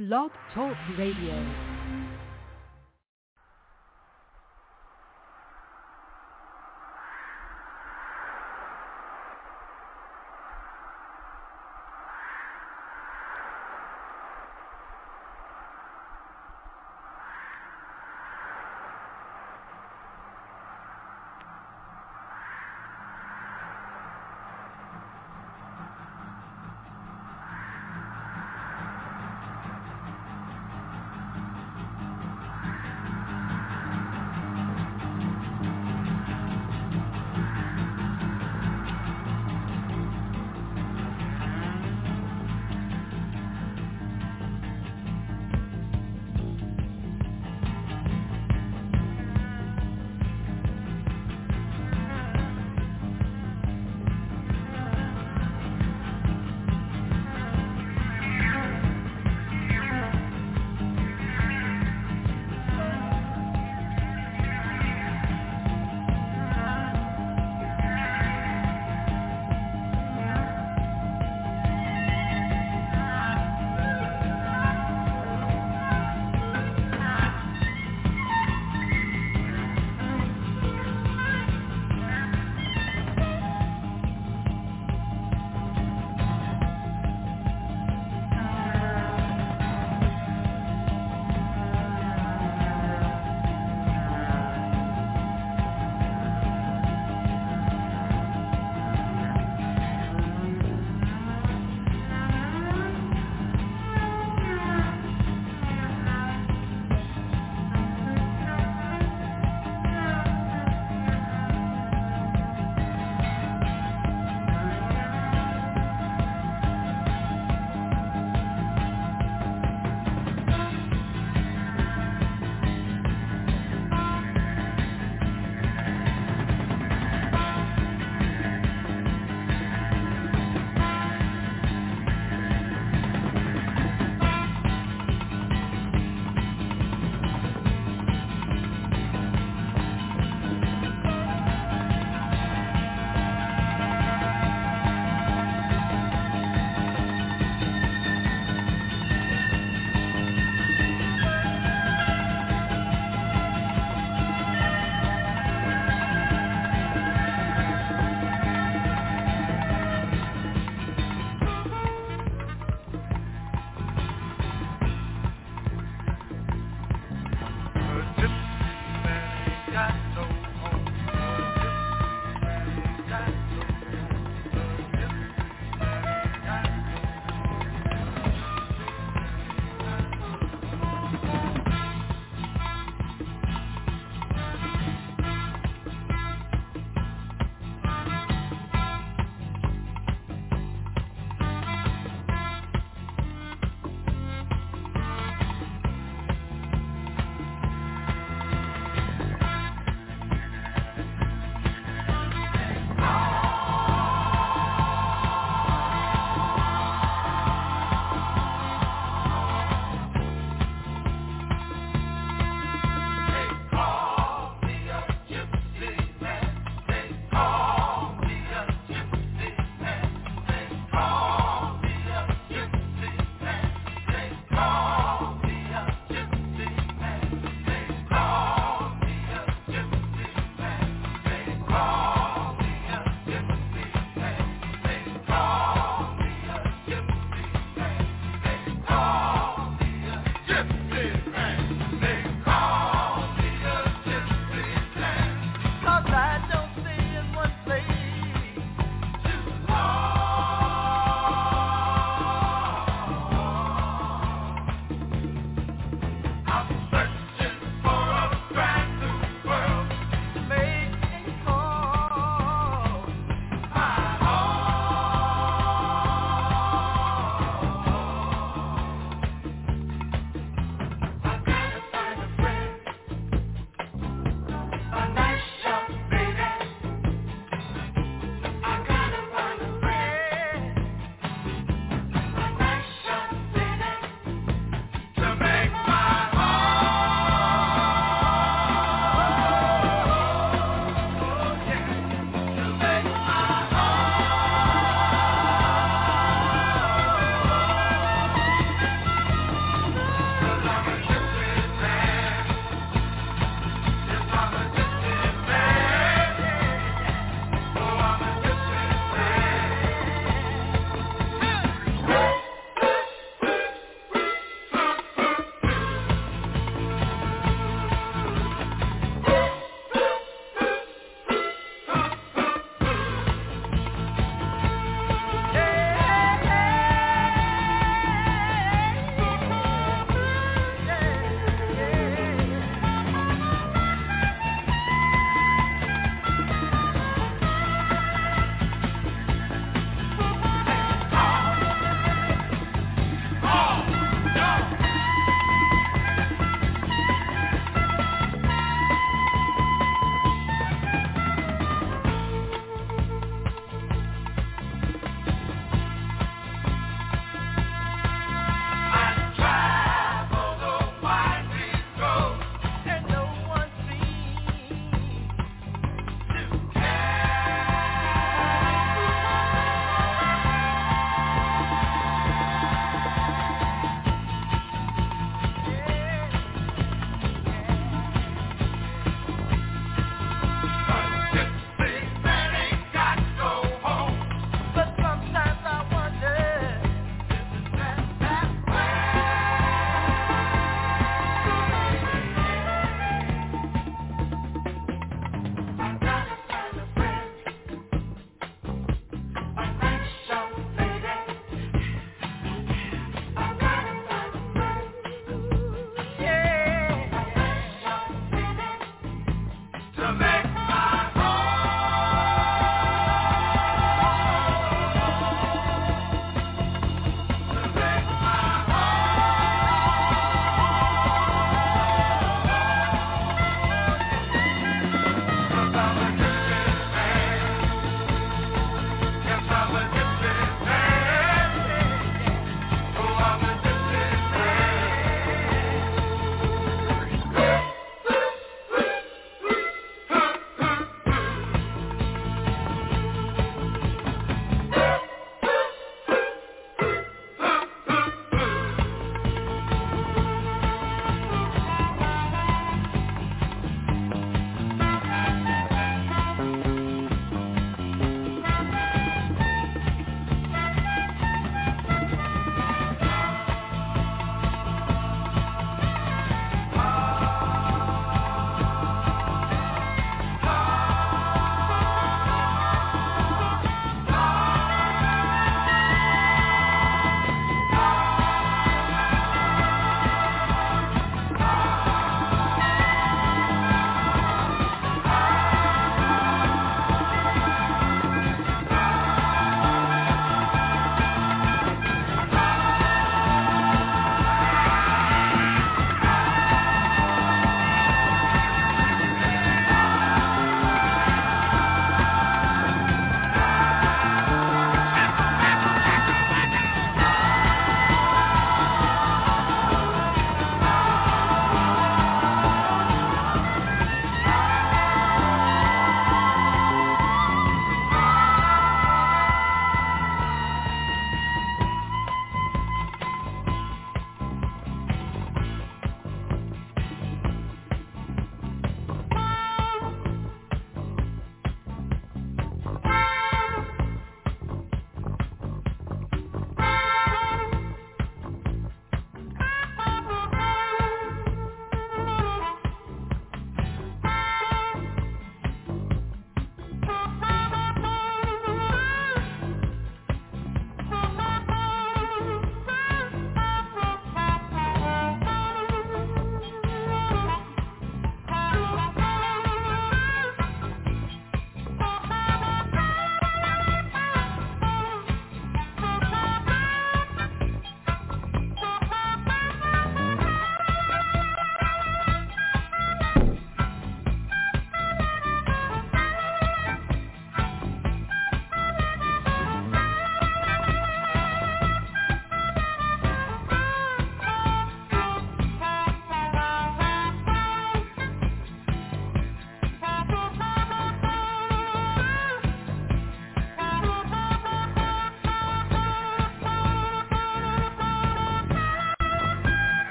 Blog Talk Radio.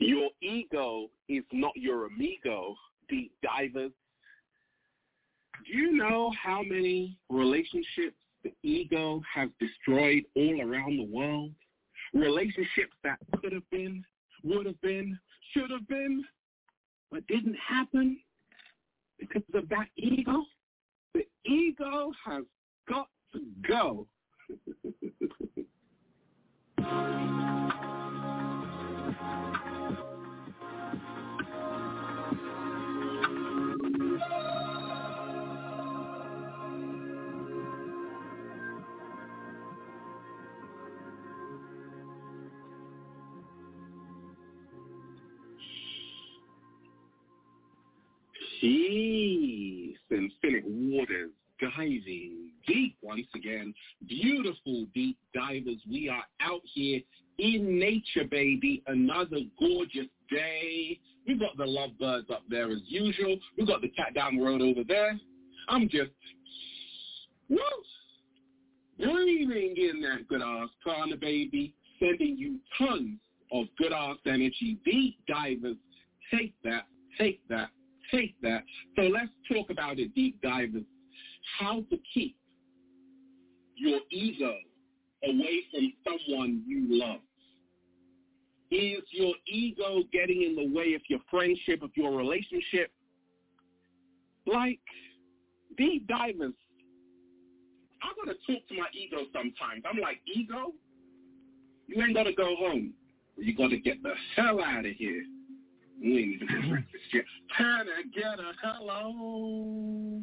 Your ego is not your amigo, deep divers. Do you know how many relationships the ego has destroyed all around the world? Relationships that could have been, would have been, should have been, but didn't happen because of that ego. The ego has got to go. Peace, infinite waters, diving deep once again. Beautiful deep divers. We are out here in nature, baby. Another gorgeous day. We've got the lovebirds up there as usual. We've got the cat down the road over there. I'm just, breathing in that good ass prana, baby. Sending you tons of good ass energy. Deep divers. Take that, take that. Take that. So let's talk about it, deep divers. How to keep your ego away from someone you love. Is your ego getting in the way of your friendship, of your relationship? Like, deep divers, I'm going to talk to my ego sometimes. I'm like, ego, you ain't got to go home. You got to get the hell out of here. We ain't even had breakfast yet. Can I get a hello?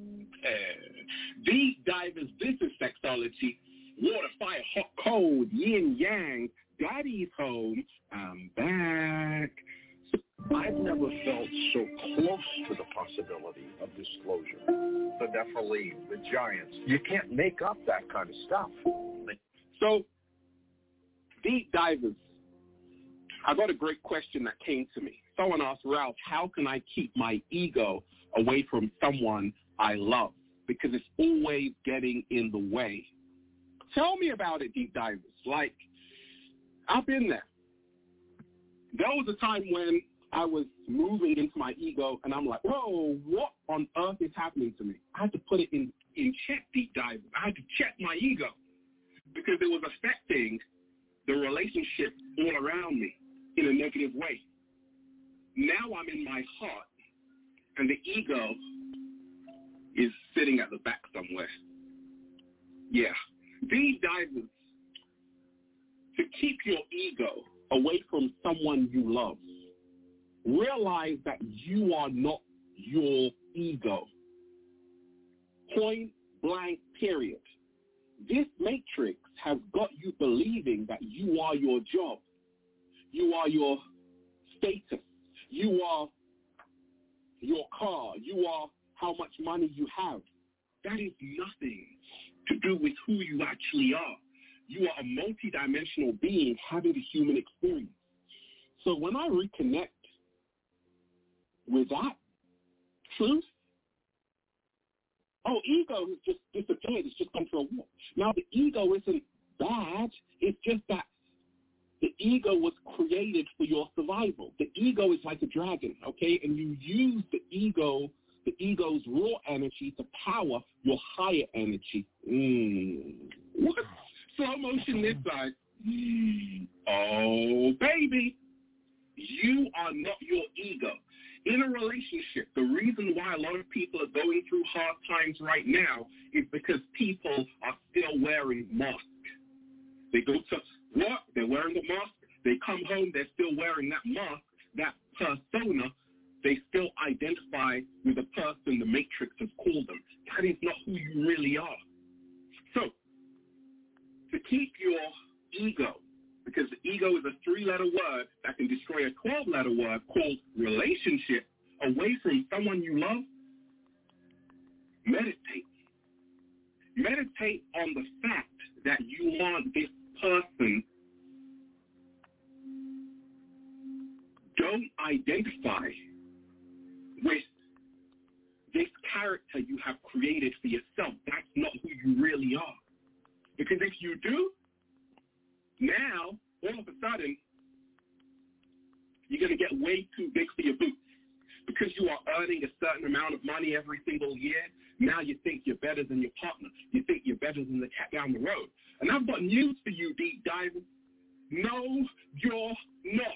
Deep divers, this is sexology. Water, fire, hot, cold, yin, yang. Daddy's home. I'm back. I've never felt so close to the possibility of disclosure. The Nephilim, the giants. You can't make up that kind of stuff. So, deep divers, I got a great question that came to me. Someone asked, Ralph, how can I keep my ego away from someone I love? Because it's always getting in the way. Tell me about it, deep divers. Like, I've been there. There was a time when I was moving into my ego, and I'm like, whoa, what on earth is happening to me? I had to put it in check, deep divers. I had to check my ego because it was affecting the relationship all around me in a negative way. Now I'm in my heart, and the ego is sitting at the back somewhere. Yeah. Deep divers, to keep your ego away from someone you love, realize that you are not your ego. Point blank, period. This matrix has got you believing that you are your job. You are your status. You are your car. You are how much money you have. That is nothing to do with who you actually are. You are a multidimensional being having a human experience. So when I reconnect with that truth, ego has just disappeared. It's just come for a walk. Now, the ego isn't bad. It's just that the ego was created for your survival. The ego is like a dragon, okay? And you use the ego's raw energy to power your higher energy. What? Slow motion this side. Oh, baby. You are not your ego. In a relationship, the reason why a lot of people are going through hard times right now is because people are still wearing masks. They go to work, they're wearing a mask. They come home, they're still wearing that mask, that persona. They still identify with the person the Matrix has called them. That is not who you really are. So, to keep your ego, because the ego is a 3-letter word that can destroy a 12-letter word called relationship, away from someone you love, meditate. Meditate on the fact that you want this person. Don't identify with this character you have created for yourself. That's not who you really are. Because if you do, now, all of a sudden, You're going to get way too big for your boots. Because you are earning a certain amount of money every single year, now you think you're better than your partner. You think you're better than the cat down the road. And I've got news for you, deep divers. No, you're not.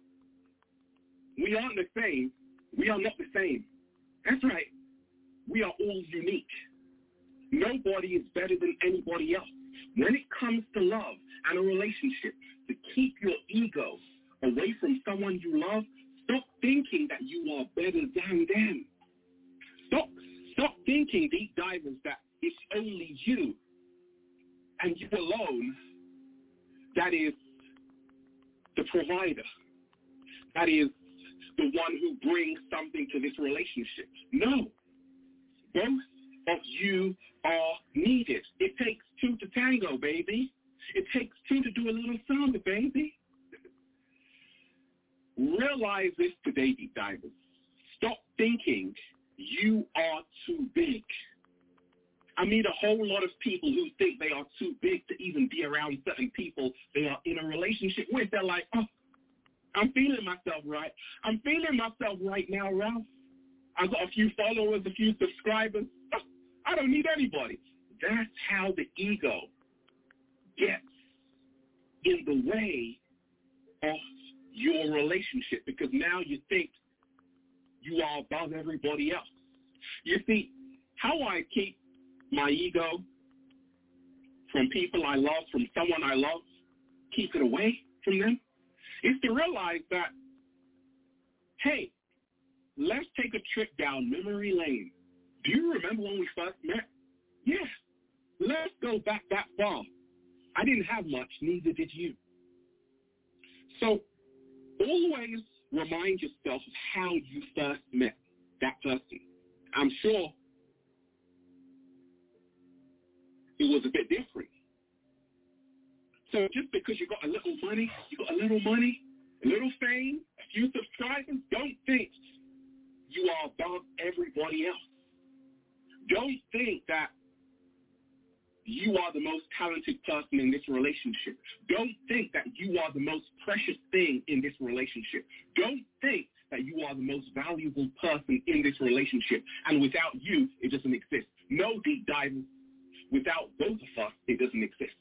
We aren't the same. We are not the same. That's right. We are all unique. Nobody is better than anybody else. When it comes to love and a relationship, to keep your ego away from someone you love, stop thinking that you are better than them. Stop thinking, deep divers, that it's only you and you alone that is the provider, that is the one who brings something to this relationship. No. Both of you are needed. It takes two to tango, baby. It takes two to do a little samba, baby. Realize this today, deep divers. Stop thinking you are too big. I meet a whole lot of people who think they are too big to even be around certain people they are in a relationship with. They're like, oh, I'm feeling myself right. I'm feeling myself right now, Ralph. I've got a few followers, a few subscribers. Oh, I don't need anybody. That's how the ego gets in the way of your relationship, because now you think you are above everybody else. You see, how I keep my ego from people I love, from someone I love, keep it away from them, is to realize that, hey, let's take a trip down memory lane. Do you remember when we first met? Yeah. Let's go back that far. I didn't have much, neither did you. So always remind yourself of how you first met that person. I'm sure it was a bit different. So just because you got a little money, a little fame, a few subscribers, don't think you are above everybody else. Don't think that you are the most talented person in this relationship. Don't think that you are the most precious thing in this relationship. Don't think that you are the most valuable person in this relationship, and without you, it doesn't exist. No, deep divers, without both of us, it doesn't exist.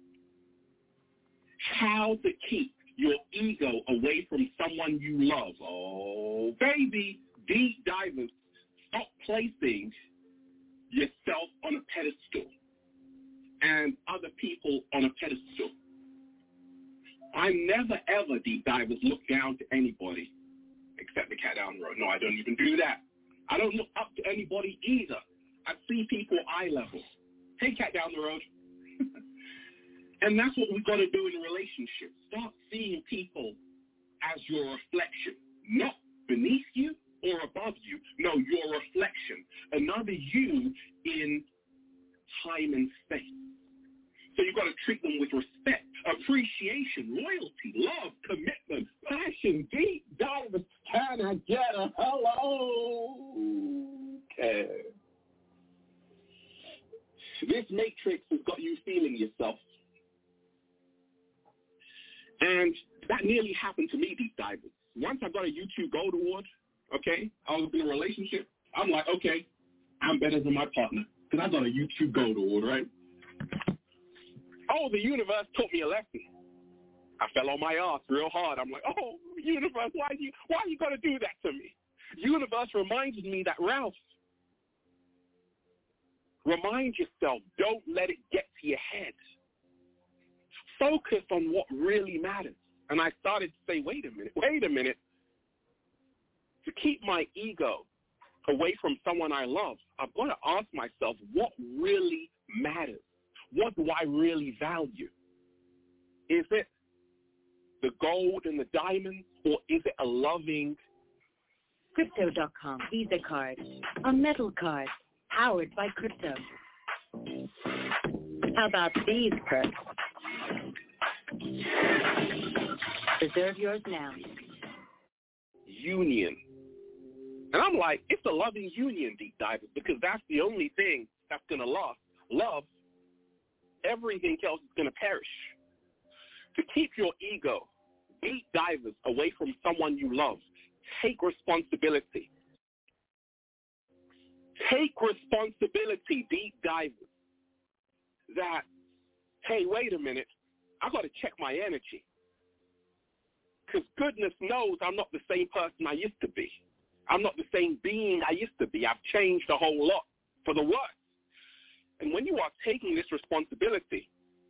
How to keep your ego away from someone you love. Oh, baby, deep divers, stop placing yourself on a pedestal and other people on a pedestal. I never, ever, deep divers, look down to anybody except the cat down the road. No, I don't even do that. I don't look up to anybody either. I see people eye level. Hey, cat down the road. And that's what we've got to do in a relationship. Start seeing people as your reflection, not beneath you or above you. No, your reflection. Another you in time and space. So you've got to treat them with respect, appreciation, loyalty, love, commitment, passion, deep divers. Can I get a hello? Okay. This matrix has got you feeling yourself. And that nearly happened to me, deep divers. Once I got a YouTube Gold Award, okay, I was in a relationship. I'm like, okay, I'm better than my partner because I got a YouTube Gold Award, right? Oh, the universe taught me a lesson. I fell on my ass real hard. I'm like, oh, universe, why you got to do that to me? Universe reminded me that, Ralph, remind yourself, don't let it get to your head. Focus on what really matters. And I started to say, wait a minute. To keep my ego away from someone I love, I've got to ask myself, what really matters? What do I really value? Is it the gold and the diamonds, or is it a loving? Crypto.com Visa card, a metal card, powered by crypto. How about these perks? Reserve yours now. Union. And I'm like, it's a loving union, deep divers, because that's the only thing that's going to last. Love. Everything else is going to perish. To keep your ego, Deep divers away from someone you love. Take responsibility. Take responsibility, deep divers. That, hey, wait a minute, I got to check my energy. Because goodness knows I'm not the same person I used to be. I'm not the same being I used to be. I've changed a whole lot for the worse. And when you are taking this responsibility,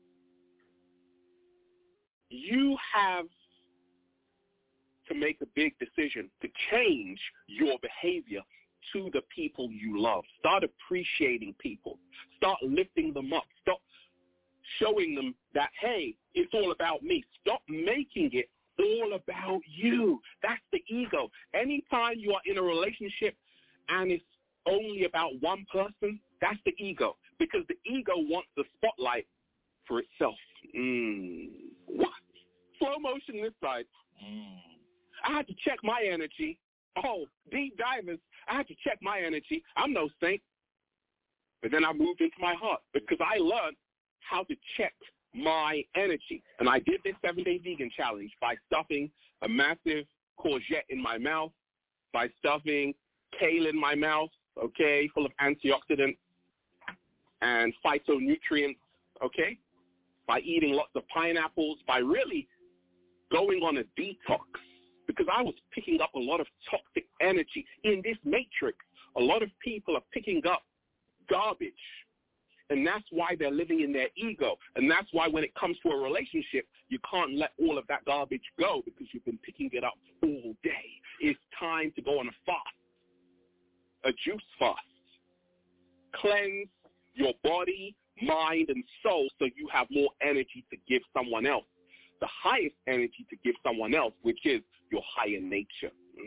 you have to make a big decision to change your behavior to the people you love. Start appreciating people. Start lifting them up. Stop showing them that, hey, it's all about me. Stop making it all about you. That's the ego. Anytime you are in a relationship and it's only about one person, that's the ego. Because the ego wants the spotlight for itself. What? Slow motion this side. I had to check my energy. Oh, deep divers, I had to check my energy. I'm no saint. But then I moved into my heart because I learned how to check my energy. And I did this 7-day vegan challenge by stuffing a massive courgette in my mouth, by stuffing kale in my mouth, okay, full of antioxidants and phytonutrients, okay, by eating lots of pineapples, by really going on a detox, because I was picking up a lot of toxic energy. In this matrix, a lot of people are picking up garbage, and that's why they're living in their ego. And that's why when it comes to a relationship, you can't let all of that garbage go because you've been picking it up all day. It's time to go on a fast, a juice fast. Cleanse your body, mind, and soul so you have more energy to give someone else. The highest energy to give someone else, which is your higher nature.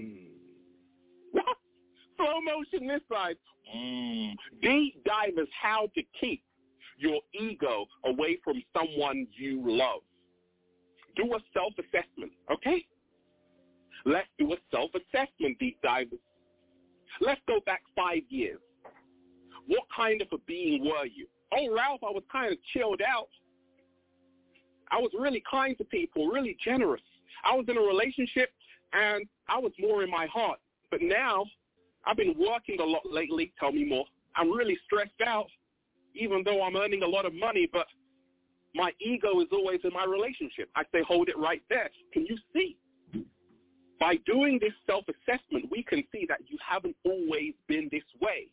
Slow motion this side. Deep divers, how to keep your ego away from someone you love. Do a self-assessment, okay? Let's do a self-assessment, deep divers. Let's go back 5 years. What kind of a being were you? Oh, Ralph, I was kind of chilled out. I was really kind to people, really generous. I was in a relationship, and I was more in my heart. But now, I've been working a lot lately. Tell me more. I'm really stressed out, even though I'm earning a lot of money, but my ego is always in my relationship. I say, hold it right there. Can you see? By doing this self-assessment, we can see that you haven't always been this way.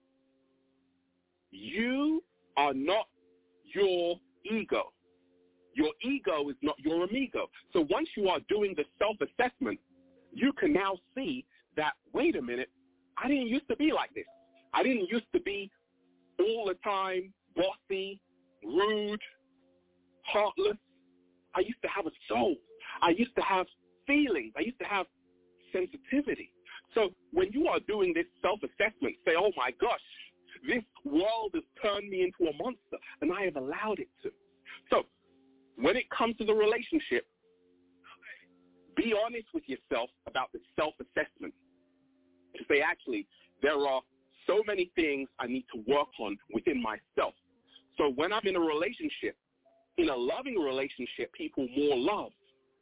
You are not your ego. Your ego is not your amigo. So once you are doing the self-assessment, you can now see that, wait a minute, I didn't used to be like this. I didn't used to be all the time bossy, rude, heartless. I used to have a soul. I used to have feelings. I used to have sensitivity. So when you are doing this self-assessment, say, oh my gosh, this world has turned me into a monster, and I have allowed it to. So when it comes to the relationship, be honest with yourself about the self-assessment. To say, actually, there are so many things I need to work on within myself. So when I'm in a relationship, in a loving relationship, people more love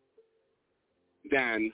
than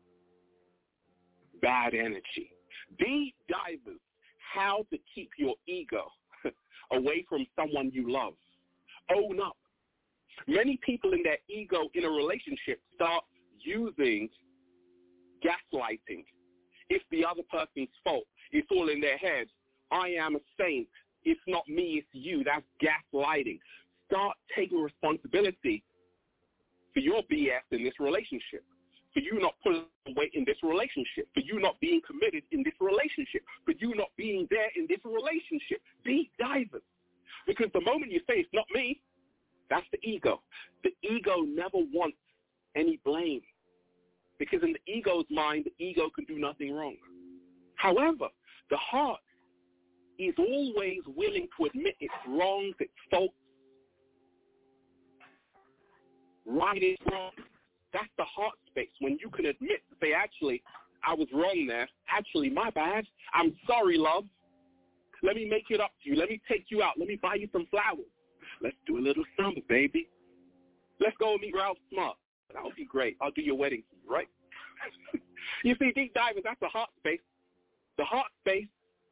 bad energy. Deep divers, how to keep your ego away from someone you love. Own up. Many people in their ego in a relationship start using gaslighting. It's the other person's fault. It's all in their head. I am a saint. It's not me, it's you. That's gaslighting. Start taking responsibility for your BS in this relationship, for you not pulling weight in this relationship, for you not being committed in this relationship, for you not being there in this relationship. Deep divers. Because the moment you say it's not me, that's the ego. The ego never wants any blame. Because in the ego's mind, the ego can do nothing wrong. However, the heart is always willing to admit its wrongs, its faults. Right is wrong. That's the heart space. When you can admit, say, actually, I was wrong there. Actually, my bad. I'm sorry, love. Let me make it up to you. Let me take you out. Let me buy you some flowers. Let's do a little summer, baby. Let's go and meet Ralph Smart. That would be great. I'll do your wedding, right? You see, deep divers, that's the heart space. The heart space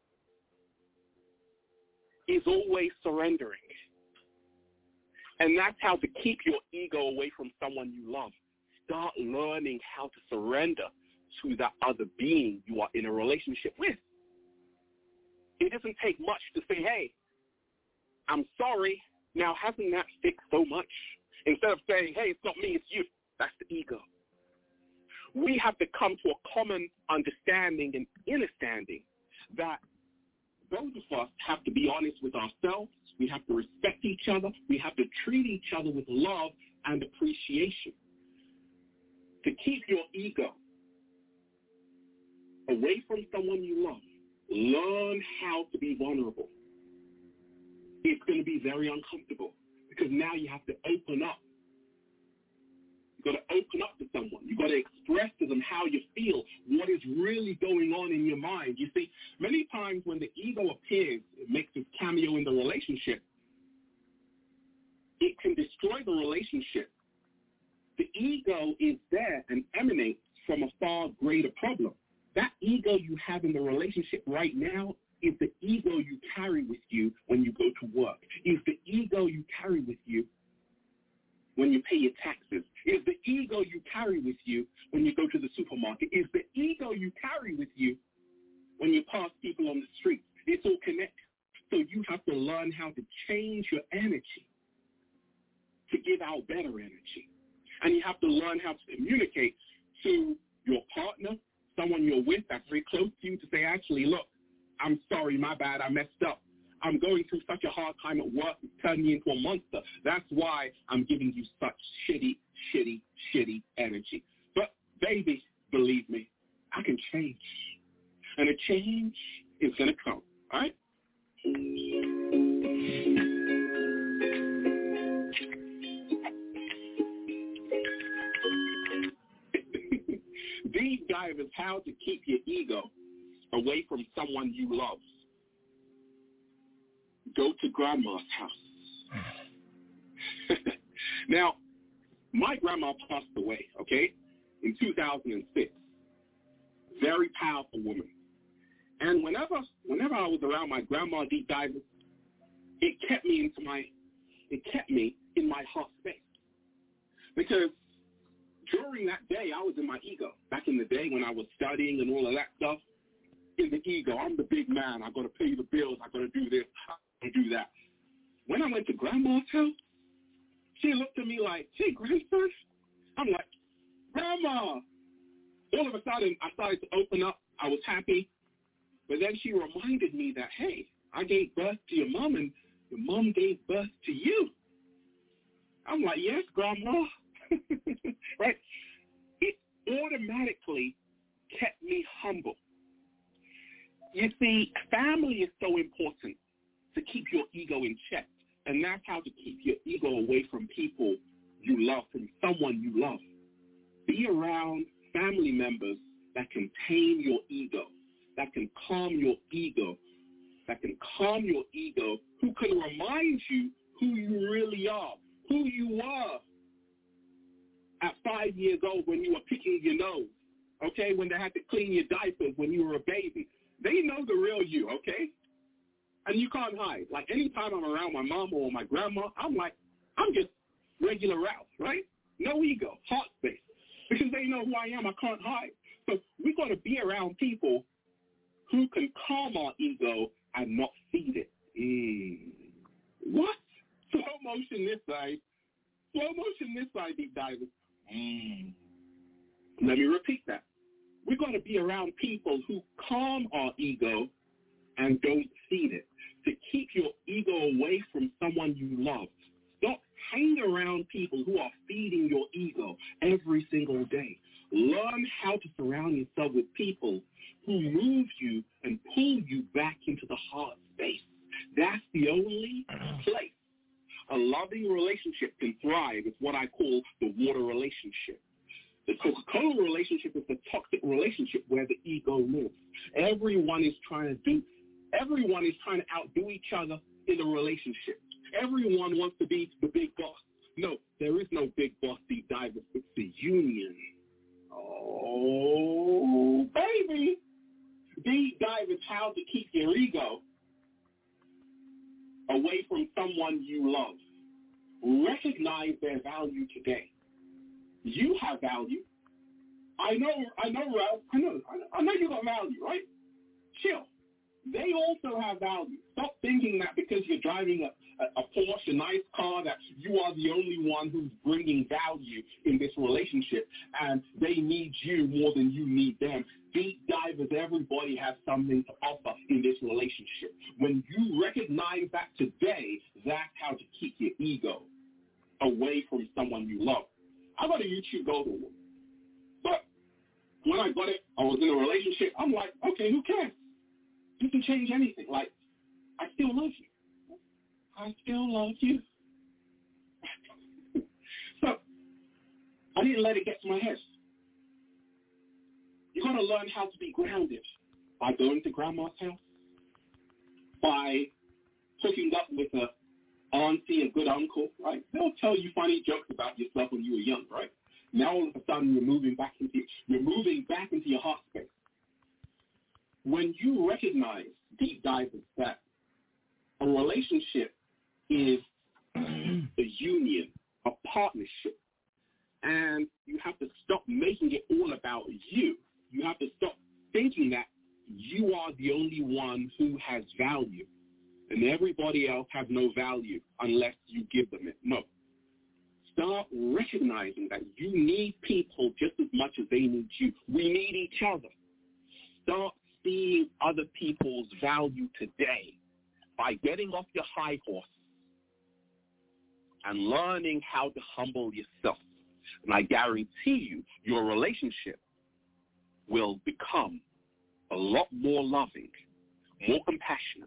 is always surrendering. And that's how to keep your ego away from someone you love. Start learning how to surrender to that other being you are in a relationship with. It doesn't take much to say, hey, I'm sorry. Now, hasn't that fixed so much? Instead of saying, hey, it's not me, it's you. That's the ego. We have to come to a common understanding and understanding that those of us have to be honest with ourselves. We have to respect each other. We have to treat each other with love and appreciation. To keep your ego away from someone you love, learn how to be vulnerable. It's going to be very uncomfortable because now you have to open up. You've got to open up to someone. You've got to express to them how you feel, what is really going on in your mind. You see, many times when the ego appears, it makes its cameo in the relationship, it can destroy the relationship. The ego is there and emanates from a far greater problem. That ego you have in the relationship right now is the ego you carry with you when you go to work, is the ego you carry with you when you pay your taxes, is the ego you carry with you when you go to the supermarket, is the ego you carry with you when you pass people on the street. It's all connected. So you have to learn how to change your energy to give out better energy. And you have to learn how to communicate to your partner, someone you're with that's very close to you, to say, actually, look, I'm sorry, my bad, I messed up. I'm going through such a hard time at work, it's turned me into a monster. That's why I'm giving you such shitty energy. But, baby, believe me, I can change. And a change is going to come, all right? Deep dive is how to keep your ego away from someone you love. Go to grandma's house. Now, my grandma passed away, okay, in 2006. Very powerful woman. And whenever I was around my grandma deep diving, it kept me in my heart space. Because during that day, I was in my ego. Back in the day when I was studying and all of that stuff, in the ego, I'm the big man. I got to pay the bills. I got to do this. I got to do that. When I went to grandma's house, she looked at me like, hey, grandson? I'm like, Grandma. All of a sudden, I started to open up. I was happy. But then she reminded me that, hey, I gave birth to your mom, and your mom gave birth to you. I'm like, yes, Grandma. Right? It automatically kept me humble. You see, family is so important to keep your ego in check. And that's how to keep your ego away from people you love, from someone you love. Be around family members that can tame your ego, that can calm your ego, who can remind you who you really are, who you were at 5 years old when you were picking your nose, okay, when they had to clean your diapers when you were a baby. They know the real you, okay? And you can't hide. Like, anytime I'm around my mom or my grandma, I'm like, I'm just regular Ralph, right? No ego, heart space. Because they know who I am, I can't hide. So we got to be around people who can calm our ego and not feed it. What? Slow motion this side, deep divers. Let me repeat that. We're going to be around people who calm our ego and don't feed it. To keep your ego away from someone you love, stop hanging around people who are feeding your ego every single day. Learn how to surround yourself with people who move you and pull you back into the heart space. That's the only place a loving relationship can thrive. It's what I call the water relationship. The Coca-Cola relationship is the toxic relationship where the ego lives. Everyone is trying to outdo each other in the relationship. Everyone wants to be the big boss. No, there is no big boss deep divers. It's the union. Oh, baby. Deep dive is how to keep your ego away from someone you love. Recognize their value today. You have value. I know, Ralph. I know you got value, right? Chill. They also have value. Stop thinking that because you're driving a Porsche, a nice car, that you are the only one who's bringing value in this relationship, and they need you more than you need them. Deep divers, everybody has something to offer in this relationship. When you recognize that today, that's how to keep your ego away from someone you love. I got a YouTube Golden One. But when I got it, I was in a relationship. I'm like, okay, who cares? You can change anything. Like, I still love you. I still love you. So, I didn't let it get to my head. You're going to learn how to be grounded by going to grandma's house, by hooking up with a auntie, a good uncle, right? They'll tell you funny jokes about yourself when you were young, right? Now all of a sudden you're moving back into your heart space. When you recognize, deep divers, that a relationship is a union, a partnership, and you have to stop making it all about you. You have to stop thinking that you are the only one who has value and everybody else has no value unless you give them it. No. Start recognizing that you need people just as much as they need you. We need each other. Start seeing other people's value today by getting off your high horse and learning how to humble yourself. And I guarantee you, your relationship will become a lot more loving, more compassionate,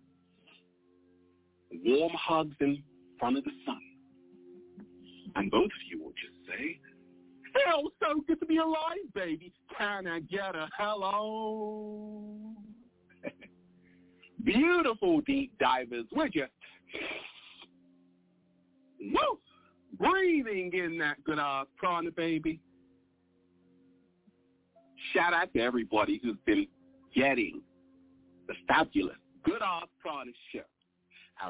warm hugs in front of the sun. And both of you will just say, "Hell, so good to be alive, baby. Can I get a hello?" Beautiful deep divers. We're just breathing in that good ass prana, baby. Shout out to everybody who's been getting the fabulous good ass prana show at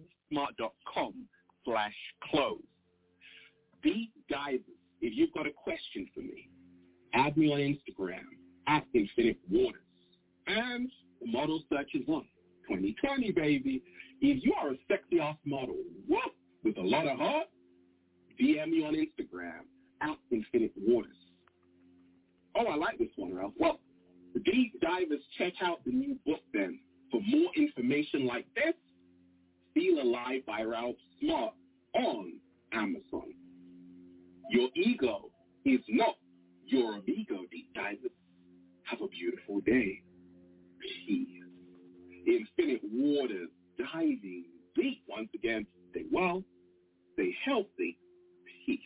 ralphsmart.com/close. Deep divers, if you've got a question for me, add me on Instagram at Infinite Waters. And the model search is on. 2020, baby. If you are a sexy ass model, with a lot of heart, DM me on Instagram at Infinite Waters. Oh, I like this one, Ralph. Well, the deep divers, check out the new book then. For more information like this, Feel Alive by Ralph Smart on Amazon. Your ego is not your amigo, deep divers. Have a beautiful day. Peace. Infinite Waters, diving deep once again. Stay well, stay healthy. Peace.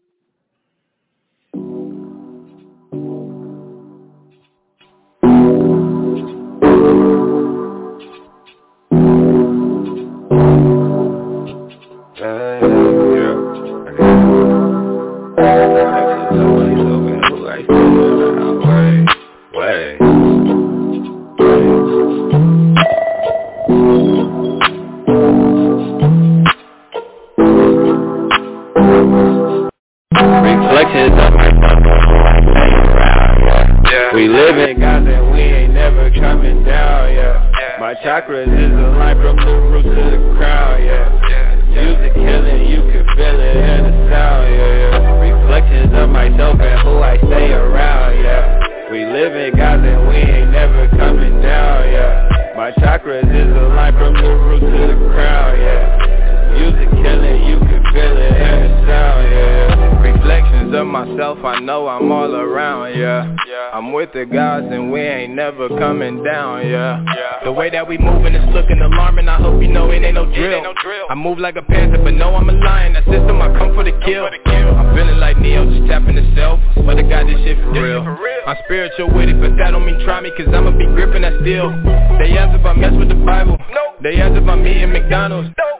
We live in God and we ain't never coming down, yeah. My chakras is a line from the root to the crown, yeah. Music killing, you can feel it in the sound, yeah. Reflections of myself and who I stay around, yeah. We live in God and we ain't never coming down, yeah. My chakras is a line from the root to the crown, yeah. Music killing, you can feel it in the sound, yeah. Reflections of myself, I know I'm all around, yeah. I'm with the gods and we ain't never coming down, yeah. The way that we moving is looking alarming, I hope you know it ain't no drill. I move like a panther, but no, I'm a lion, that system, I come for the kill. I'm feeling like Neo, just tapping the self, but I got this shit for real. I'm spiritual with it, but that don't mean try me, cause I'ma be gripping that steel. They ask if I mess with the Bible, they ask if I'm eating McDonald's.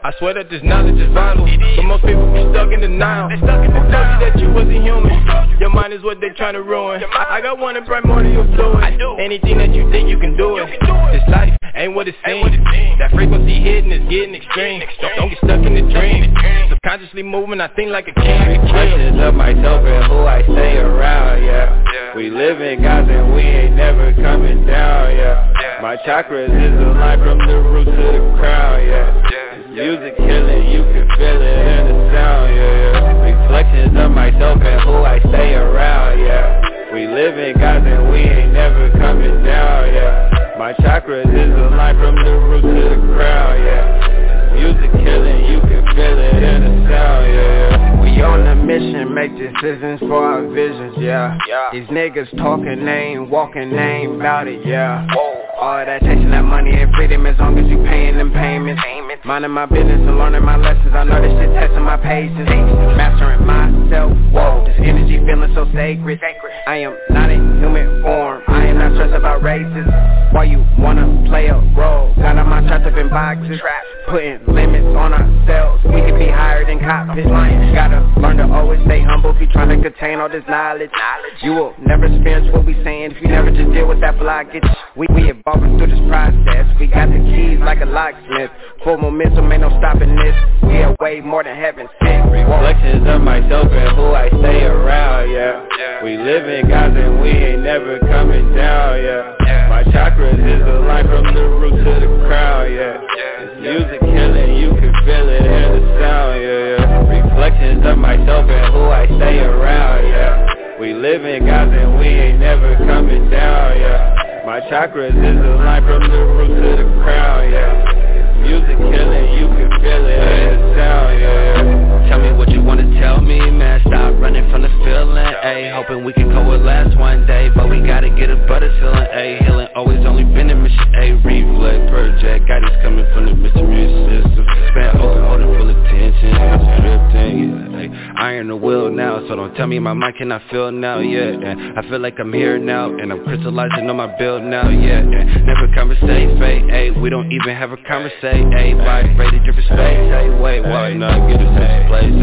I swear that this knowledge is vital, but most people be stuck in denial. They told you that you wasn't human. Your mind is what they trying to ruin. I got one to bright more than your fluid. Anything that you think you can do it. This life ain't what it seems. That frequency hidden is getting extreme. Don't get stuck in the dream. Subconsciously moving, I think like a king. Reflections of myself and who I stay around, yeah. We live in God's and we ain't never coming down, yeah. My chakras is aligned from the root to the crown, yeah. This music killing, you can feel it in the sound, yeah. Reflections of myself and who I stay around, yeah. We live in God's and we ain't never coming down, yeah. My chakras is aligned from the root to the crown, yeah. Music killing, you can feel it in the sound, yeah. We on a mission, make decisions for our visions, yeah. These niggas talking, they ain't walking, they ain't bout it, yeah. All of that chasing that money and freedom as long as you paying them payments. Minding my business and learning my lessons, I know this shit testing my patience. Mastering myself, whoa, this energy feeling so sacred. I am not in human form, I am not stressed about races. Why you wanna play a role? Got all my trapped up in boxes, putting limits on ourselves. We can be higher than cockpit. Gotta learn to always stay humble if you trying to contain all this knowledge. You will never experience what we saying if you never just deal with that blockage. We evolving through this process. We got the keys like a locksmith. Full momentum, ain't no stopping this. We are way more than heaven sent. Reflections of myself and who I stay around, yeah. We live in God's and we ain't never coming down, yeah. My chakras is aligned from the root to the crown, yeah. This music killing, you can feel it in the sound, yeah. Reflections of myself and who I stay around, yeah. We live in God's and we ain't never coming down, yeah. My chakras is aligned from the root to the crown, yeah. Music killing, you can feel it in the sound, yeah. Tell me what you wanna tell me, man. Stop running from the feeling, ayy. Hoping we can coalesce one day, but we gotta get a butter feeling, ayy. Healing always only been a mission, ayy. Reflect project, guidance coming from the mystery system. Span open, holding full attention. I'm scripting, yeah, ayy. Iron the wheel now, so don't tell me my mind cannot feel now, yeah. And I feel like I'm here now, and I'm crystallizing on my build now, yeah. And never conversate, fate, ayy. We don't even have a conversation, ayy. Vibrated different space, ayy. Wait, why not get us in place,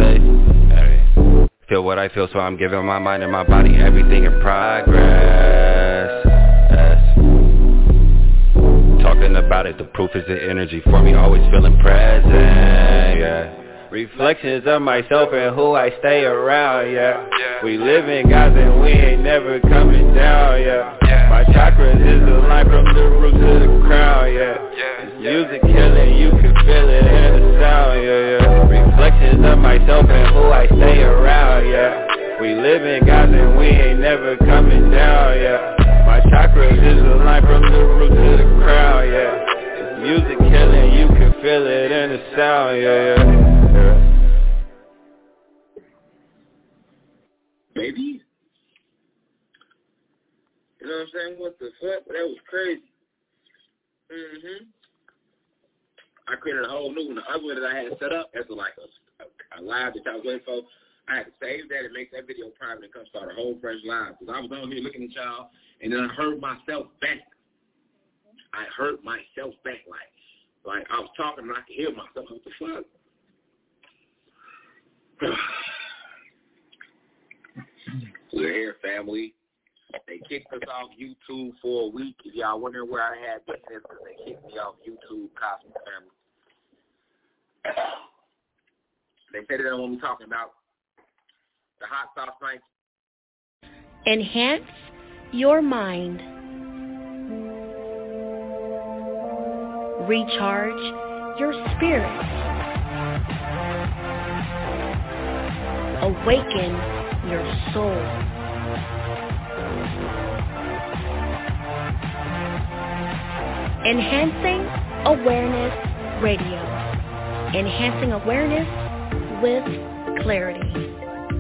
ayy? Feel what I feel, so I'm giving my mind and my body everything in progress. Talking about it, the proof is the energy for me, always feeling present, yeah. Reflections of myself and who I stay around, yeah. We live in God's and we ain't never coming down, yeah. My chakras is aligned from the root to the crown, yeah. This music killing, you can feel it in the sound, yeah. Reflections of myself and who I stay around, yeah. We live in God's and we ain't never coming down, yeah. My chakras is aligned from the root to the crown, yeah. This music killing, you can feel it in the sound, yeah. Baby, you know what I'm saying? What the fuck? That was crazy. I created a whole new one. The other one that I had set up as like a live that I was waiting for. I had to save that and make that video private and come start a whole fresh live. Because I was on here looking at y'all, and then I heard myself back. Like I was talking and I could hear myself. What the fuck? We're here, family. They kicked us off YouTube for a week. If y'all wondering where I had been, it's because they kicked me off YouTube, Cosmic Family. They said they don't want me talking about the hot sauce nights. Enhance your mind. Recharge your spirit. Awaken your soul. Enhancing Awareness Radio. Enhancing awareness with clarity.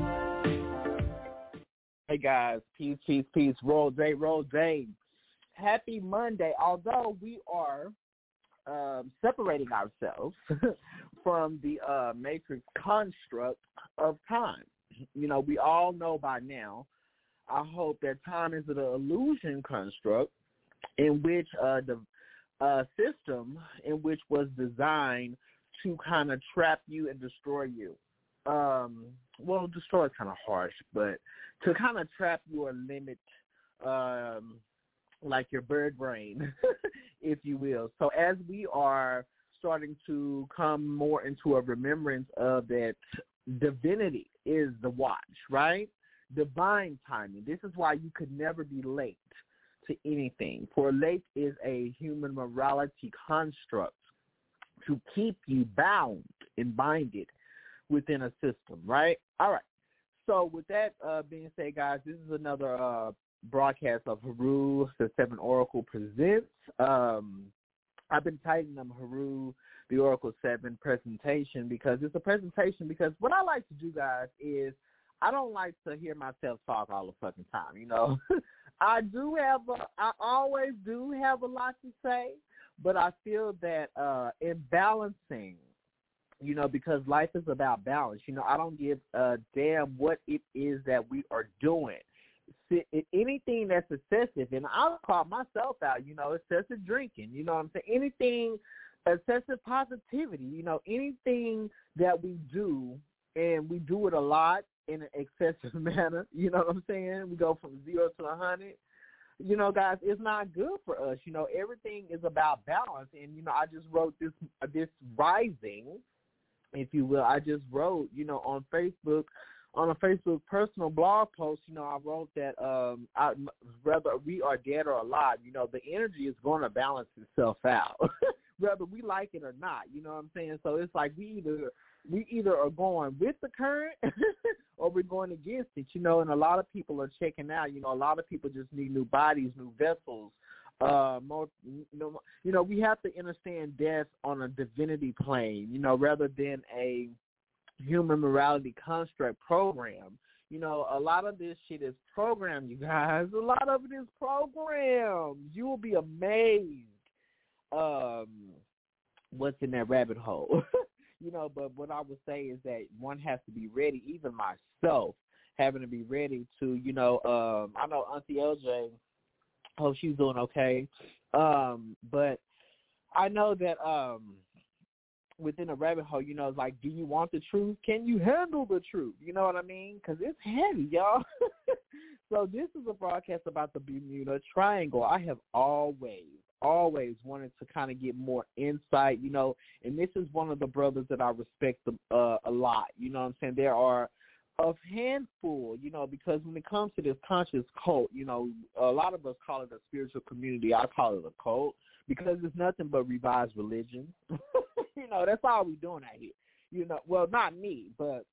Hey guys, peace. Roll day. Happy Monday. Although we are separating ourselves from the matrix construct of time. You know, we all know by now, I hope, that time is an illusion construct in which the system in which was designed to kind of trap you and destroy you. Well, destroy is kind of harsh, but to kind of trap you or limit, like your bird brain, if you will. So as we are starting to come more into a remembrance of that divinity is the watch, right? Divine timing. This is why you could never be late to anything. For late is a human morality construct to keep you bound and binded within a system, right? All right. So with that being said, guys, this is another broadcast of Haru, the Seven Oracle presents. I've been titling them Haru, the Oracle 7 presentation, because it's a presentation because what I like to do, guys, is I don't like to hear myself talk all the fucking time, you know. I always do have a lot to say, but I feel that in balancing, you know, because life is about balance, you know, I don't give a damn what it is that we are doing. Anything that's excessive, and I'll call myself out, you know, excessive drinking, you know what I'm saying, anything, excessive positivity, you know, anything that we do, and we do it a lot in an excessive manner, you know what I'm saying, we go from 0 to 100, you know, guys, it's not good for us, you know, everything is about balance, and, you know, I just wrote this rising, if you will, I just wrote, you know, on a Facebook personal blog post, you know, I wrote that whether we are dead or alive, you know, the energy is going to balance itself out, whether we like it or not, you know what I'm saying? So it's like we either are going with the current or we're going against it, you know, and a lot of people are checking out, you know, a lot of people just need new bodies, new vessels, more, you know, we have to understand death on a divinity plane, you know, rather than a human morality construct program. You know, a lot of this shit is programmed, you guys. A lot of it is programmed. You will be amazed what's in that rabbit hole. You know, but what I would say is that one has to be ready, even myself, having to be ready to, you know, I know Auntie LJ, hope she's doing okay. But I know that within a rabbit hole, you know, it's like, do you want the truth? Can you handle the truth? You know what I mean? Because it's heavy, y'all. So this is a broadcast about the Bermuda Triangle. I have always wanted to kind of get more insight, you know, and this is one of the brothers that I respect a lot. You know what I'm saying? There are a handful, you know, because when it comes to this conscious cult, you know, a lot of us call it a spiritual community. I call it a cult because it's nothing but revised religion. You know, that's all we're doing out here. You know, well, not me,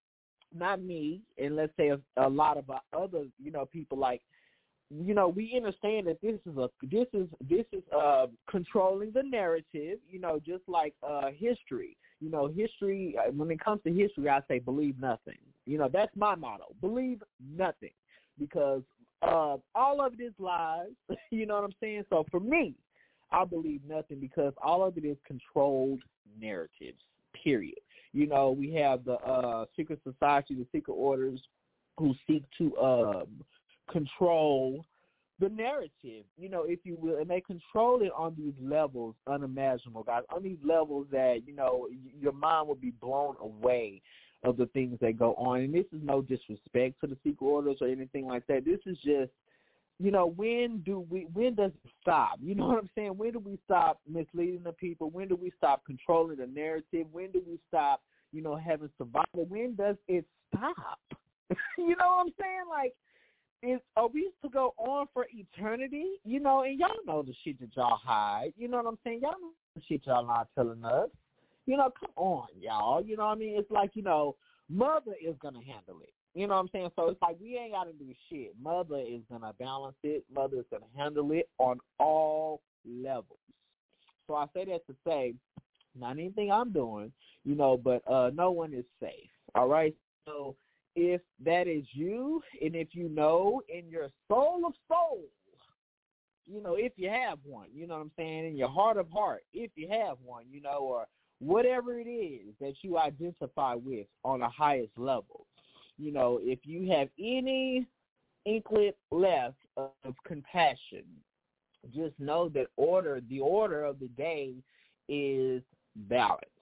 and let's say a lot of other, you know, people like, you know, we understand that this is controlling the narrative, you know, just like history. You know, history, when it comes to history, I say believe nothing. You know, that's my motto. Believe nothing. Because all of it is lies. You know what I'm saying? So for me, I believe nothing because all of it is controlled narratives, period. You know, we have the secret society, the secret orders who seek to control the narrative, you know, if you will, and they control it on these levels unimaginable, guys, on these levels that, you know, your mind will be blown away of the things that go on. And this is no disrespect to the secret orders or anything like that. This is just, you know, when does it stop? You know what I'm saying? When do we stop misleading the people? When do we stop controlling the narrative? When do we stop, you know, having survival? When does it stop? You know what I'm saying? Like, are we to go on for eternity? You know, and y'all know the shit that y'all hide. You know what I'm saying? Y'all know the shit y'all not telling us. You know, come on, y'all. You know what I mean? It's like, you know, Mother is going to handle it. You know what I'm saying? So it's like we ain't got to do shit. Mother is going to balance it. Mother is going to handle it on all levels. So I say that to say, not anything I'm doing, you know, but no one is safe. All right? So if that is you, and if you know in your soul of souls, you know, if you have one, you know what I'm saying, in your heart of heart, if you have one, you know, or whatever it is that you identify with on the highest level, you know, if you have any inkling left of compassion, just know that the order of the day is balance.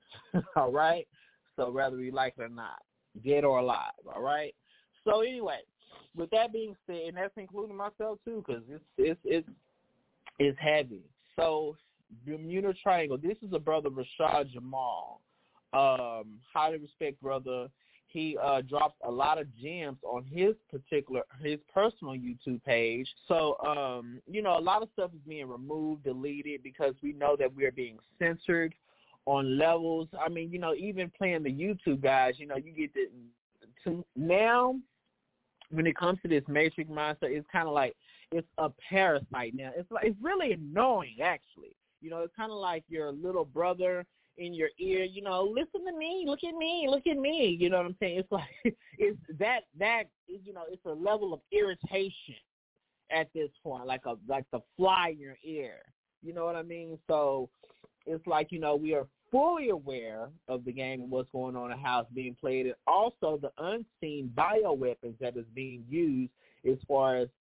all right? So whether we like it or not, dead or alive, all right? So anyway, with that being said, and that's including myself too, because it's heavy. So Bermuda Triangle, this is a brother, Rashad Jamal. Highly respect brother. He drops a lot of gems on his personal YouTube page. So, a lot of stuff is being removed, deleted, because we know that we're being censored on levels. I mean, even playing the YouTube guys, you get to now, when it comes to this Matrix monster, it's kind of like it's a parasite now. It's really annoying, actually. It's kind of like your little brother in your ear, listen to me, look at me, you know what I'm saying? It's like, it's it's a level of irritation at this point, like the fly in your ear, you know what I mean? So it's like, we are fully aware of the game and what's going on in the house being played, and also the unseen bioweapons that is being used as far as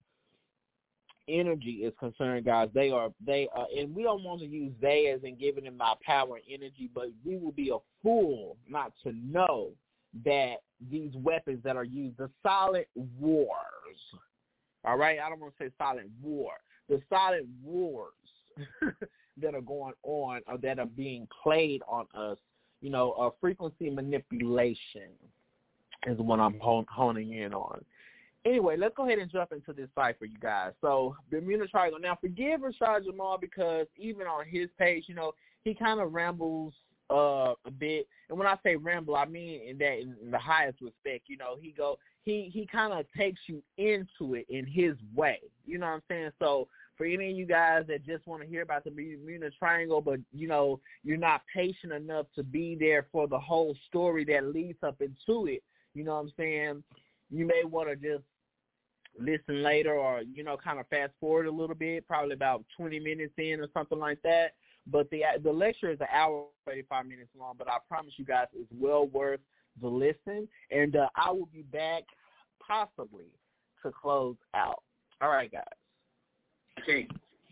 energy is concerned, guys. They are, and we don't want to use they as in giving them our power and energy, but we will be a fool not to know that these weapons that are used, the silent wars, all right? I don't want to say silent war. The silent wars that are going on or that are being played on us, frequency manipulation is what I'm honing in on. Anyway, let's go ahead and jump into this cipher, you guys. So, Bermuda Triangle. Now, forgive Rashad Jamal because even on his page, he kind of rambles a bit. And when I say ramble, I mean in the highest respect. He kind of takes you into it in his way. You know what I'm saying? So, for any of you guys that just want to hear about the Bermuda Triangle, but, you're not patient enough to be there for the whole story that leads up into it, you know what I'm saying? You may want to just listen later or, kind of fast forward a little bit, probably about 20 minutes in or something like that. But the lecture is an hour, 35 minutes long, but I promise you guys it's well worth the listen. And I will be back possibly to close out. All right, guys. Okay.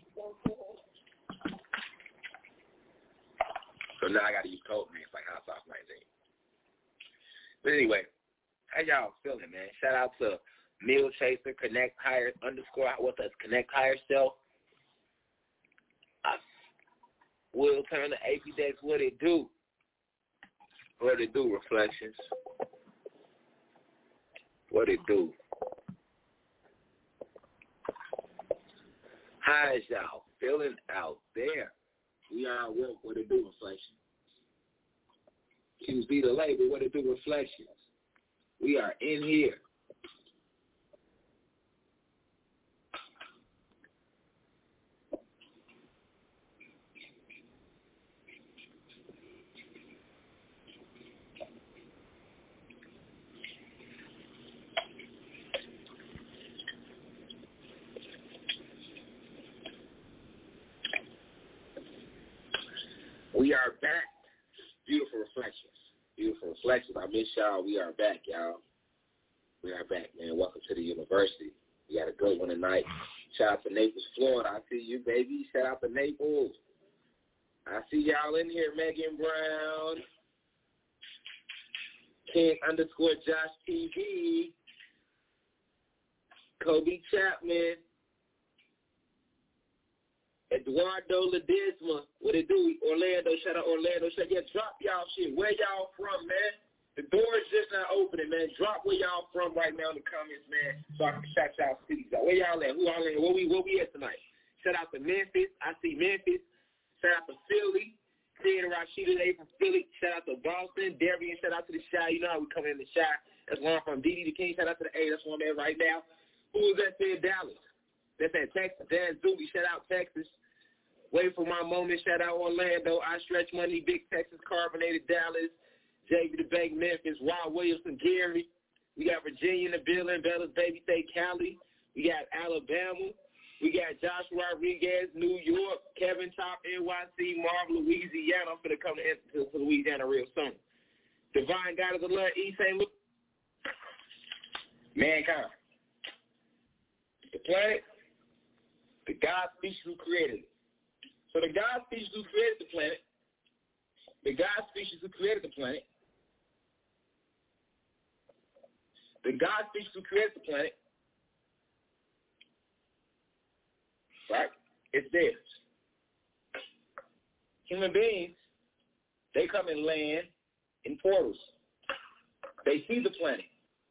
So now I got to use code names like Hot Sauce 19. But anyway, how y'all feeling, man? Shout out to Meal Chaser, Connect Higher _ with us, Connect Higher Self. Will Turner, AP Dex, what it do? What it do, Reflections? What it do? How is y'all feeling out there? We are what it do, Reflections. QB the label, what it do, Reflections. We are in here. We are back. Beautiful Reflections. Beautiful Reflections. I miss y'all. We are back, y'all. We are back, man. Welcome to the university. We got a good one tonight. Shout out to Naples, Florida. I see you, baby. Shout out to Naples. I see y'all in here. Megan Brown. King _ Josh TV. Kobe Chapman. Eduardo Ledesma, what it do? Orlando, shout out Orlando. Drop y'all shit. Where y'all from, man? The door is just not opening, man. Drop where y'all from right now in the comments, man, so I can shout y'all cities out. Where y'all at? Who y'all at? Where we at tonight? Shout out to Memphis. I see Memphis. Shout out to Philly. Sid and Rashida, they from Philly. Shout out to Boston. Darian, shout out to the Shy. You know how we come in the Shy. That's one from DD the King. Shout out to the A. That's one man right now. Who is that said Dallas? That's at Texas. Dan Zuby, shout out Texas. Wait for my moment, shout out Orlando. I Stretch Money, Big Texas, Carbonated Dallas. JB the Bank, Memphis. Wild Williamson, Gary. We got Virginia in the building. Bella's Baby State, Cali. We got Alabama. We got Josh Rodriguez, New York. Kevin Top, NYC. Marv, Louisiana. I'm going to come to Louisiana real soon. Divine God of the Lord, East St. Louis. Mankind. The planet. The God species who created it. So the God species who created the planet the God species who created the planet, right, it's theirs. Human beings, they come and land in portals. They see the planet.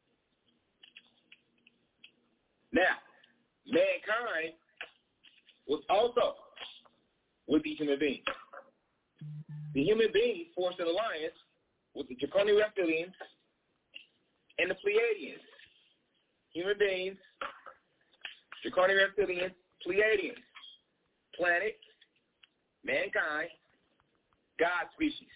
Now, mankind was also with the human beings. The human beings forced an alliance with the Draconian Reptilians and the Pleiadians. Human beings, Draconian Reptilians, Pleiadians. Planet, mankind, God species.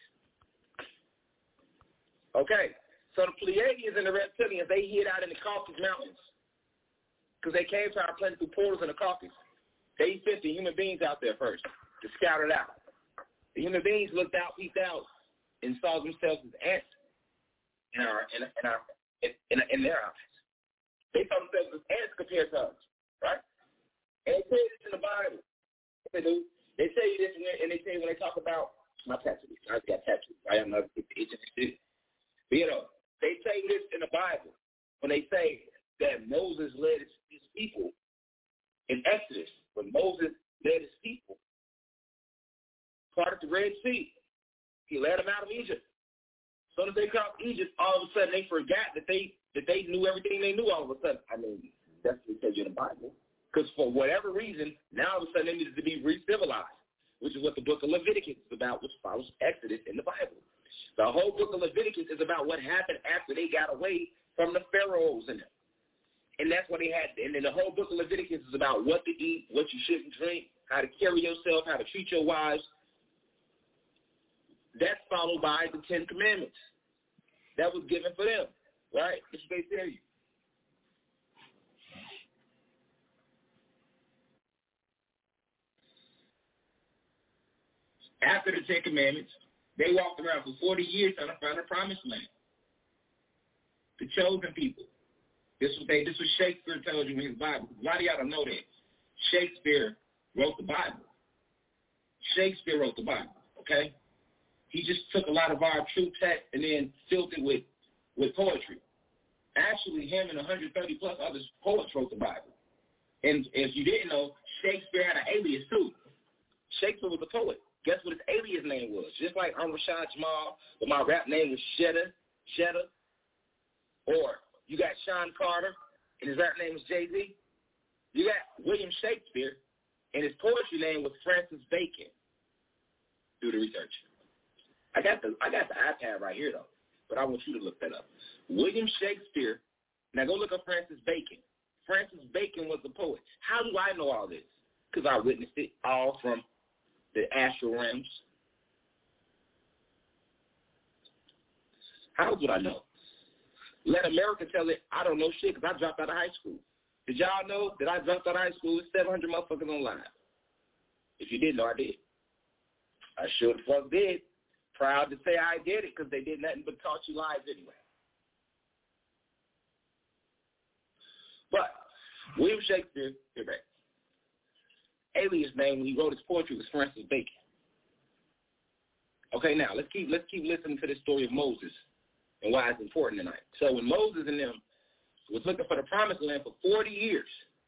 Okay, so the Pleiadians and the Reptilians, they hid out in the Caucasus Mountains because they came to our planet through portals in the Caucasus. They sent the human beings out there first to scout it out. The human beings looked out, peeped out, and saw themselves as ants in their eyes. They saw themselves as ants compared to us, right? And they say this in the Bible. They do. They tell you this, and they say when they talk about my tattoos. I just got tattoos. I am not interested. But they say this in the Bible when they say that Moses led his people in Exodus. When Moses led his people, parted the Red Sea. He led them out of Egypt. As soon as they crossed Egypt, all of a sudden they forgot that they knew everything they knew all of a sudden. I mean, that's what it says in the Bible. Because for whatever reason, now all of a sudden they needed to be re-civilized, which is what the book of Leviticus is about, which follows Exodus in the Bible. The whole book of Leviticus is about what happened after they got away from the pharaohs in them. And that's what they had. And then the whole book of Leviticus is about what to eat, what you shouldn't drink, how to carry yourself, how to treat your wives. That's followed by the 10 Commandments. That was given for them, right? That's what they tell you. After the 10 Commandments, they walked around for 40 years trying to find a promised land. The chosen people. This was Shakespeare tells you in his Bible. A lot of y'all don't know that. Shakespeare wrote the Bible. Shakespeare wrote the Bible, okay? He just took a lot of our true text and then filled it with poetry. Actually, him and 130 plus other poets wrote the Bible. And if you didn't know, Shakespeare had an alias too. Shakespeare was a poet. Guess what his alias name was? Just like I'm Rashad Jamal, but my rap name was Shedda. Or you got Sean Carter, and his rap name was Jay-Z. You got William Shakespeare, and his poetry name was Francis Bacon. Do the research. I got the iPad right here, though, but I want you to look that up. William Shakespeare. Now go look up Francis Bacon. Francis Bacon was a poet. How do I know all this? Because I witnessed it all from the astral realms. How would I know? Let America tell it, I don't know shit because I dropped out of high school. Did y'all know that I dropped out of high school with 700 motherfuckers online? If you didn't know, I did. I sure the fuck did. Proud to say I did it because they did nothing but taught you lies anyway. But William Shakespeare, you're right. Alias name when he wrote his poetry was Francis Bacon. Okay, now let's keep listening to the story of Moses and why it's important tonight. So when Moses and them was looking for the promised land for 40 years,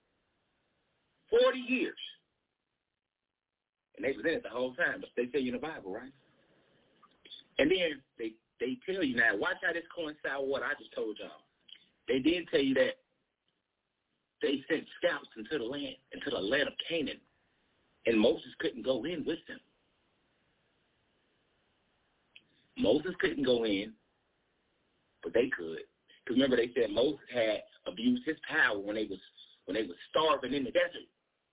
and they was in it the whole time, but they tell you in the Bible, right? And then they tell you now, watch how this coincides with what I just told y'all. They did tell you that they sent scouts into the land of Canaan, and Moses couldn't go in with them. Moses couldn't go in, but they could. Because remember, they said Moses had abused his power when they was starving in the desert.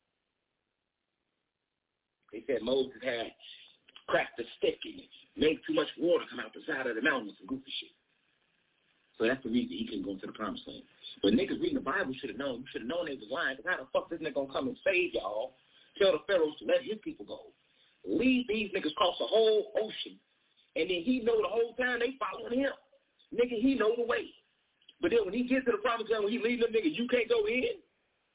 They said Moses had cracked a stick and made too much water come out the side of the mountain with some goofy shit. So that's the reason he couldn't go into the promised land. But niggas reading the Bible should have known. You should have known they was lying. Because how the fuck this nigga gonna come and save y'all? Tell the pharaohs to let his people go. Lead these niggas across the whole ocean. And then he know the whole time they following him. Nigga, he know the way. But then when he gets to the promised land, when he leads them niggas, you can't go in.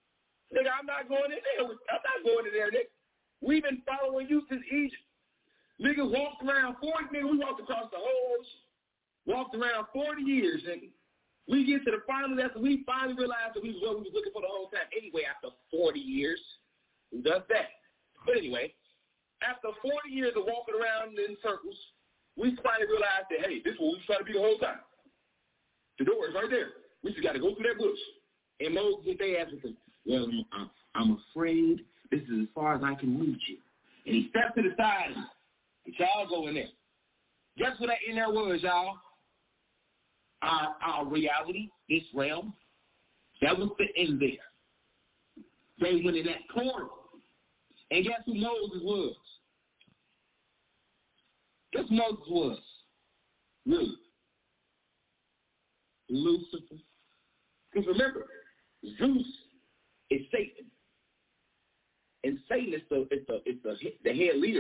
Nigga, I'm not going in there. I'm not going in there, nigga. We've been following you since Egypt. Nigga walked around 40, nigga, we walked across the whole ocean. Walked around 40 years, nigga. We get to the final lesson. We finally realized that we was what we was looking for the whole time. Anyway, after 40 years, who does that? But anyway, after 40 years of walking around in circles, we finally realized that, hey, this is what we was trying to be the whole time. The door is right there. We just got to go through that bush. And Moses, they asked him, well, I'm afraid this is as far as I can reach you. And he stepped to the side and y'all go in there. Guess what that in there was, y'all? Our reality, this realm, that was the end there. They went in that portal. And guess who Moses was? Guess who Moses was? Really? Lucifer. Because remember, Zeus is Satan. And Satan is the head leader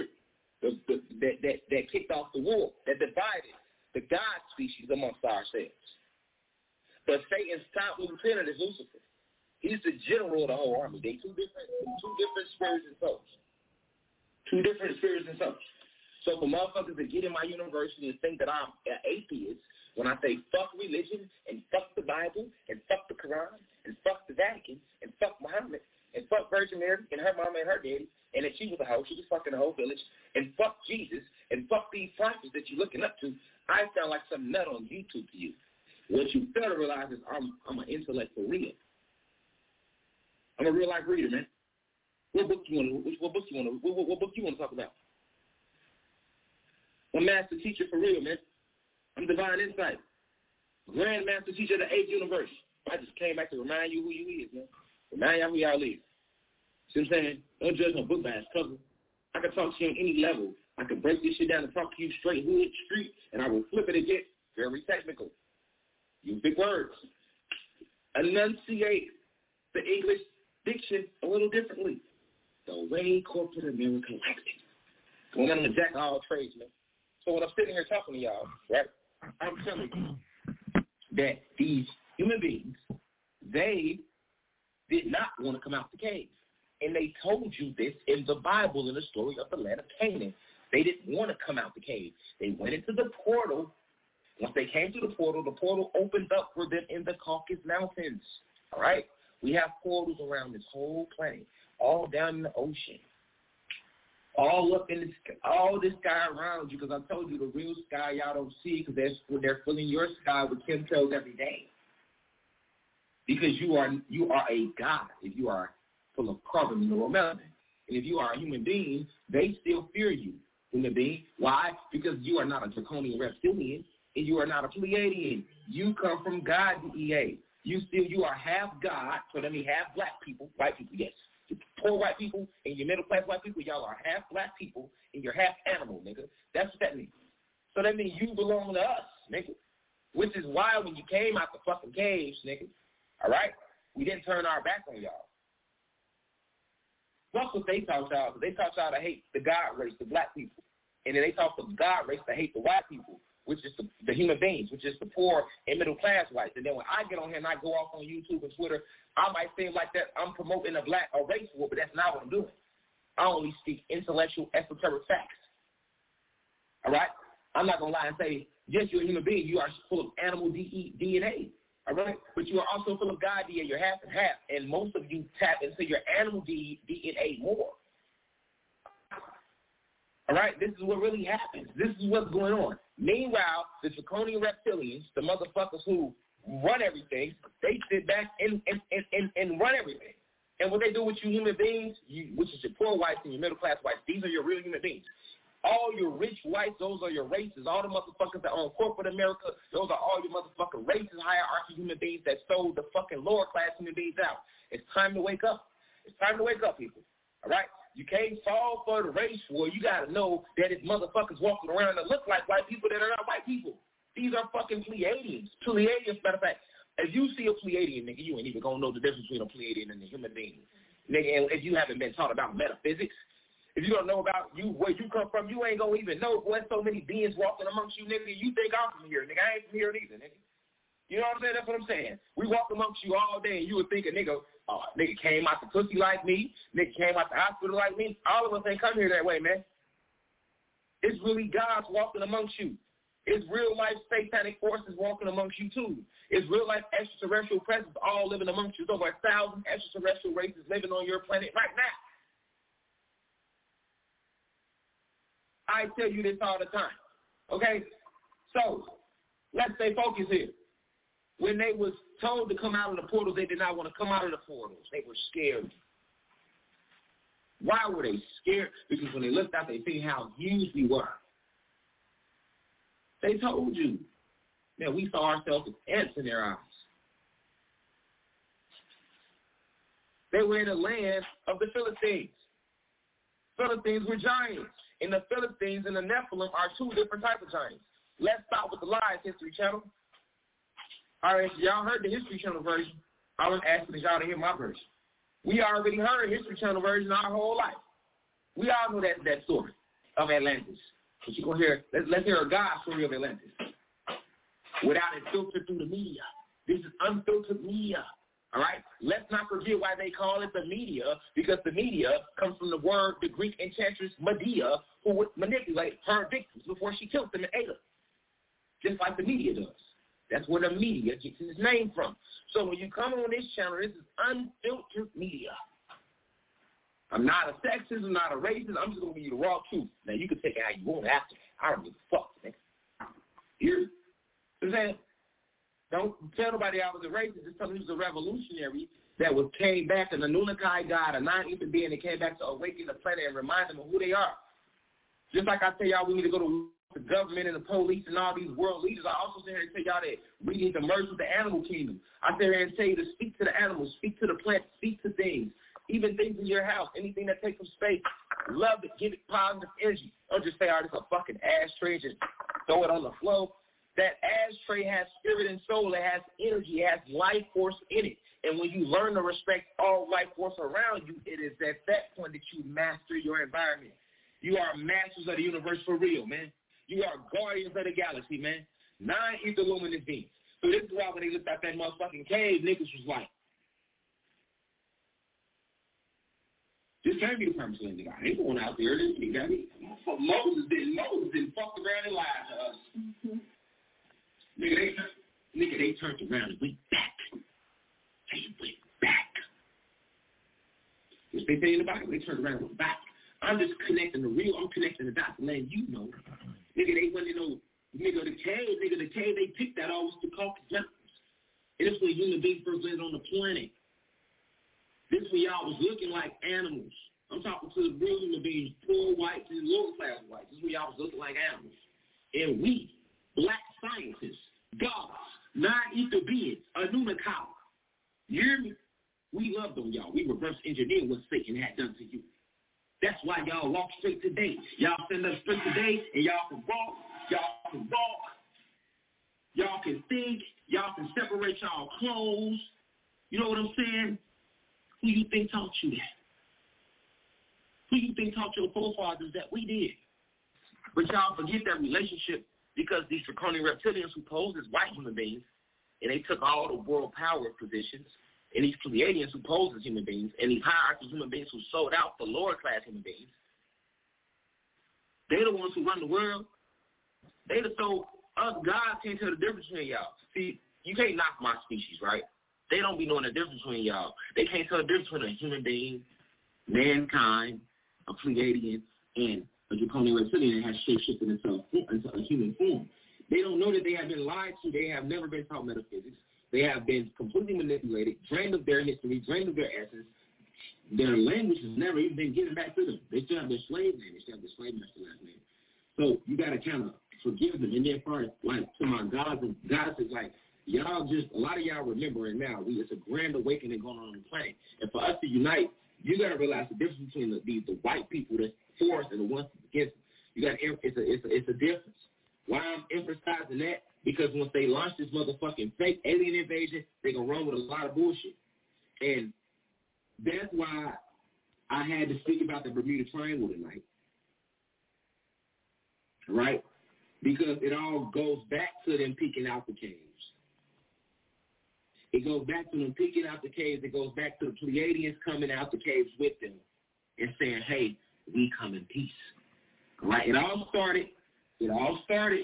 that kicked off the war, that divided the God species amongst ourselves. But Satan's top lieutenant is Lucifer. He's the general of the whole army. They two different spirits and souls. Two different spirits and souls. So for motherfuckers that get in my university and think that I'm an atheist, when I say fuck religion and fuck the Bible and fuck the Quran and fuck the Vatican and fuck Muhammad and fuck Virgin Mary and her mama and her daddy, and that she was a hoe, she was fucking the whole village, and fuck Jesus and fuck these prophets that you're looking up to, I sound like some nut on YouTube to you. What you fail to realize is I'm an intellect for real. I'm a real life reader, man. What book you want to talk about? I'm a master teacher for real, man. I'm divine insight. Grand master teacher of the 8th universe. I just came back to remind you who you is, man. Remind y'all who y'all is. See what I'm saying? Don't judge no book by its cover. I can talk to you on any level. I can break this shit down and talk to you straight hood street, and I will flip it and get very technical. Use big words. Enunciate the English diction a little differently. The way corporate America likes it. I'm going to jack all trades, man. So when I'm sitting here talking to y'all, right, I'm telling you that these human beings, they did not want to come out the cave. And they told you this in the Bible in the story of the land of Canaan. They didn't want to come out the cave. They went into the portal. Once they came to the portal opened up for them in the Caucasus Mountains. All right? We have portals around this whole planet, all down in the ocean, all up in the sky, all this sky around you, because I told you the real sky y'all don't see because they're filling your sky with chemtrails every day. Because you are a god if you are full of carbon mineral melanin. And if you are a human being, they still fear you, human being. Why? Because you are not a draconian reptilian and you are not a Pleiadian. You come from God, DEA. You are half God, so that means half black people, white people, yes. You poor white people and your middle-class white people, y'all are half black people and you're half animal, nigga. That's what that means. So that means you belong to us, nigga. Which is why when you came out the fucking caves, nigga, all right, we didn't turn our back on y'all. Fuck what they taught y'all, because they taught y'all to hate the God race, the black people. And then they taught the God race to hate the white people, which is the human beings, which is the poor and middle-class whites. And then when I get on here and I go off on YouTube and Twitter, I might seem like that I'm promoting a race war, but that's not what I'm doing. I only speak intellectual, esoteric facts. All right? I'm not going to lie and say, yes, you're a human being. You are full of animal DNA. All right? But you are also full of God DNA. You're half and half. And most of you tap into your animal DNA more. All right? This is what really happens. This is what's going on. Meanwhile, the draconian reptilians, the motherfuckers who run everything, they sit back and run everything. And what they do with you human beings, which is your poor whites and your middle-class whites, these are your real human beings. All your rich whites, those are your races. All the motherfuckers that own corporate America, those are all your motherfucking races, hierarchy human beings that sold the fucking lower-class human beings out. It's time to wake up. It's time to wake up, people. All right? You can't fall for the race war. You got to know that it's motherfuckers walking around that look like white people that are not white people. These are fucking Pleiadians. Pleiadians, matter of fact, if you see a Pleiadian, nigga, you ain't even going to know the difference between a Pleiadian and a human being. Nigga, and if you haven't been taught about metaphysics, if you don't know about where you come from, you ain't going to even know, boy, so many beings walking amongst you, nigga, you think I'm from here, nigga. I ain't from here either, nigga. You know what I'm saying? That's what I'm saying. We walk amongst you all day, and you would think a nigga, nigga came out the pussy like me, nigga came out the hospital like me. All of us ain't come here that way, man. It's really God's walking amongst you. It's real-life satanic forces walking amongst you, too. It's real-life extraterrestrial presence all living amongst you. There's over 1,000 extraterrestrial races living on your planet right now. I tell you this all the time, okay? So let's stay focused here. When they was told to come out of the portals, they did not want to come out of the portals. They were scared. Why were they scared? Because when they looked out, they seen how huge we were. They told you that we saw ourselves as ants in their eyes. They were in the land of the Philistines. Philistines were giants. And the Philistines and the Nephilim are two different types of giants. Let's start with the lies, History Channel. All right, y'all heard the History Channel version. I was asking y'all to hear my version. We already heard History Channel version our whole life. We all know that story of Atlantis. But you're going to hear, let's hear a God story of Atlantis. Without it filtered through the media. This is unfiltered media. All right? Let's not forget why they call it the media, because the media comes from the word, the Greek enchantress Medea, who would manipulate her victims before she killed them and ate them. Just like the media does. That's where the media gets its name from. So when you come on this channel, this is unfiltered media. I'm not a sexist, I'm not a racist, I'm just going to give you the raw truth. Now, you can take it how you want after. I don't give a fuck, man. You know what I'm saying? Don't tell nobody I was a racist. Just tell me he was a revolutionary that came back, an Anunnaki god, a non-ether being that came back to awaken the planet and remind them of who they are. Just like I tell y'all we need to go to the government and the police and all these world leaders, I also sit here and tell y'all that we need to merge with the animal kingdom. I sit here and tell you to speak to the animals, speak to the plants, speak to things, even things in your house, anything that takes up space. Love it, give it positive energy. Don't just say, oh, this is a fucking ashtray and just throw it on the floor. That ashtray has spirit and soul. It has energy. It has life force in it. And when you learn to respect all life force around you, it is at that point that you master your environment. You are masters of the universe for real, man. You are guardians of the galaxy, man. Non-ether luminous beings. So this is why when they looked at that motherfucking cave, niggas was like, this can't be the promised land, nigga. I ain't going out there. This nigga, Moses didn't fuck around and lie to us. Mm-hmm. Nigga, they turned around and went back. They went back. If they say in the Bible, they turned around and went back. I'm just connecting the real. I'm connecting the dots, letting you know. Nigga, they went in the cave. The cave they picked that all was the Caucasus Mountains. And this was when human beings first landed on the planet. This is when y'all was looking like animals. I'm talking to the real human beings, poor whites and lower class whites. This is when y'all was looking like animals. And we, black scientists, gods, non-ether beings, Anunnaki, you hear me? We love them, y'all. We reverse engineer what Satan had done to you. That's why y'all walk straight today. Y'all stand up straight today, and y'all can walk. Y'all can walk. Y'all can think. Y'all can separate y'all clothes. You know what I'm saying? Who you think taught you that? Who you think taught your forefathers that? We did. But y'all forget that relationship because these draconian reptilians who posed as white human beings, and they took all the world power positions, and these Pleiadians who posed as human beings, and these hierarchical human beings who sold out the lower class human beings, they're the ones who run the world. So us gods can't tell the difference between y'all. See, you can't knock my species, right? They don't be knowing the difference between y'all. They can't tell the difference between a human being, mankind, a Pleiadian, and a draconian reptilian that has shape-shifted into a human form. They don't know that they have been lied to. They have never been taught metaphysics. They have been completely manipulated, drained of their history, drained of their essence. Their language has never even been given back to them. They still have their slave name. They still have their slave master last name. So you got to kind of forgive them. And then part, like, to my gods and goddesses, like, y'all just, a lot of y'all remember it now. It's a grand awakening going on the planet. And for us to unite, you got to realize the difference between the white people that's for us and the ones against them. You got it's a difference. Why I'm emphasizing that? Because once they launch this motherfucking fake alien invasion, they're going to run with a lot of bullshit. And that's why I had to speak about the Bermuda Triangle tonight. Right? Because it all goes back to them peeking out the caves. It goes back to them peeking out the caves. It goes back to the Pleiadians coming out the caves with them and saying, hey, we come in peace. Right, it all started. Because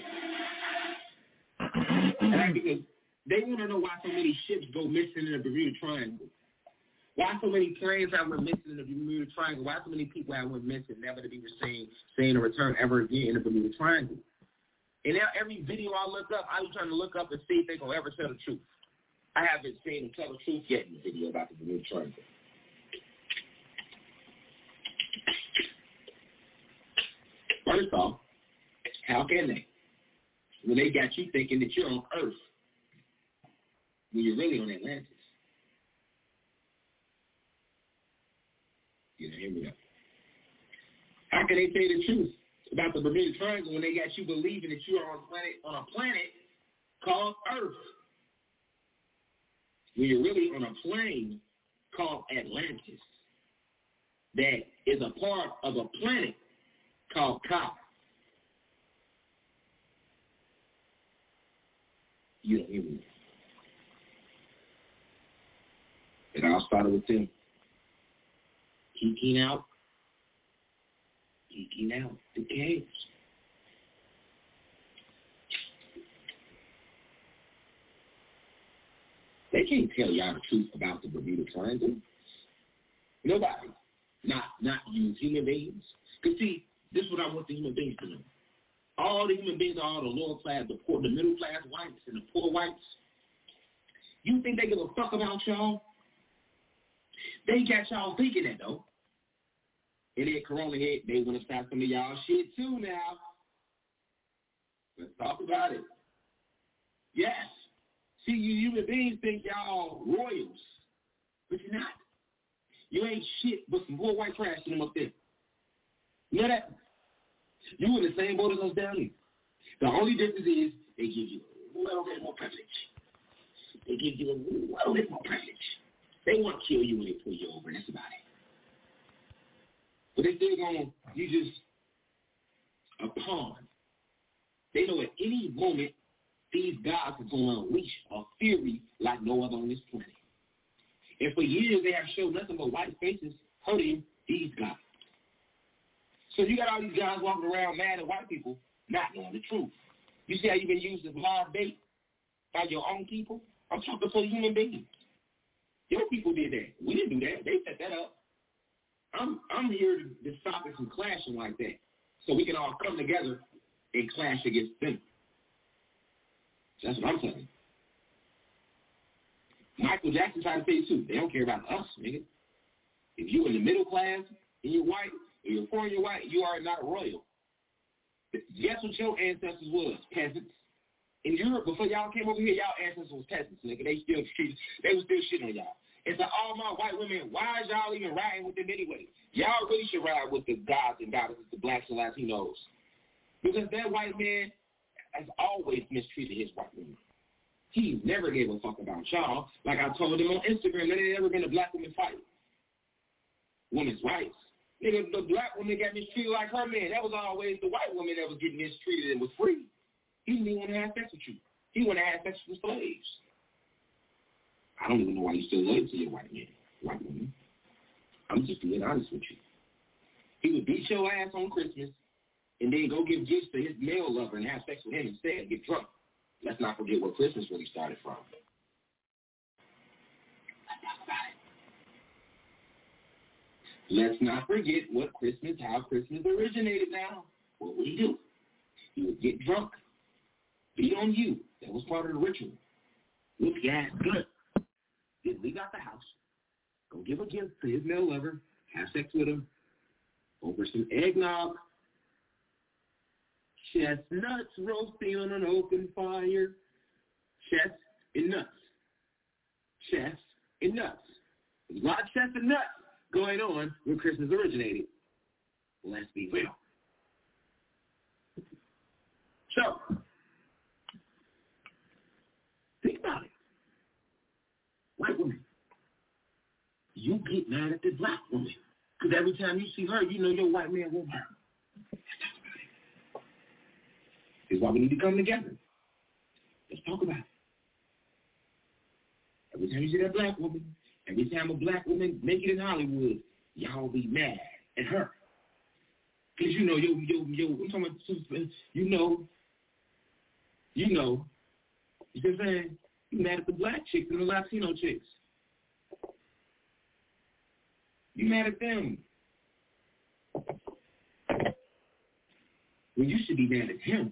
they want to know why so many ships go missing in the Bermuda Triangle. Why so many planes have went missing in the Bermuda Triangle? Why so many people have went missing, never to be seen or returned ever again in the Bermuda Triangle? And now every video I look up, I'm trying to look up and see if they're going to ever tell the truth. I haven't seen them tell the truth yet in the video about the Bermuda Triangle. First off, how can they? When they got you thinking that you're on Earth when you're really on Atlantis. You know, hear me out. How can they tell you the truth about the Bermuda Triangle when they got you believing that you are on a planet called Earth? When you're really on a plane called Atlantis that is a part of a planet called Ka. You don't hear me. It all started with them. Geeking out the caves. They can't tell y'all the truth about the Bermuda Triangle. Nobody. Not you human beings. Because see, this is what I want the human beings to know. All the human beings, all the lower class, the middle class whites and the poor whites, you think they give a fuck about y'all? They got y'all thinking that, though. And then Corona hit, they want to stop some of y'all shit, too, now. Let's talk about it. Yes. See, you human beings think y'all royals, but you're not. You ain't shit but some poor white trash in them up there. You know that? You in the same boat as us down here. The only difference is they give you a little bit more privilege. They give you a little bit more privilege. They want to kill you when they pull you over. That's about it. But they still going to, you just a pawn. They know at any moment these guys are going to unleash a fury like no other on this planet. And for years they have shown nothing but white faces hurting these guys. So you got all these guys walking around mad at white people, not knowing the truth. You see how you've been used as live bait by your own people? I'm talking for human beings. Your people did that. We didn't do that. They set that up. I'm here to stop it from clashing like that, so we can all come together and clash against them. That's what I'm telling you. Michael Jackson tried to say it too. They don't care about us, nigga. If you in the middle class and you're white, or you're poor and you're white, you are not royal. Guess what your ancestors was? Peasants. In Europe, before y'all came over here, y'all ancestors was peasants, nigga. They was still shitting on y'all. And to all my white women, why is y'all even riding with them anyway? Y'all really should ride with the gods and goddesses, the blacks and Latinos. Because that white man has always mistreated his white women. He never gave a fuck about y'all. Like I told him on Instagram, there ain't never been a black woman fight. Women's rights. Nigga, the black woman got mistreated like her man. That was always the white woman that was getting mistreated and was free. He didn't even want to have sex with you. He wanted to have sex with slaves. I don't even know why you still loyal to your white woman. I'm just being honest with you. He would beat your ass on Christmas and then go give gifts to his male lover and have sex with him instead and get drunk. Let's not forget where Christmas really started from. Let's not forget how Christmas originated now. What would he do? He would get drunk, beat on you. That was part of the ritual. Look, yeah, good. Then leave out the house, go give a gift to his male lover, have sex with him, over some eggnog, chestnuts roasting on an open fire, chest and nuts. Chest and nuts. There's a lot of chest and nuts going on when Christmas originated. Let's be real. So, think about it. White woman, you get mad at the black woman. Because every time you see her, you know your white man won't hurt. This is why we need to come together. Let's talk about it. Every time you see that black woman, every time a black woman make it in Hollywood, y'all be mad at her. Because you know, I'm talking about, you know, you see what I'm saying? You mad at the black chicks and the Latino chicks. You mad at them. When you should be mad at him.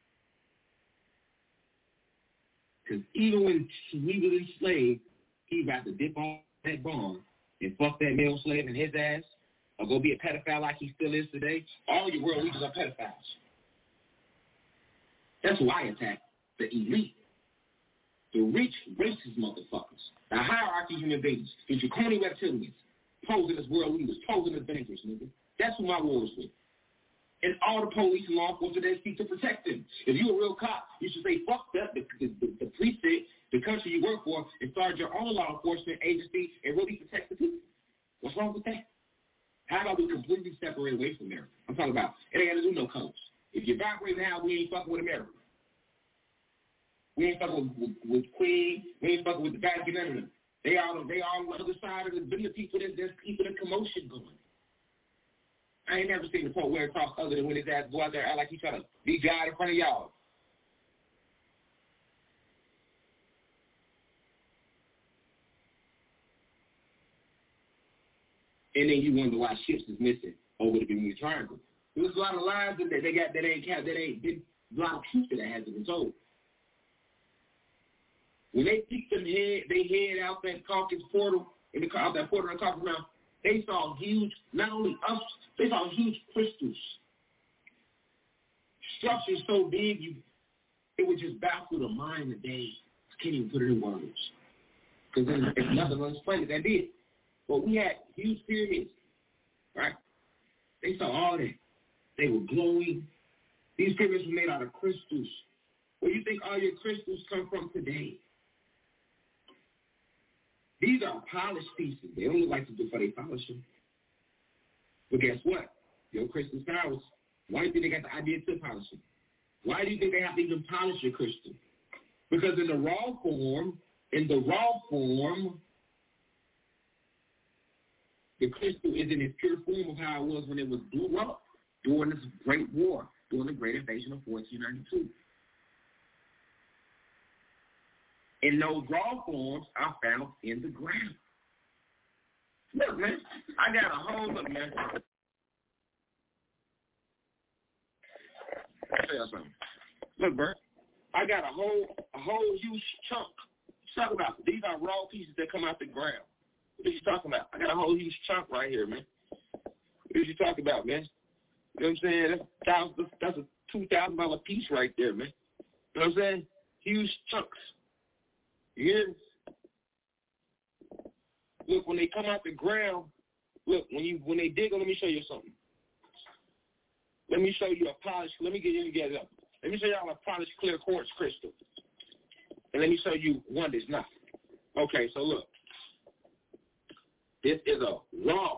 Because even when we were enslaved, he about to dip on that barn and fuck that male slave in his ass, or go be a pedophile like he still is today. All your world leaders are pedophiles. That's why I attack the elite, the rich, racist motherfuckers, the hierarchy human beings, the draconian reptilians, posing as world leaders, posing as bankers, nigga. That's who my war is with. And all the police and law enforcement that seek to protect them. If you're a real cop, you should say, fuck that, the precinct, the country you work for, and start your own law enforcement agency and really protect the people. What's wrong with that? How about we completely separate away from America? I'm talking about, it ain't got to do no colors. If you're back right now, we ain't fucking with America. We ain't fucking with Queen. We ain't fucking with the Vatican, none of them. They all on the other side of the people that's keeping the commotion going. I ain't never seen the Pope wear a cross other than when his ass go out there and act like he trying to be God in front of y'all. And then you wonder why ships is missing over the Bermuda Triangle. There's a lot of lies that they got that ain't a lot of truth that hasn't been told. When they peeked they head out that Caucasus portal, out that portal in the Caucasus Mountain, they saw huge, not only us, they saw huge crystals. Structures so big, it would just baffle the mind that they can't even put it in words. Because there's nothing on this planet that did. But we had huge pyramids, right? They saw all that. They were glowing. These pyramids were made out of crystals. Where do you think all your crystals come from today? These are polished pieces. They don't look like to do before they polish them. But guess what? Your crystal towers. Why do you think they got the idea to polish them? Why do you think they have to even polish your crystal? Because in the raw form, the crystal is in its pure form of how it was when it was blew up during this great war, during the Great Invasion of 1492. And those raw forms are found in the ground. Look, man, I got a whole look, man. I'll tell you something. Look, Bert, I got a whole huge chunk. Talk about these are raw pieces that come out the ground. What are you talking about? I got a whole huge chunk right here, man. What are you talking about, man? You know what I'm saying? That's a $2,000 piece right there, man. You know what I'm saying? Huge chunks. You hear me? Look, when they come out the ground, look, when they dig them, let me show you something. Let me show you a polished, let me get you together. Let me show y'all a polished clear quartz crystal. And let me show you one that's not. Okay, so look. This is a raw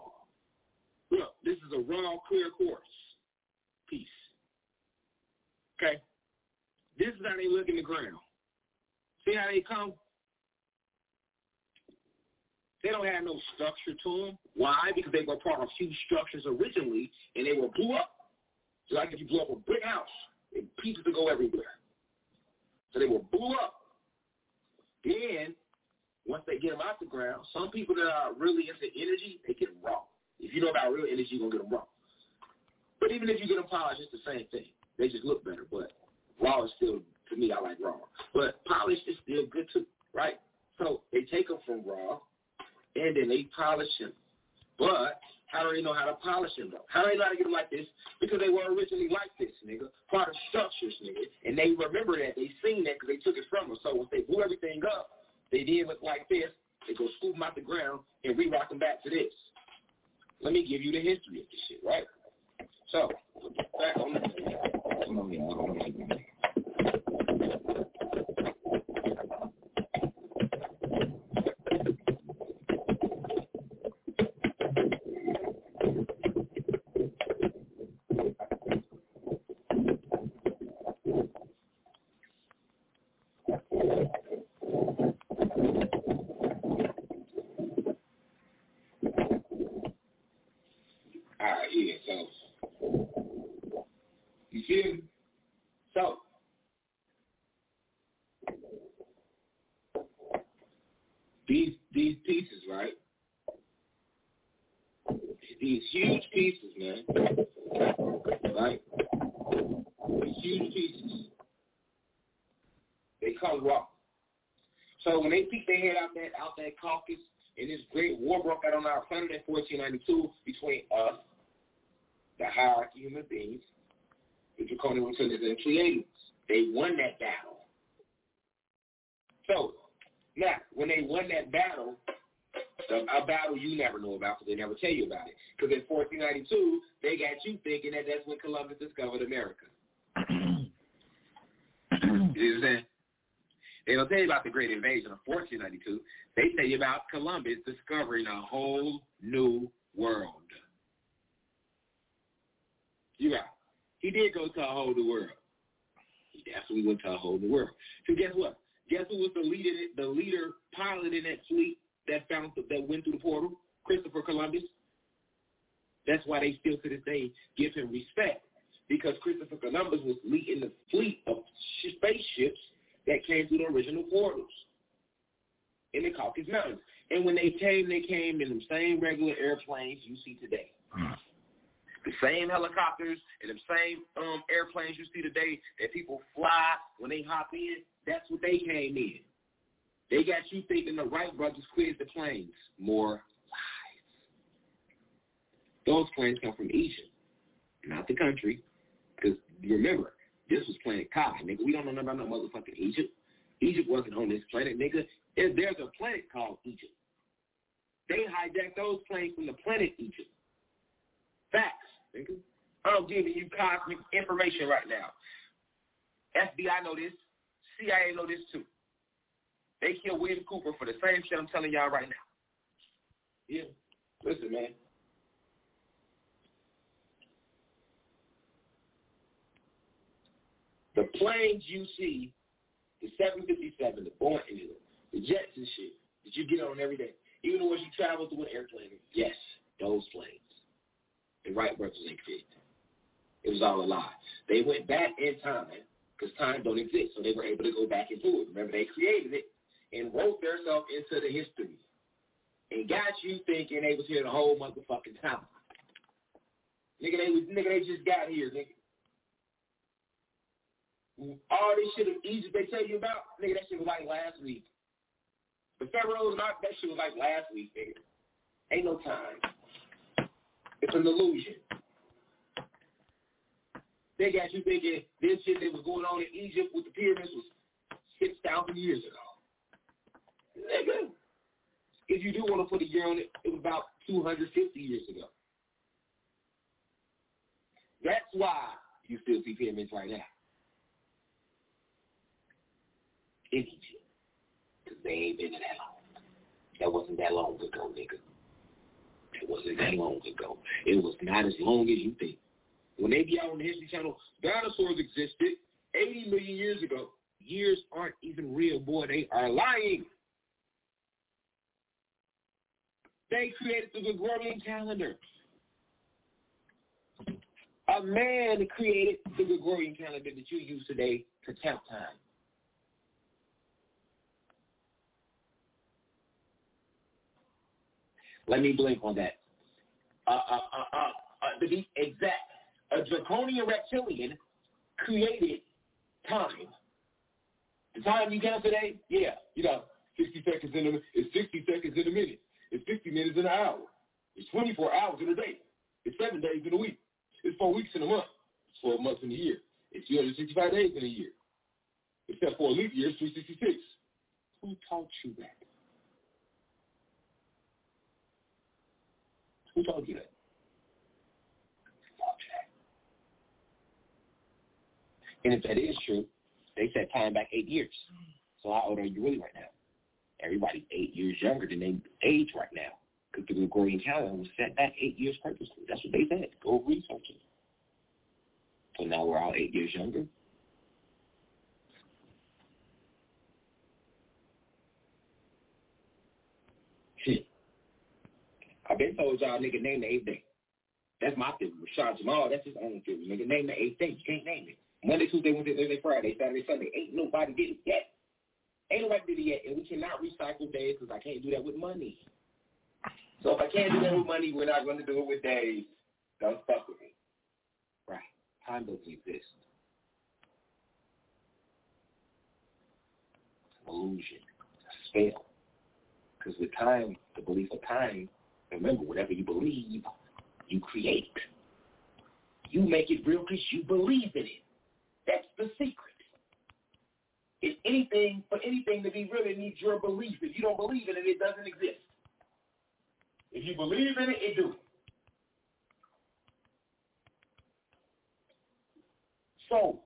clear quartz piece. Okay? This is how they look in the ground. See how they come? They don't have no structure to them. Why? Because they were part of huge structures originally, and they were blew up. So like if you blew up a brick house, pieces would go everywhere. So they were blew up. Then, once they get them out the ground, some people that are really into energy, they get them raw. If you know about real energy, you're going to get them raw. But even if you get them polished, it's the same thing. They just look better, but raw is still, to me, I like raw. But polished is still good too, right? So they take them from raw, and then they polish them. But how do they know how to polish them, though? How do they know how to get them like this? Because they were originally like this, nigga. Part of structures, nigga. And they remember that. They seen that because they took it from them. So once they blew everything up, they did look like this. They go scoop them out the ground and re-rock them back to this. Let me give you the history of this shit, right? So, back on the... So feel me? So, these pieces, right? These huge pieces, man. Right? These huge pieces. They come raw. So when they peek their head out that Caucasus, and this great war broke out on our planet in 1492 between us, the hierarchy of human beings, the Draconian Reptilians and Pleiadians. They won that battle. So, now, when they won that battle, a battle you never know about because they never tell you about it. Because in 1492, they got you thinking that that's when Columbus discovered America. You know what I'm saying? They don't tell you about the Great Invasion of 1492. They tell you about Columbus discovering a whole new world. You right. He did go to a whole new world. He definitely went to a whole new world. So guess what? Guess who was the leader pilot in that fleet that went through the portal? Christopher Columbus. That's why they still to this day give him respect, because Christopher Columbus was leading the fleet of spaceships that came through the original portals in the Caucasus Mountains. And when they came in the same regular airplanes you see today. The same helicopters and the same airplanes you see today that people fly when they hop in, that's what they came in. They got you thinking the Wright brothers quizzed the planes. More lies. Those planes come from Egypt, not the country. Because remember, this was planet Kai, nigga. We don't know nothing about no motherfucking Egypt. Egypt wasn't on this planet, nigga. There's a planet called Egypt. They hijacked those planes from the planet Egypt. Facts, nigga. I'm giving you cosmic information right now. FBI know this. CIA know this too. They killed William Cooper for the same shit I'm telling y'all right now. Yeah. Listen, man. The planes you see, the 757, the Boeing, the jets and shit that you get on every day, even the ones you travel through an airplane, yes, those planes. The Wright brothers ain't fit. It was all a lie. They went back in time because time don't exist, so they were able to go back into it. Remember, they created it and wrote themselves into the history and got you thinking they was here the whole motherfucking time. Nigga, they just got here, nigga. All this shit in Egypt they tell you about, nigga, that shit was like last week. The pharaohs, that shit was like last week, nigga. Ain't no time. It's an illusion. They got you thinking this shit that was going on in Egypt with the pyramids was 6,000 years ago. Nigga, if you do want to put a year on it, it was about 250 years ago. That's why you still see pyramids right now. In Egypt. Because they ain't been there that long. That wasn't that long ago, nigga. It wasn't that long ago. It was not as long as you think. When they be out on the History Channel, dinosaurs existed 80 million years ago. Years aren't even real, boy. They are lying. They created the Gregorian calendar. A man created the Gregorian calendar that you use today to count time. Let me blink on that. To be exact, a draconian reptilian created time. The time you count today, yeah, you got 60 seconds in a minute. It's 60 seconds in a minute. It's 60 minutes in an hour. It's 24 hours in a day. It's 7 days in a week. It's 4 weeks in a month. It's 12 months in a year. It's 365 days in a year. Except for a leap year, it's 366. Who taught you that? Who told you that? And if that is true, they set time back 8 years. So how old are you really right now? Everybody's 8 years younger than they age right now. Because the Gregorian calendar was set back 8 years purposely. That's what they said. Go research it. So now we're all 8 years younger. Shit. I've been told y'all nigga name the 8th day. That's my theory. Rashad Jamal, that's his own theory. Nigga, name the 8 things. You can't name it. Monday, Tuesday, Wednesday, Thursday, Friday, Saturday, Sunday. Ain't nobody did it yet. Ain't nobody did it yet. And we cannot recycle days because I can't do that with money. So if I can't do that with money, we're not going to do it with days. Don't fuck with me. Right. Time doesn't exist. It's an illusion. It's a spell. Because with time, the belief of time, remember, whatever you believe, you create. You make it real because you believe in it. That's the secret. If anything, for anything to be real, it needs your belief. If you don't believe in it, it doesn't exist. If you believe in it, it do. So,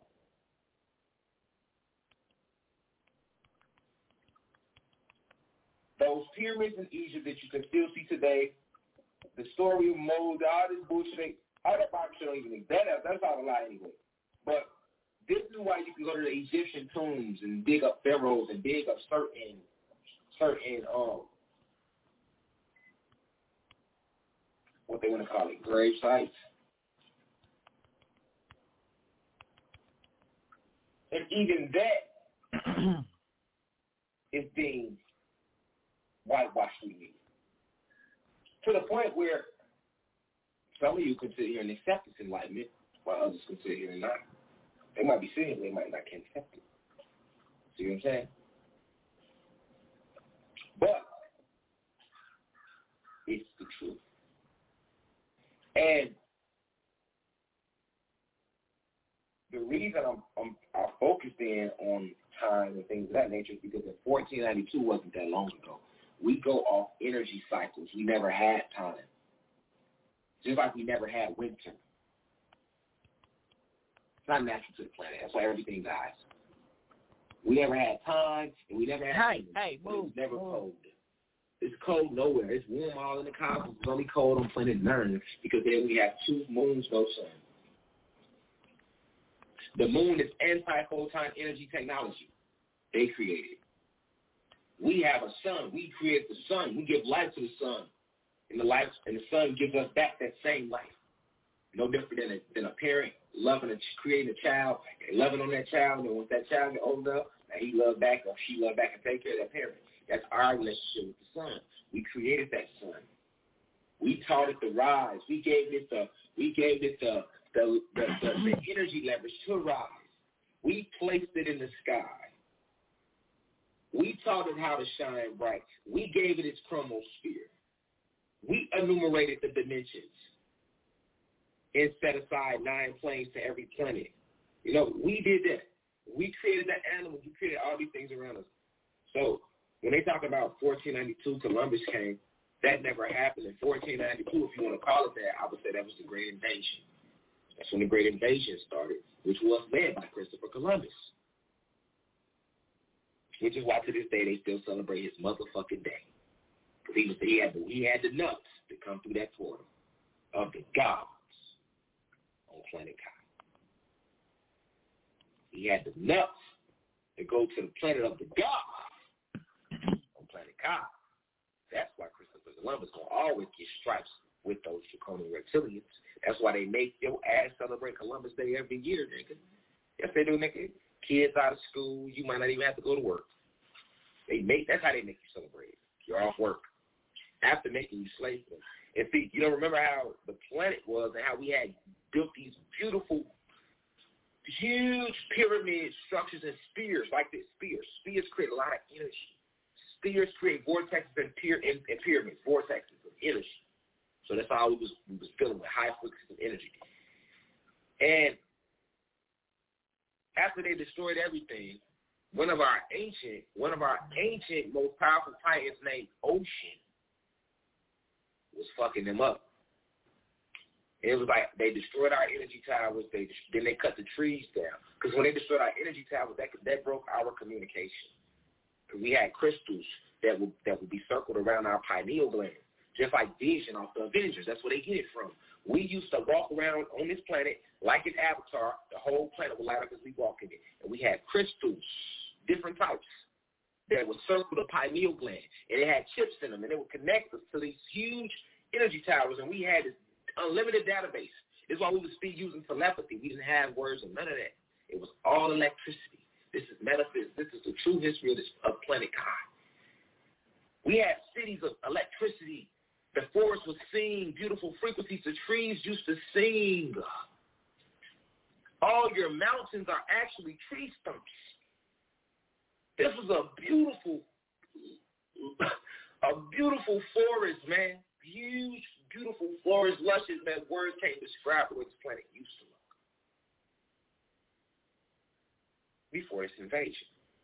those pyramids in Egypt that you can still see today, the story of Moses, all this bullshit, all that Bible shit don't even exist. That's all a lie anyway. But this is why you can go to the Egyptian tombs and dig up pharaohs and dig up certain what they want to call it, grave sites. And even that is being whitewashed with me. To the point where some of you can sit here and accept this enlightenment, while others can sit here and not. They might be seeing it, they might not can accept it. See what I'm saying? But it's the truth. And the reason I'm focused in on time and things of that nature is because in 1492 wasn't that long ago. We go off energy cycles. We never had time. Just like we never had winter. It's not natural to the planet. That's why everything dies. We never had time, and we never had it was never cold. It's cold nowhere. It's warm all in the cosmos. It's only cold on planet Earth because then we have 2 moons, no sun. The moon is anti-photon energy technology. They created it. We have a sun. We create the sun. We give life to the sun. And the sun gives us back that same life. No different than a parent loving and creating a child and loving on that child. And once that child gets old enough, now he love back or she love back and take care of that parent. That's our relationship with the sun. We created that sun. We taught it to rise. We gave it the energy leverage to rise. We placed it in the sky. We taught it how to shine bright. We gave it its chromosphere. We enumerated the dimensions and set aside 9 planes to every planet. You know, we did that. We created that animal. We created all these things around us. So when they talk about 1492, Columbus came, that never happened. In 1492, if you want to call it that, I would say that was the Great Invasion. That's when the Great Invasion started, which was led by Christopher Columbus. Which is why to this day they still celebrate his motherfucking day. Because he had the nuts to come through that portal of the gods on planet Kai. He had the nuts to go to the planet of the gods on planet Kai. That's why Christopher Columbus will always get stripes with those draconian reptilians. That's why they make your ass celebrate Columbus Day every year, nigga. Yes, they do, nigga. Kids out of school, you might not even have to go to work. That's how they make you celebrate. You're off work. After making you slaves. And see, you don't remember how the planet was and how we had built these beautiful, huge pyramid structures and spheres like this. Spheres create a lot of energy. Spheres create vortexes and pyramids, vortexes of energy. So that's how we was filling with high frequencies of energy. And after they destroyed everything, one of our ancient, most powerful titans named Ocean was fucking them up. It was like they destroyed our energy towers. Then they cut the trees down. Because when they destroyed our energy towers, that broke our communication. Because we had crystals that would be circled around our pineal gland, just like Vision off the Avengers. That's where they get it from. We used to walk around on this planet like an avatar. The whole planet would light up as we walk in it. And we had crystals, different types, that would circle the pineal gland. And it had chips in them, and it would connect us to these huge energy towers. And we had this unlimited database. This is why we would speak using telepathy. We didn't have words or none of that. It was all electricity. This is metaphysics. This is the true history of planet God. We had cities of electricity. The forest was singing beautiful frequencies. The trees used to sing. All your mountains are actually tree stumps. This was a beautiful forest, man. Huge, beautiful forest, luscious, man. Words can't describe what this planet used to look before its invasion.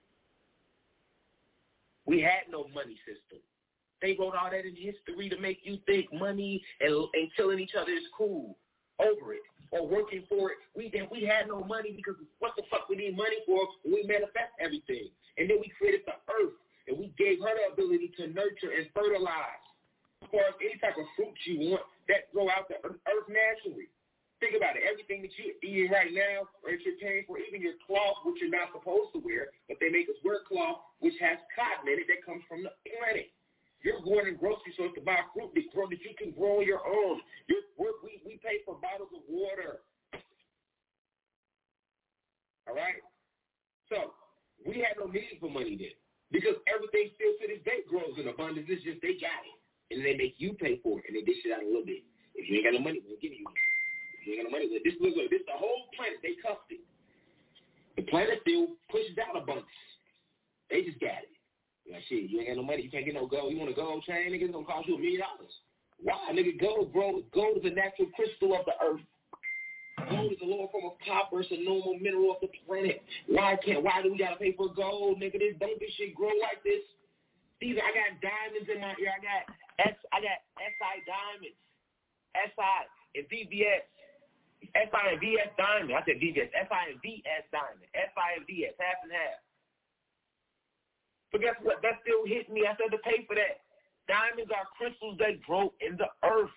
We had no money system. They wrote all that in history to make you think money and killing each other is cool. Over it or working for it. We had no money because what the fuck we need money for when we manifest everything. And then we created the earth and we gave her the ability to nurture and fertilize. As far as any type of fruit you want that grow out the earth naturally. Think about it. Everything that you're eating right now or that you're paying for, even your cloth, which you're not supposed to wear, but they make us wear cloth, which has cotton in it that comes from the planet. You're going in grocery stores to buy fruit that you can grow on your own. We pay for bottles of water. All right? So we had no need for money then because everything still to this day grows in abundance. It's just they got it. And they make you pay for it, and they dish it out a little bit. If you ain't got no money, we'll give you money. If you ain't got no money, this the whole planet. They cuffed it. The planet still pushes out abundance. They just got it. Like, shit, you ain't got no money. You can't get no gold. You want a gold chain, nigga? It's going to cost you $1 million. Why, nigga? Gold, bro. Gold is a natural crystal of the earth. Gold is a lower form of copper. It's a normal mineral of the planet. Why do we got to pay for gold, nigga? Don't this shit grow like this? I got diamonds in my ear. I got SI diamonds. SI and VVS. SI and VS diamond. I said VVS. SI and VS diamond. SI and VS, half and half. But guess what? That still hit me. I said to pay for that. Diamonds are crystals that grow in the earth.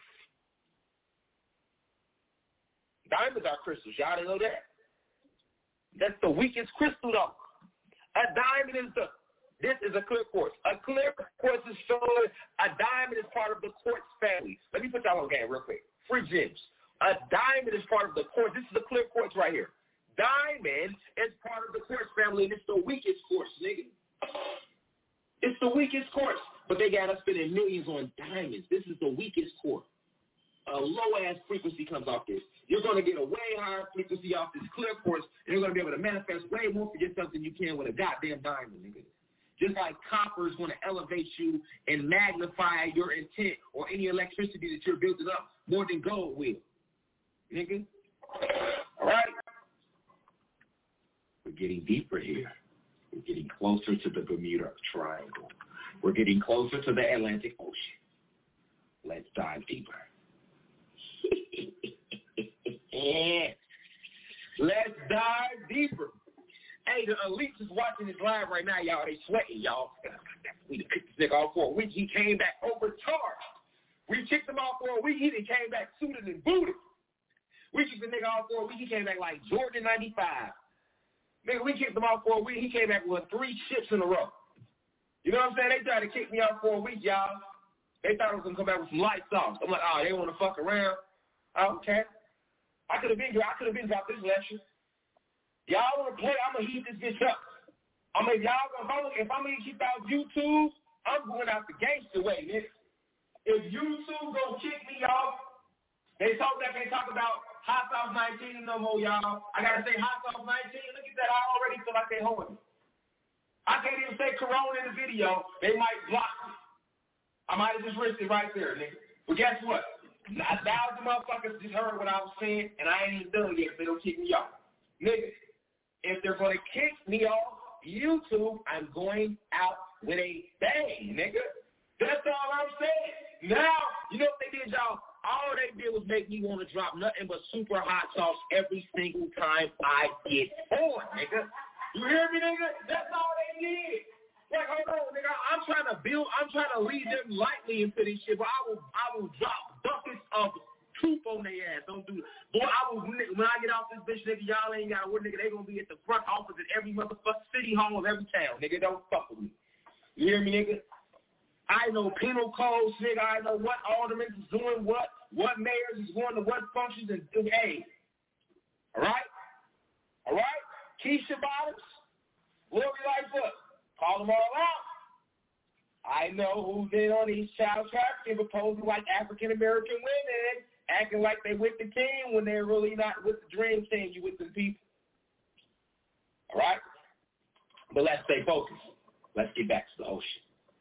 Diamonds are crystals. Y'all didn't know that? That's the weakest crystal, though. A diamond this is a clear quartz. A clear quartz is showing a diamond is part of the quartz family. Let me put y'all on game real quick. Free gems. A diamond is part of the quartz. This is the clear quartz right here. Diamond is part of the quartz family, and it's the weakest quartz, nigga. It's the weakest quartz, but they got us spending millions on diamonds. This is the weakest quartz. A low-ass frequency comes off this. You're going to get a way higher frequency off this clear quartz, and you're going to be able to manifest way more for yourself than you can with a goddamn diamond, nigga. Just like copper is going to elevate you and magnify your intent or any electricity that you're building up more than gold will, nigga. All right? We're getting deeper here. We're getting closer to the Bermuda Triangle. We're getting closer to the Atlantic Ocean. Let's dive deeper. Let's dive deeper. Hey, the elites is watching this live right now, y'all. They sweating, y'all. We kicked this nigga off for a week. He came back overcharged. We kicked him off for a week. He done came back suited and booted. We kicked the nigga off for a week. He came back like Jordan 95. Nigga, we kicked him off for a week. He came back with 3 ships in a row. You know what I'm saying? They tried to kick me out for a week, y'all. They thought I was going to come back with some light sauce. I'm like, oh, they want to fuck around? Okay. I could have been dropped this lecture. Y'all want to play? I'm going to heat this bitch up. I mean, if I'm going to keep out YouTube, I'm going out the gangster way, nigga. If YouTube going to kick me off, they talk about Hot Sauce 19 no more, y'all. I got to say Hot Sauce 19. Look at that. I already feel like they holding me. I can't even say Corona in the video. They might block me. I might have just risked it right there, nigga. But guess what? 1,000 motherfuckers just heard what I was saying, and I ain't even done yet. They don't kick me off. Nigga, if they're going to kick me off YouTube, I'm going out with a bang, nigga. That's all I'm saying. Now, you know what they did, y'all? All they did was make me want to drop nothing but super hot sauce every single time I get on, nigga. You hear me, nigga? That's all they did. Like, hold on, nigga. I'm trying to lead them lightly into this shit, but I will drop buckets of truth on their ass. Don't do it. Boy, when I get off this bitch, nigga, y'all ain't got to work, nigga. They gonna be at the front office at every motherfucking city hall of every town, nigga. Don't fuck with me. You hear me, nigga? I know penal codes, nigga. I know what alderman is doing what, what mayors is going to what functions and do A. All right? Keisha Bottoms, Lori Lightfoot, call them all out. I know who's in on these child trafficking proposals like African-American women acting like they with the team when they're really not with the dream team. You with the people. All right? But let's stay focused. Let's get back to the ocean.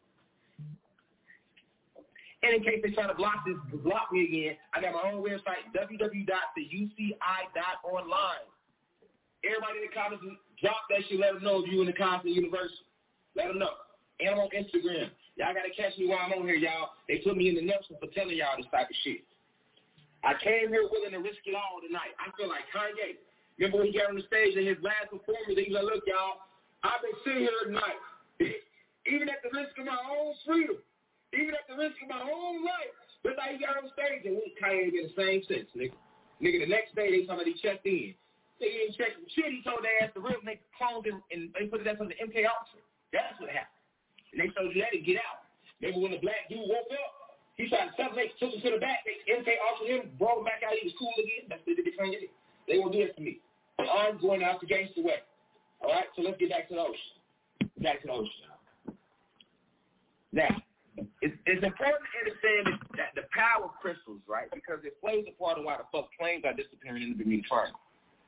And in case they try to block me again, I got my own website, www.theuci.online. Everybody in the comments, drop that shit. Let them know if you in the Compton University. Let them know. And I'm on Instagram. Y'all got to catch me while I'm on here, y'all. They put me in the Nelson for telling y'all this type of shit. I came here willing to risk it all tonight. I feel like Kanye. Remember when he got on the stage in his last performance, he was like, look, y'all, I've been sitting here tonight. Even at the risk of my own freedom. Even at the risk of my own life. That's how he got on stage. And Kanye get the same sense, nigga. Nigga, the next day, they told me he checked in. They didn't check some shit. He told their ass the real nigga cloned him, and they put it up on the MK officer. That's what happened. And they told you that to get out. Maybe when the black dude woke up, he tried to separate, took him to the back. They MK officered him, brought him back out. He was cool again. That's what they did to Kanye. They won't do this to me. I'm going out the gangster way. All right, so let's get back to the ocean. Back to the ocean, y'all. Now, it's important to understand that the power of crystals, right? Because it plays a part in why the fuck planes are disappearing in the Bermuda Triangle.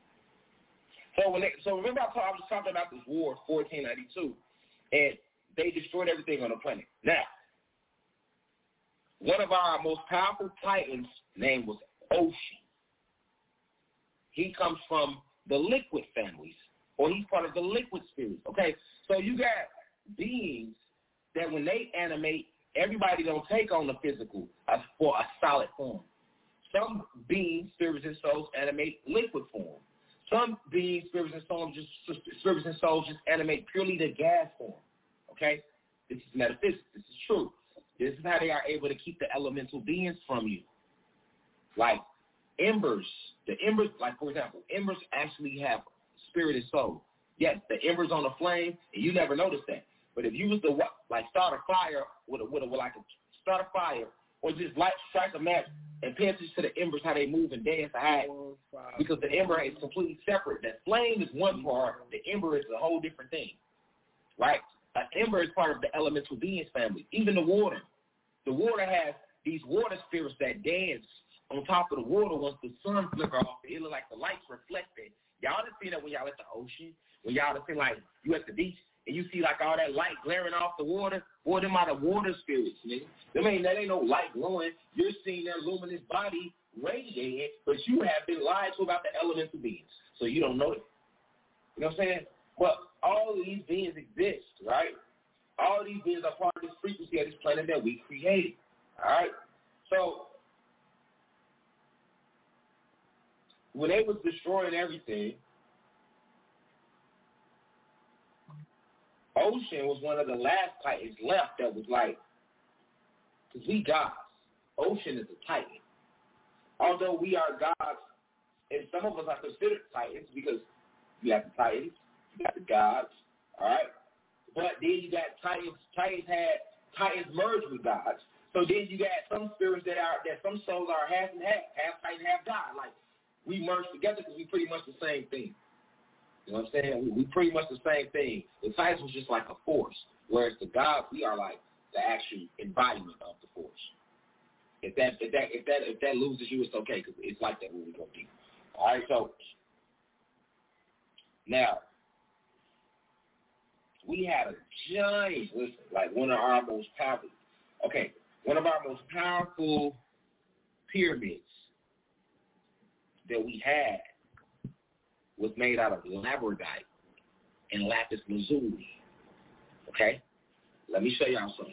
So remember I was talking about this war of 1492, and they destroyed everything on the planet. Now, one of our most powerful titans' name was Ocean. He comes from the liquid families, or he's part of the liquid spirits. Okay, so you got beings that when they animate, everybody don't take on the physical for a solid form. Some beings, spirits and souls, animate liquid form. Some beings, spirits and souls just animate purely the gas form. Okay? This is metaphysics. This is true. This is how they are able to keep the elemental beings from you. Like embers. The embers, like for example, embers actually have spirit and soul. Yes, the embers on the flame, and you never notice that. But if you was to start a fire start a fire, or just strike a match and pay attention to the embers, how they move and dance and hide. Because the ember is completely separate. That flame is one part. The ember is a whole different thing. Right? An ember is part of the elemental beings family. Even the water. The water has these water spirits that dance on top of the water once the sun flicker off. It look like the lights reflected. Y'all done seen that when y'all at the ocean. When y'all done seen like you at the beach and you see like all that light glaring off the water. Boy, them are the water spirits, nigga. That ain't no light glowing. You're seeing their luminous body radiating, but you have been lied to about the elemental beings. So you don't know it. You know what I'm saying? But all of these beings exist, right? All of these beings are part of this frequency of this planet that we created. All right? So when they was destroying everything, Ocean was one of the last titans left that was like, because we gods. Ocean is a titan. Although we are gods, and some of us are considered titans because you have the titans, you got the gods, all right? But then you got titans. Titans merge with gods. So then you got some spirits that some souls are half and half titan, half god. Like we merge together because we pretty much the same thing. You know what I'm saying? We pretty much the same thing. The titans was just like a force, whereas the gods, we are like the actual embodiment of the force. If that loses you, it's okay because it's like that when we go deep. All right, so now we had a giant, like one of our most powerful. Okay, one of our most powerful pyramids that we had was made out of labradorite and lapis lazuli. Okay, let me show y'all something.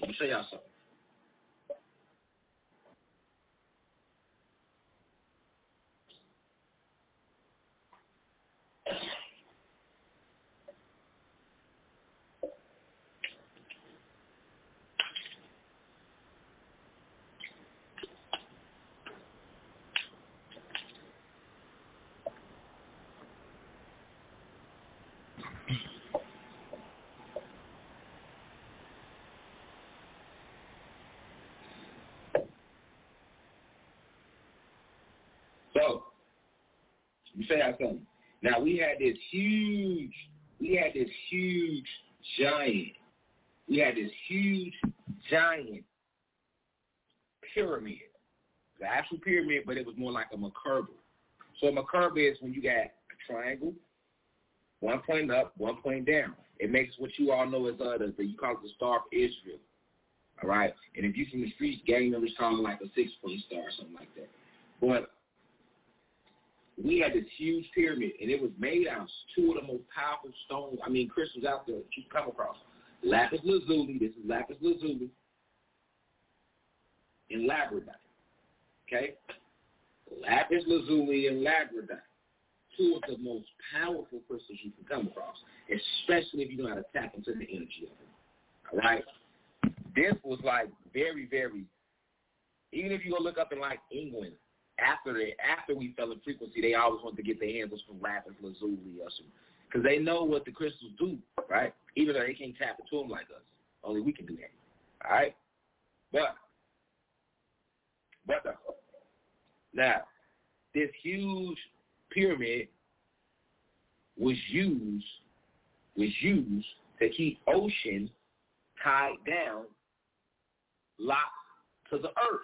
So, let me say out something. Now, we had this huge giant pyramid. The actual pyramid, but it was more like a Merkaba. So a Merkaba is when you got a triangle, one point up, one point down. It makes what you all know as you call it the Star of Israel. All right? And if you from the streets, gang members call it like a 6-point star or something like that. But we had this huge pyramid, and it was made out of two of the most powerful stones, crystals out there that you come across. Lapis lazuli, this is lapis lazuli, and labradorite. Okay? Lapis lazuli and labradorite. Two of the most powerful crystals you can come across, especially if you know how to tap into the energy of it. All right? This was like very, very, even if you go look up in like England, after we fell in frequency, they always want to get their hands on some lapis lazuli or some, because they know what the crystals do, right? Even though they can't tap into them like us. Only we can do that. All right? But now, this huge pyramid was used to keep ocean tied down, locked to the earth.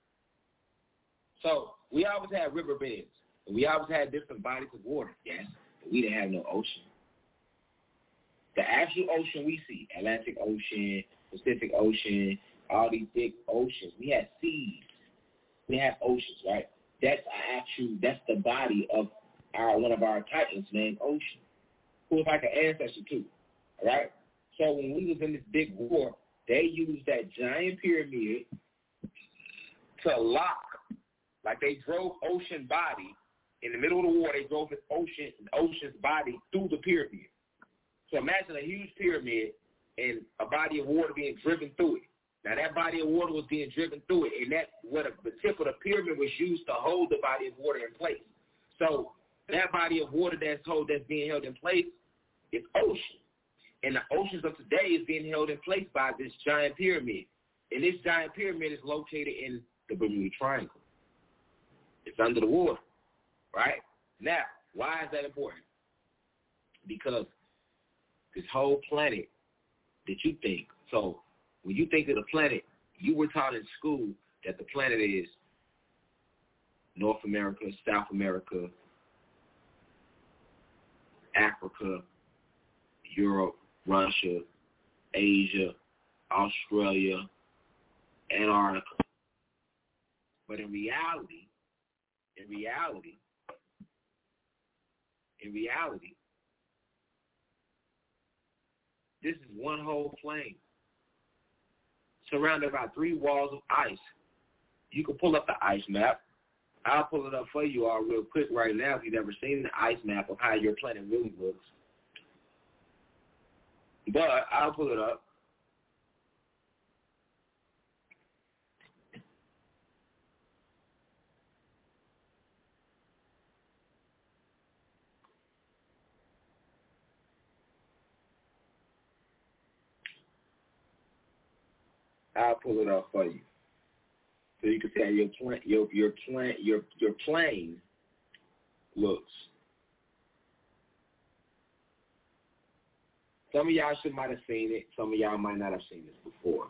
So we always had riverbeds, and we always had different bodies of water, yes, but we didn't have no ocean. The actual ocean we see, Atlantic Ocean, Pacific Ocean, all these big oceans, we had seas. We have oceans, right? That's the body of one of our titans named Ocean, who was like an ancestor too, all right? So when we was in this big war, they used that giant pyramid to lock, like they drove Ocean body in the middle of the war. They drove Ocean's body through the pyramid. So imagine a huge pyramid and a body of water being driven through it. Now, that body of water was being driven through it, and the tip of the pyramid was used to hold the body of water in place. So that body of water that's being held in place is ocean. And the oceans of today is being held in place by this giant pyramid. And this giant pyramid is located in the Bermuda Triangle. It's under the water, right? Now, why is that important? Because this whole planet that you think, so when you think of the planet, you were taught in school that the planet is North America, South America, Africa, Europe, Russia, Asia, Australia, Antarctica. But in reality, this is one whole plane surrounded by 3 walls of ice. You can pull up the ice map. I'll pull it up for you all real quick right now if you've never seen the ice map of how your planet really looks. But I'll pull it up. I'll pull it up for you, so you can see how your plane looks. Some of y'all might have seen it. Some of y'all might not have seen this before.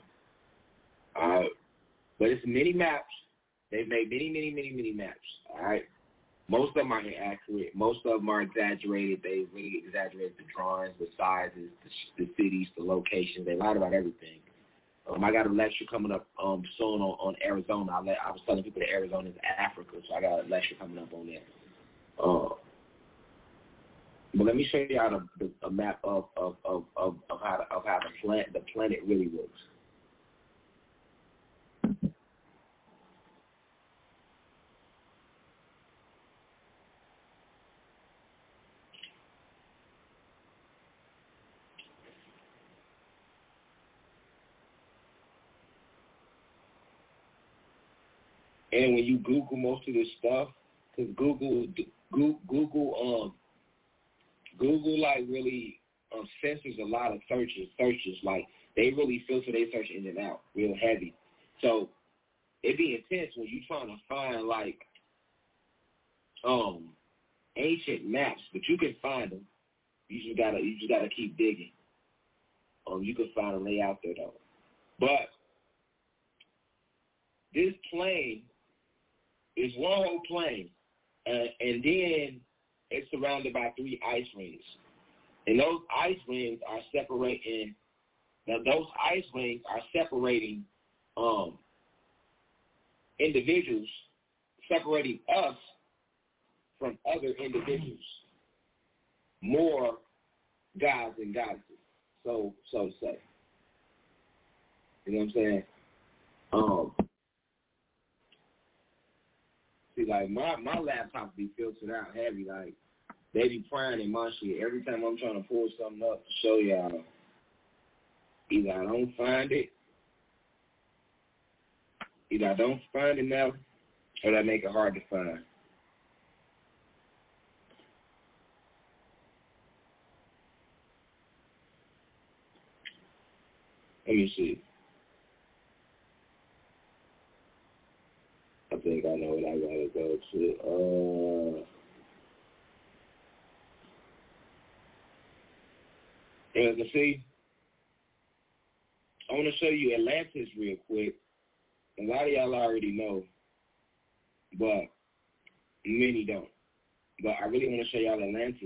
But it's many maps. They've made many maps. All right. Most of them are inaccurate. Most of them are exaggerated. They really exaggerated the drawings, the sizes, the cities, the locations. They lied about everything. I got a lecture coming up soon on Arizona. I was telling people that Arizona is Africa, so I got a lecture coming up on that. But let me show you how a map of how the planet really looks. And when you Google most of this stuff, because Google like really censors a lot of searches. Like they really filter their search in and out real heavy. So it'd be intense when you trying to find like ancient maps, but you can find them. You just gotta keep digging. You can find them. They out there though. But this plain is one whole plain, and then it's surrounded by 3 ice rings. And those ice rings are separating. Now, those ice rings are separating individuals, separating us from other individuals, more gods and goddesses, so to say. You know what I'm saying? See, like, my laptop be filtered out heavy. Like, they be prying in my shit. Every time I'm trying to pull something up to show y'all, either I don't find it now, or that make it hard to find. Let me see. I think I know what I gotta go to. As you can see, I want to show you Atlantis real quick. A lot of y'all already know, but many don't. But I really want to show y'all Atlantis.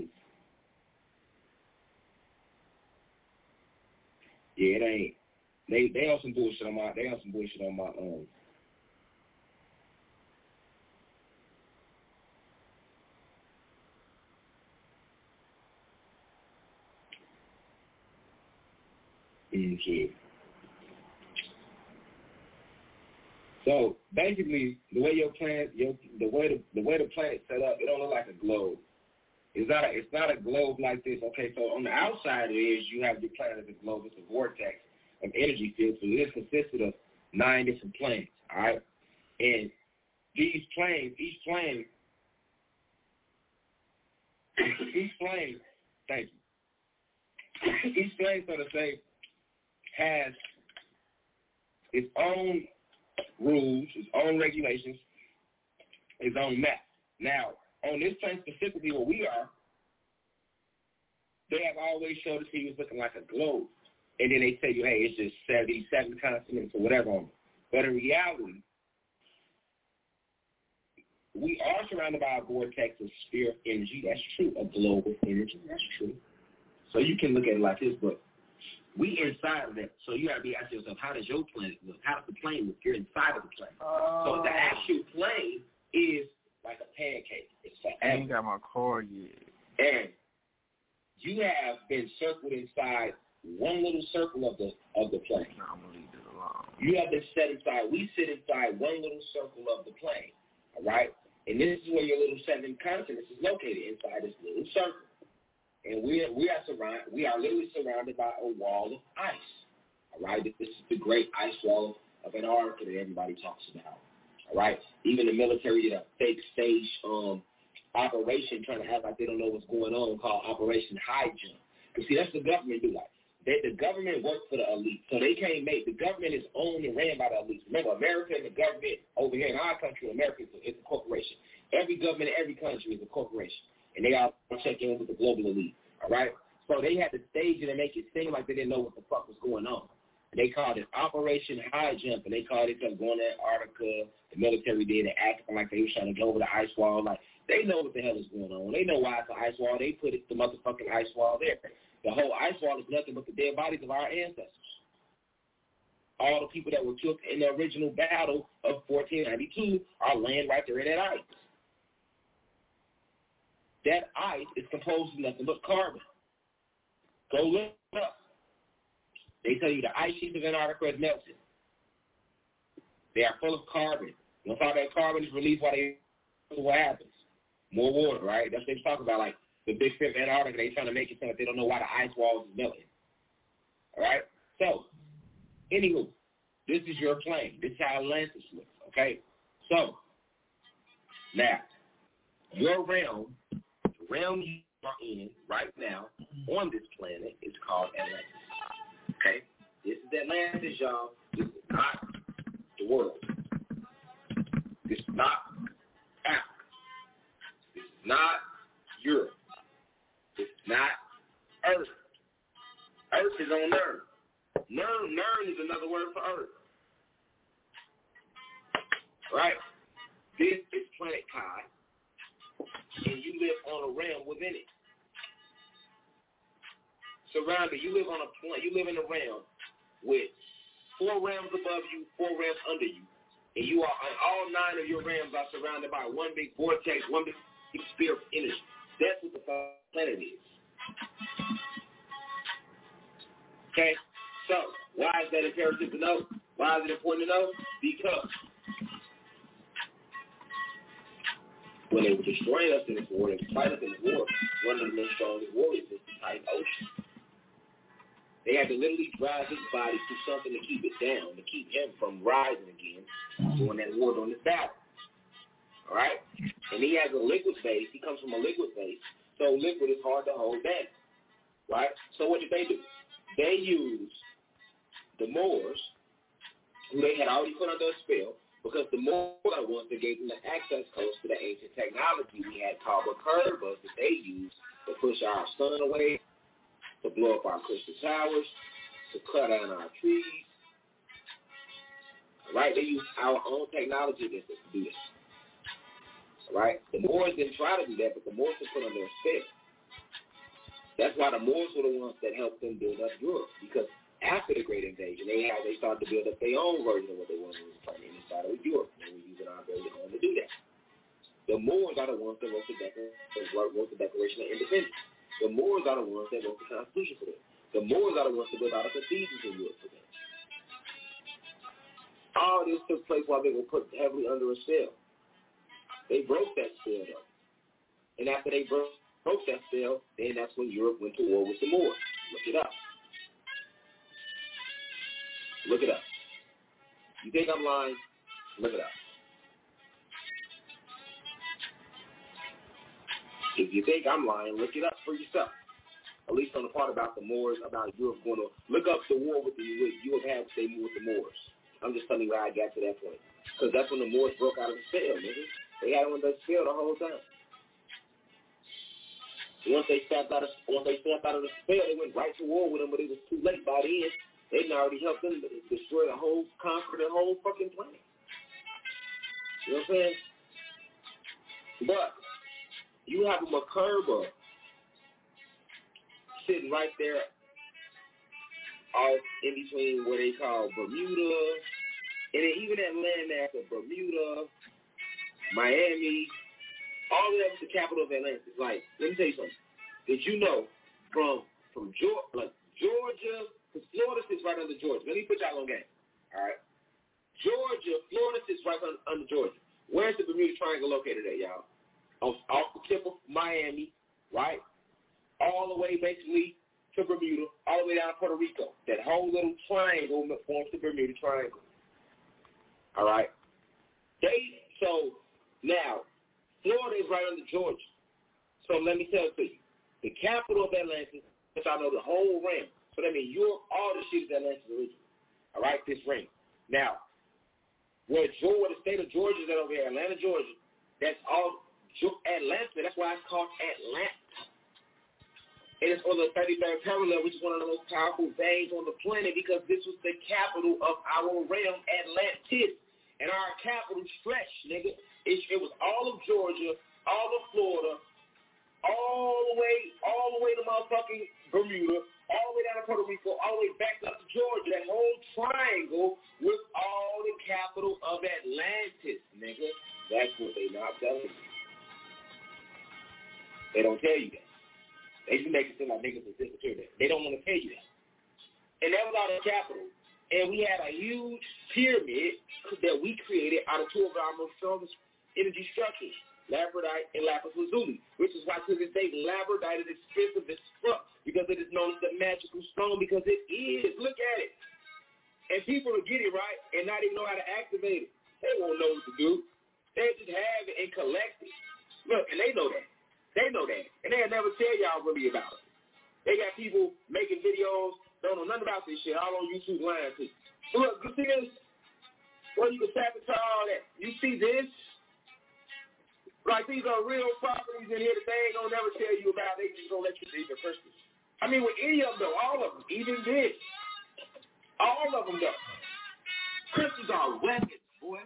Yeah, it ain't. They on some bullshit on my own. So basically, the way the way the planet's set up, it don't look like a globe. It's not a globe like this. Okay, so on the outside you have the planet as a globe. It's a vortex of energy field. So this consisted of 9 different planes. All right, and these planes, each plane, thank you. Each plane, so to say, has its own rules, its own regulations, its own map. Now, on this plane specifically where we are, they have always showed us he was looking like a globe. And then they tell you, hey, it's just 77 continents or whatever on it. But in reality, we are surrounded by a vortex of sphere energy. That's true. A globe of energy. That's true. So you can look at it like this, but we inside of that. So you got to be asking yourself, how does your planet look? How does the plane look? You're inside of the plane. So the actual plane is like a pancake. It's forever. I ain't got my card yet. And you have been circled inside one little circle of the plane. No, I'm gonna leave it alone. You have been set inside. We sit inside one little circle of the plane. All right? And this is where your little 7 continents is located, inside this little circle. And we are literally surrounded by a wall of ice. All right? This is the great ice wall of Antarctica that everybody talks about. All right? Even the military did a fake stage operation trying to act like they don't know what's going on, called Operation High Jump. Because, see, that's the government do like. The government works for the elite. So they can't the government is owned and ran by the elites. Remember, America and the government over here in our country, America is a corporation. Every government in every country is a corporation. And they all check in with the global elite. All right? So they had to stage it and make it seem like they didn't know what the fuck was going on. And they called it Operation High Jump, and they called it going to Antarctica. The military did it, acting like they were trying to go over the ice wall. Like, they know what the hell is going on. They know why it's an ice wall. They put the motherfucking ice wall there. The whole ice wall is nothing but the dead bodies of our ancestors. All the people that were killed in the original battle of 1492 are laying right there in that ice. That ice is composed of nothing but carbon. Go look it up. They tell you the ice sheets of Antarctica is melted. They are full of carbon. Once all that carbon is released, what happens? More water, right? That's what they talk about, like the big strip of Antarctica. They trying to make it so that they don't know why the ice walls is melting. All right? So, anywho, this is your plane. This is how Atlantis looks, okay? So, now, your realm, the realm you are in right now on this planet is called Atlantis. Okay? This is Atlantis, y'all. This is not the world. This is not Africa. not Europe. It's not Earth. Earth is on Nern. Nern is another word for Earth. Right? This is planet Kai, and you live on a realm within it. Surrounded, you live in a realm with 4 realms above you, 4 realms under you. And you are on all 9 of your realms are surrounded by one big vortex, one big sphere of energy. That's what the planet is. Okay? So, why is that imperative to know? Why is it important to know? Because when they were destroying us in this war, they fight us in this war, one of the most strongest warriors is the Titan Ocean. They had to literally drive his body to something to keep it down, to keep him from rising again during that war, during this battle. All right? And he has a liquid base. He comes from a liquid base. So liquid is hard to hold back. Right? So what did they do? They used the Moors, who they had already put under a spell, because the Moors are the ones that gave them the access codes to the ancient technology we had called the curvers that they used to push our sun away, to blow up our crystal towers, to cut down our trees. Right? They used our own technology to do this. Right? The Moors didn't try to do that, but the Moors were put under a spell. That's why the Moors were the ones that helped them build up Europe, because after the Great Invasion, they started to build up their own version of what they wanted to find inside of Europe, and we used our very own to do that. The Moors are the ones that wrote the Declaration of Independence. The Moors are the ones that wrote the Constitution for them. The Moors are the ones that built out the cathedrals in Europe for them. All this took place while they were put heavily under a spell. They broke that spell, though. And after they broke that spell, then that's when Europe went to war with the Moors. Look it up. Look it up. You think I'm lying? Look it up. If you think I'm lying, look it up for yourself. At least on the part about the Moors, about Europe going to look up the war with you have had with the Moors. I'm just telling you how I got to that point. Because that's when the Moors broke out of the spell, nigga. They had them under the spell the whole time. Once they stepped out of the spell, they went right to war with them, but it was too late by then. They'd already helped them destroy conquer the whole fucking planet. You know what I'm saying? But you have a Makerba sitting right there off in between what they call Bermuda, and then even that landmass of Bermuda, Miami, all of that was the capital of Atlantis. Like, let me tell you something. Did you know from Georgia, because Florida sits right under Georgia. Let me put y'all on game. All right? Florida sits right under Georgia. Where's the Bermuda Triangle located at, y'all? Off the tip of Miami, right? All the way basically to Bermuda, all the way down to Puerto Rico. That whole little triangle forms the Bermuda Triangle. All right? So now, Florida is right under Georgia. So let me tell it to you. The capital of Atlantis, which I know the whole ring. So that means all the shit is Atlantis originally. All right? This ring. Now, where the state of Georgia is at over here, Atlanta, Georgia, that's all Atlanta. That's why it's called Atlanta. And it's on the 33rd parallel, which is one of the most powerful veins on the planet, because this was the capital of our realm, Atlantis. And our capital stretched, nigga. It was all of Georgia, all of Florida, all the way to motherfucking Bermuda, all the way down to Puerto Rico, all the way back up to Georgia. That whole triangle was all the capital of Atlantis, nigga. That's what they not telling you. They don't tell you that. They just make it seem like niggas are disappeared. They don't want to tell you that. And that was all the capital. And we had a huge pyramid that we created out of two of our most strongest energy structures, labradorite and lapis lazuli, which is why to this day labradorite is expensive as fuck, because it is known as the magical stone, because it is. Look at it. And people will get it right and not even know how to activate it. They won't know what to do. They just have it and collect it. Look, and they know that. They know that. And they'll never tell y'all really about it. They got people making videos, don't know nothing about this shit, all on YouTube lying to you. So look, you see this? Well, you can tap into all that. You see this? Like, these are real properties in here that they ain't going to never tell you about. They just going to let you see the crystals. I mean, with any of them, though, all of them, even this, all of them, though. Crystals are weapons, boy.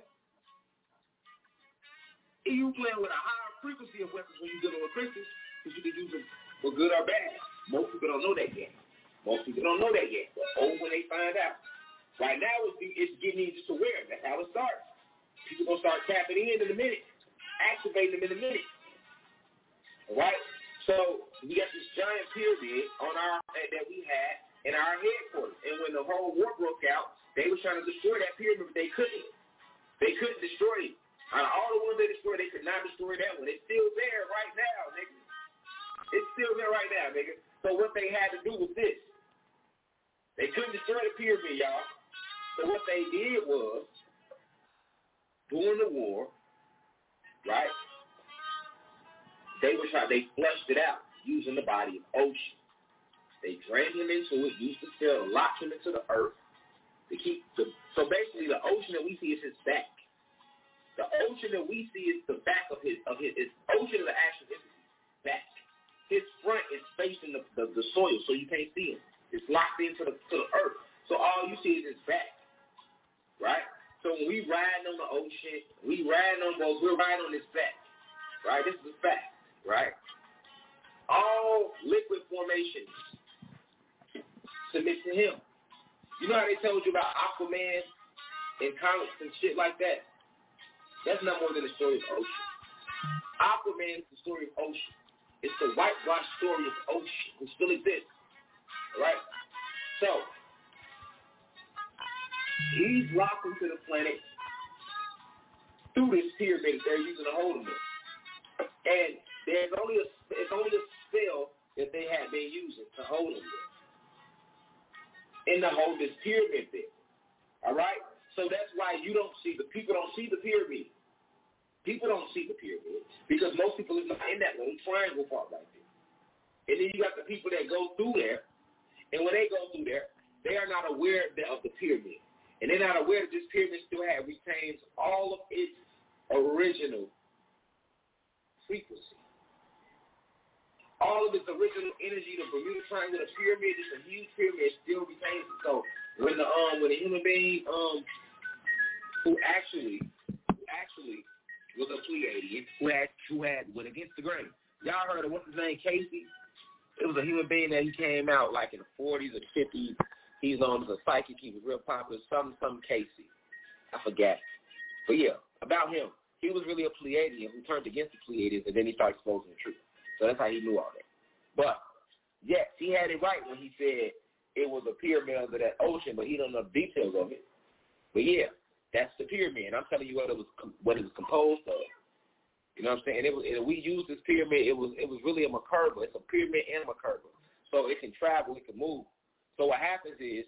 You playing with a higher frequency of weapons when you dealing with crystals, because you can use them for good or bad. Most people don't know that yet. But when they find out. Right now, it's getting easy to wear. That's how it starts. People going to start tapping in a minute. Activate them in a minute. All right? So we got this giant pyramid on that we had in our headquarters. And when the whole war broke out, they were trying to destroy that pyramid, but they couldn't. They couldn't destroy it. Out of all the ones they destroyed, they could not destroy that one. It's still there right now, nigga. It's still there right now, nigga. So what they had to do was this. They couldn't destroy the pyramid, y'all. So what they did was, during the war, right, they flushed it out using the body of ocean. They drained him into it, used the cell, locked him into the earth. So basically the ocean that we see is his back. The ocean that we see is the back of his ocean is the actual back. His front is facing the soil, so you can't see him. It's locked into the earth. So all you see is his back. Right? So when we riding on the ocean, we're riding on his back. Right? This is a fact. Right? All liquid formations submit to him. You know how they told you about Aquaman and comics and shit like that? That's not more than the story of ocean. Aquaman is the story of ocean. It's the whitewashed story of ocean, which still exists. Right? So, he's locked into the planet through this pyramid they're using to hold him in. And it's only a spell that they had been using to hold him in. And to hold this pyramid thing. All right? So that's why people don't see the pyramid. People don't see the pyramid because most people is not in that little triangle part right there. And then you got the people that go through there, and when they go through there, they are not aware of the pyramid. And they're not aware that this pyramid still retains all of its original frequency. All of its original energy, the Bermuda Triangle, the pyramid, it's a huge pyramid, still retains it. So when the human being who actually was a Pleiadian, who had went against the grain. Y'all heard of what's his name, Casey? It was a human being that he came out like in the 40s or 50s. He's known as a psychic. He was real popular. Some Casey. I forgot. But yeah, about him. He was really a Pleiadian who turned against the Pleiadians, and then he started exposing the truth. So that's how he knew all that. But, yes, he had it right when he said it was a pyramid under that ocean, but he don't know the details of it. But, yeah, that's the pyramid. I'm telling you what it was composed of. You know what I'm saying? And we used this pyramid. It was really a Merkaba. It's a pyramid and a Merkaba. So it can travel. It can move. So what happens is,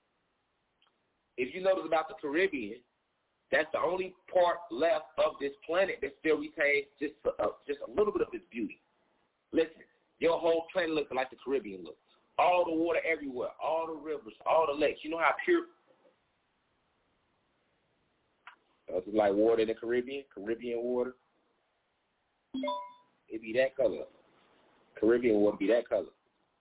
if you notice about the Caribbean, that's the only part left of this planet that still retains just a little bit of its beauty. Listen, your whole planet looks like the Caribbean looks. All the water everywhere, all the rivers, all the lakes. You know how pure? It's like water in the Caribbean water. It be that color. Caribbean water be that color.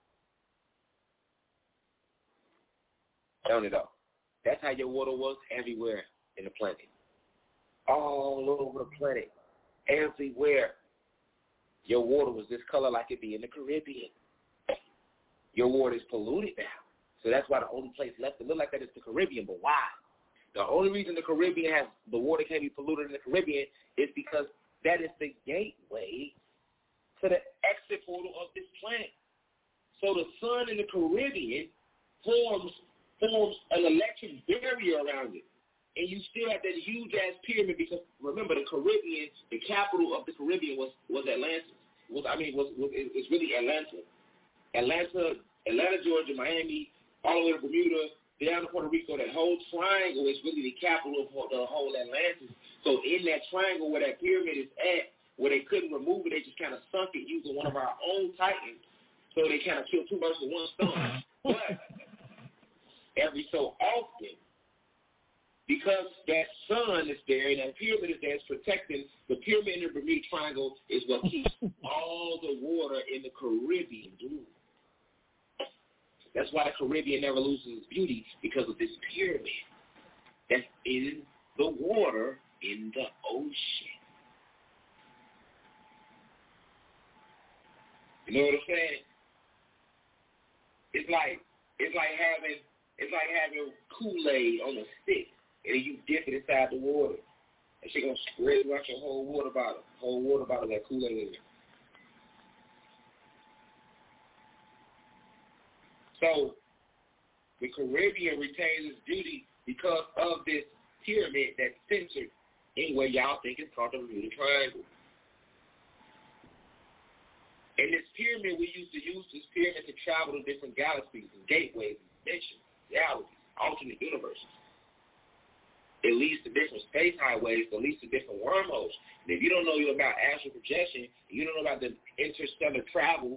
Don't it all? That's how your water was everywhere in the planet. All over the planet. Everywhere. Your water was this color like it be in the Caribbean. Your water is polluted now. So that's why the only place left to look like that is the Caribbean. But why? The only reason the Caribbean the water can't be polluted in the Caribbean is because that is the gateway to the exit portal of this planet. So the sun in the Caribbean forms an electric barrier around it. And you still have that huge-ass pyramid because, remember, the Caribbean, the capital of the Caribbean was Atlantis. It's really Atlanta. Atlanta, Georgia, Miami, all the way to Bermuda, down to Puerto Rico. That whole triangle is really the capital of the whole Atlantis. So in that triangle where that pyramid is at, where they couldn't remove it, they just kind of sunk it using one of our own titans. So they kind of killed two birds with one stone. But every so often, because that sun is there and that pyramid is there, it's protecting the pyramid in the Bermuda Triangle is what keeps all the water in the Caribbean blue. That's why the Caribbean never loses its beauty, because of this pyramid that's in the water in the ocean. You know what I'm saying? It's like having Kool-Aid on a stick, and you dip it inside the water. And she gonna spread out your whole water bottle that Kool-Aid in there. So the Caribbean retains its beauty because of this pyramid that's centered in where y'all think is called the Bermuda Triangle. And this pyramid, we used to use this pyramid to travel to different galaxies and gateways and dimensions, realities, alternate universes. It leads to different space highways, it leads to different wormholes. And if you don't know about astral projection, you don't know about the interstellar travel,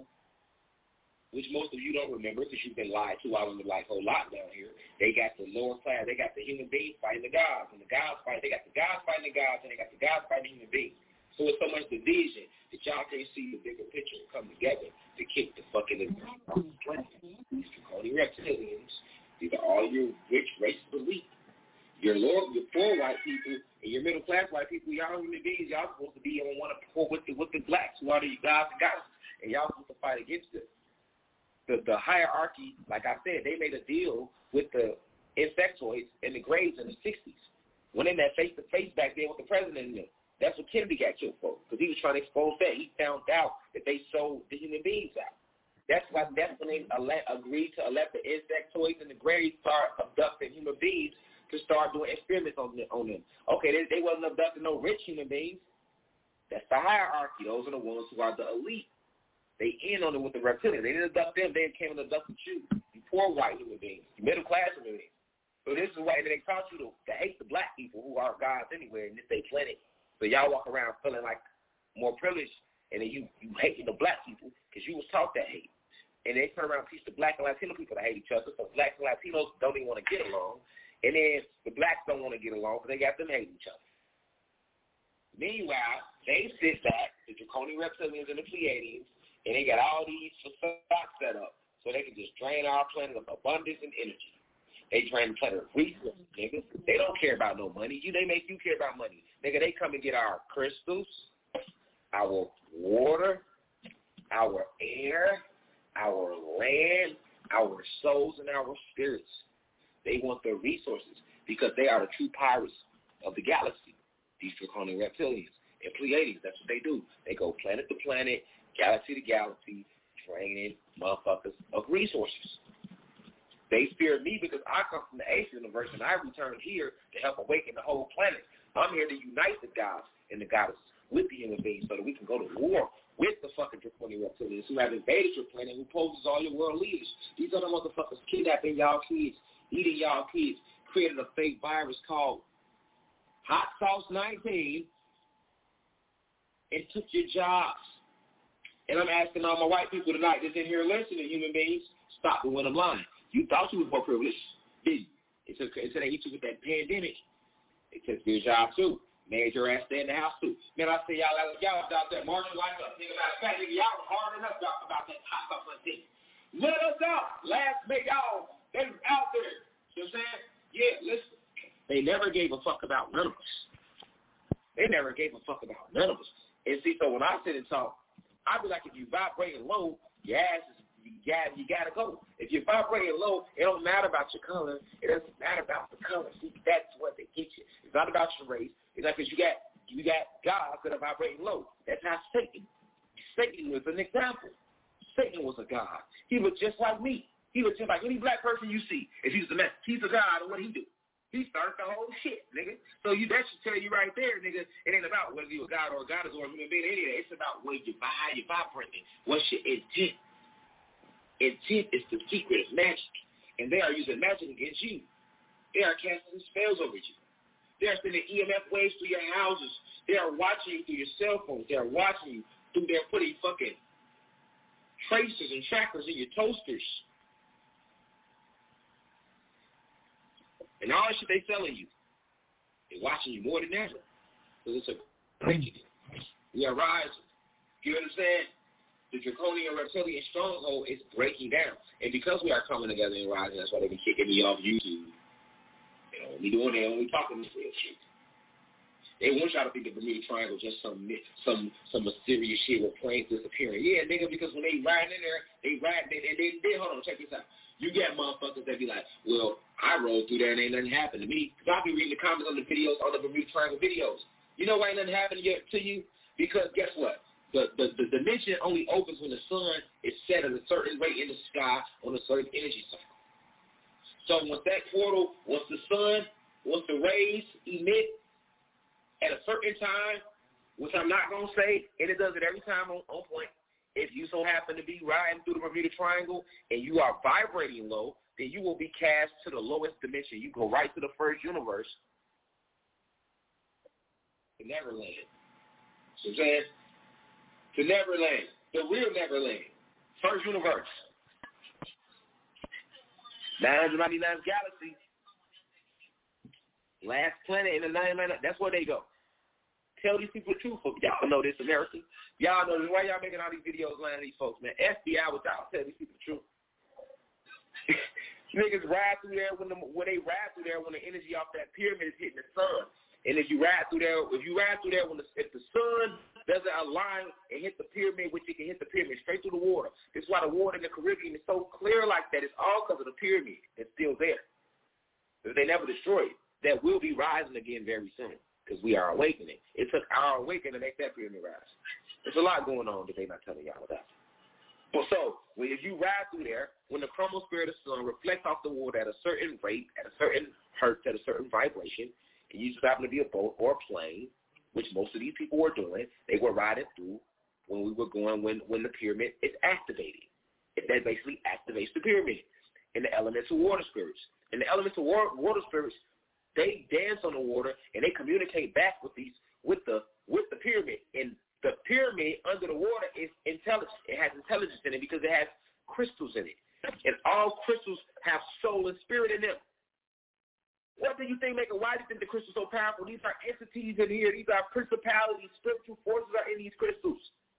which most of you don't remember because you've been lied to out in the whole lot down here. They got the lower class, they got the human beings fighting the gods, and the gods fight, they got the gods fighting the gods, and they got the gods fighting human beings. So it's so much division that y'all can't see the bigger picture and come together to kick the fucking planet. These draconian reptilians, these are all your rich, racist elite. Your poor white people and your middle class white people, y'all human beings, y'all supposed to be on one accord with the blacks who are the gods and goddesses, and y'all supposed to fight against it. The hierarchy, like I said, they made a deal with the insectoids and the Greys in the 60s. Went in that face-to-face back there with the president and them. That's what Kennedy got killed for, because he was trying to expose that. He found out that they sold the human beings out. That's when they agreed to let the insectoids and the Greys start abducting human beings to start doing experiments on them. Okay, they wasn't abducting no rich human beings. That's the hierarchy. Those are the ones who are the elite. They in on it with the reptilians. They didn't abduct them. They came and abducted you poor white human beings, middle class human beings. So this is why they taught you to hate the black people who are gods anyway in this day planet. So y'all walk around feeling like more privileged, and then you hating the black people because you was taught that hate. And they turn around and teach the black and Latino people to hate each other. So blacks and Latinos don't even want to get along. And then the blacks don't want to get along because they got them hating each other. Meanwhile, they sit back, the draconian reptilians and the Pleiadians, and they got all these facades set up so they can just drain our planet of abundance and energy. They drain the planet of resources, nigga. They don't care about no money. They make you care about money. Nigga, they come and get our crystals, our water, our air, our land, our souls, and our spirits. They want their resources because they are the true pirates of the galaxy, these draconian reptilians. And Pleiadians, that's what they do. They go planet to planet, galaxy to galaxy, draining motherfuckers of resources. They fear me because I come from the eighth universe and I returned here to help awaken the whole planet. I'm here to unite the gods and the goddesses with the human beings so that we can go to war with the fucking draconian reptilians who have invaded your planet, who poses all your world leaders. These other motherfuckers kidnapping y'all kids, eating y'all kids, created a fake virus called Hot Sauce 19 and took your jobs. And I'm asking all my white people tonight that's in here listening, human beings, stop me when I'm lying. You thought you was more privileged, didn't you? Until they hit you with that pandemic. They took your job, too. Made your ass stay in the house, too. Man, I say y'all out there marching like us. Nigga, matter of fact, nigga, y'all was hard enough about that hot stuff like this. Let us out. Last make y'all. They was out there. You know what I'm saying? Yeah, listen. They never gave a fuck about none of us. They never gave a fuck about none of us. And see, so when I sit and talk, I be like, if you vibrating low, your ass is, you gotta go. If you're vibrating low, it don't matter about your color. It doesn't matter about the color. See, that's what they get you. It's not about your race. It's like because you got gods that are vibrating low. That's how Satan was an example. Satan was a god. He was just like me. He was just like any black person you see. If he's a man, he's a god, and what he do? He started the whole shit, nigga. So that should tell you right there, nigga, it ain't about whether you're a god or a goddess or a human being, any of that. It's about how you're vibrating. What's your intent? Intent is the secret of magic. And they are using magic against you. They are casting spells over you. They are sending EMF waves through your houses. They are watching you through your cell phones. They are watching you through their putting fucking tracers and trackers in your toasters. And all that shit they selling you. They're watching you more than ever. So it's a breaking it. We are rising. You understand? The draconian reptilian stronghold is breaking down. And because we are coming together and rising, that's why they be kicking me off YouTube. They don't be doing that, only talking this real shit. They want y'all to think the Bermuda Triangle just some mysterious shit with planes disappearing. Yeah, nigga, because when they ride in there, they hold on, check this out. You get motherfuckers that be like, well, I rode through there and ain't nothing happened to me. Because I'll be reading the comments on the videos, on the Bermuda Triangle videos. You know why ain't nothing happened yet to you? Because guess what? The dimension only opens when the sun is set at a certain rate in the sky on a certain energy cycle. So once that portal, once the rays emit at a certain time, which I'm not going to say, and it does it every time on point, if you so happen to be riding through the Bermuda Triangle and you are vibrating low, then you will be cast to the lowest dimension. You go right to the first universe, to Neverland. So then, to Neverland, the real Neverland, first universe. 999 galaxy. Last planet in the 999, that's where they go. Tell these people the truth. Y'all know this, America. Y'all know this. Why y'all making all these videos lying to these folks, man? FBI without tell these people the truth. Niggas ride through there when they ride through there when the energy off that pyramid is hitting the sun. And if you ride through there when if the sun doesn't align and hit the pyramid, which it can hit the pyramid straight through the water. That's why the water in the Caribbean is so clear like that. It's all because of the pyramid. It's still there. They never destroyed it. That will be rising again very soon because we are awakening. It took our awakening to make that pyramid rise. There's a lot going on that they're not telling y'all about. But so, if you ride through there, when the chromosphere of the sun reflects off the water at a certain rate, at a certain hertz, at a certain vibration, and you just happen to be a boat or a plane, which most of these people were doing, they were riding through when we were going, when the pyramid is activated. That basically activates the pyramid and the elemental water spirits. And the elemental water spirits, they dance on the water and they communicate back with the pyramid. And the pyramid under the water is intelligent. It has intelligence in it because it has crystals in it. And all crystals have soul and spirit in them. What do you think, why do you think the crystals so powerful? These are entities in here. These are principalities, spiritual forces are in these crystals.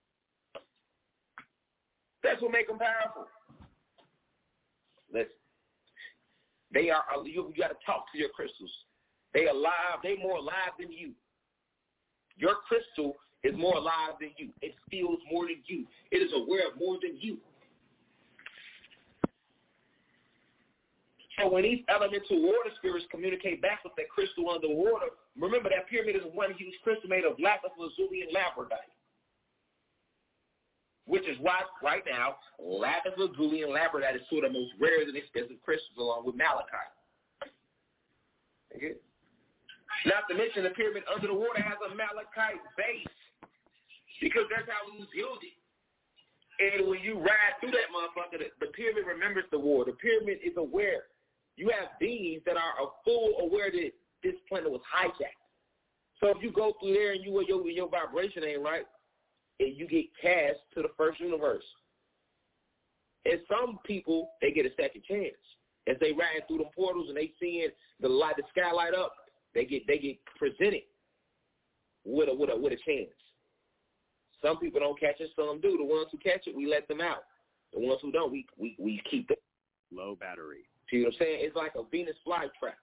That's what makes them powerful. Listen. They are, you got to talk to your crystals. They alive. They more alive than you. Your crystal is more alive than you. It feels more than you. It is aware of more than you. So when these elemental water spirits communicate back with that crystal underwater, remember that pyramid is one huge crystal made of lapis lazuli and labradorite, which is why right now lapis lazuli and labradorite is two of the most rare and expensive crystals along with malachite. Okay. Not to mention the pyramid under the water has a malachite base because that's how we build it. And when you ride through that motherfucker, the pyramid remembers the water. The pyramid is aware. You have beings that are full aware that this planet was hijacked. So if you go through there and your vibration ain't right, and you get cast to the first universe. And some people, they get a second chance. As they ride through the portals and they seeing the sky light up, they get presented with a chance. Some people don't catch it, some do. The ones who catch it, we let them out. The ones who don't, we keep them. Low battery. See what I'm saying? It's like a Venus flytrap.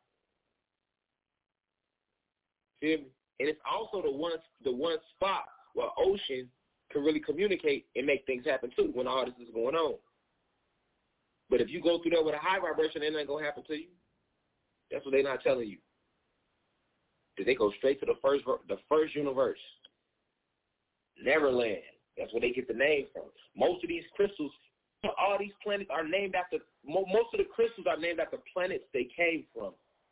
See me? And it's also the one spot where ocean can really communicate and make things happen too when all this is going on. But if you go through there with a high vibration, it ain't gonna happen to you. That's what they're not telling you. Did they go straight to the first universe? Neverland. That's where they get the name from. Most of these crystals, all these planets are named after. Most of the crystals are named after planets they came from.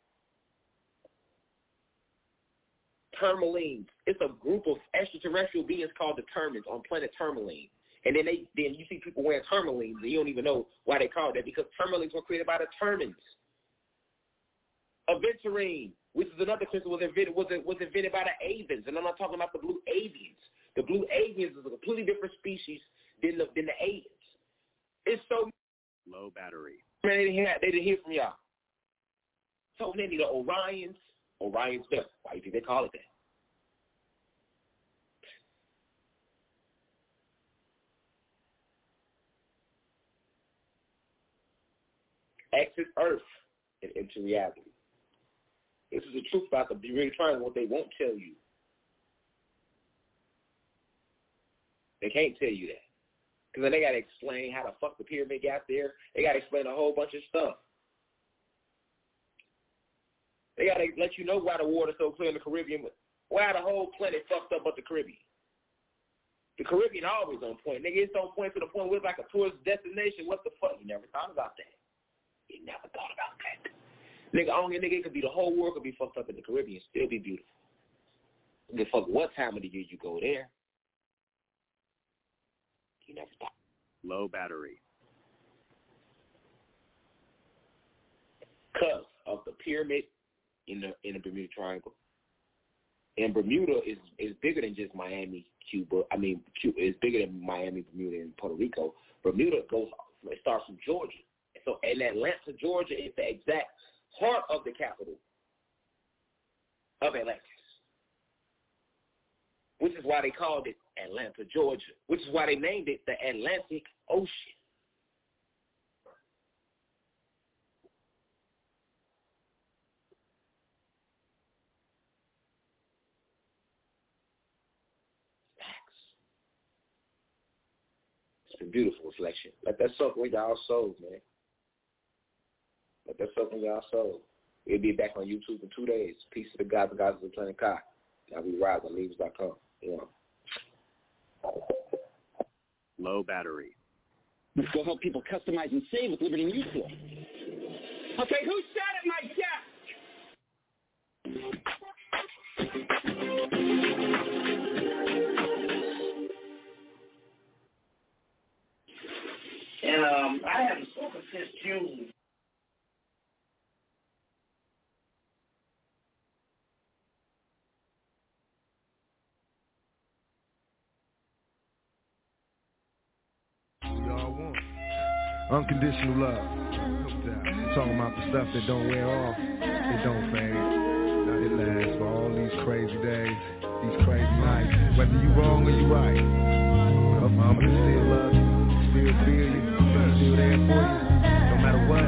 Tourmalines. It's a group of extraterrestrial beings called the Termins on planet Tourmaline. And then you see people wearing tourmalines, and you don't even know why they call it that, because tourmalines were created by the Termins. Aventurine, which is another crystal, was invented by the Avens, and I'm not talking about the blue avians. The blue avians is a completely different species than the Avens. It's so low battery. Man, they didn't hear from y'all. So many, the Orions, Orion's belt. Why do you think they call it that? Exit Earth and enter reality. This is the truth about the Bermuda Triangle, what they won't tell you. They can't tell you that. Because then they got to explain how the fuck the pyramid got there. They got to explain a whole bunch of stuff. They got to let you know why the water's so clear in the Caribbean, why the whole planet fucked up but the Caribbean. The Caribbean always on point. Nigga, it's on point to the point where it's like a tourist destination. What the fuck? You never thought about that. You never thought about that. Nigga, it could be the whole world could be fucked up in the Caribbean, still be beautiful. The fuck, what time of the year you go there? You never thought. Low battery. Because of the pyramid in the Bermuda Triangle. And Bermuda is bigger than just Miami, Cuba. I mean, Cuba is bigger than Miami, Bermuda, and Puerto Rico. Bermuda it starts from Georgia. So, and Atlanta, Georgia is the exact heart of the capital of Atlantis, which is why they called it Atlanta, Georgia, which is why they named it the Atlantic Ocean. It's a beautiful reflection. Let that soak with y'all souls, man. Let that soak in y'all soul. We'll be back on YouTube in 2 days. Peace to the gods and gods of the planet Kai. Now we rise on leaves.com. Low battery. Let's go help people customize and save with Liberty Mutual. Okay, who shot at my desk? And I haven't spoken since June. Unconditional love. I'm talking about the stuff that don't wear off. It don't fade. It lasts for all these crazy days, these crazy nights. Whether you wrong or you right. I'ma still love you, still feel you, still there for you, no matter what.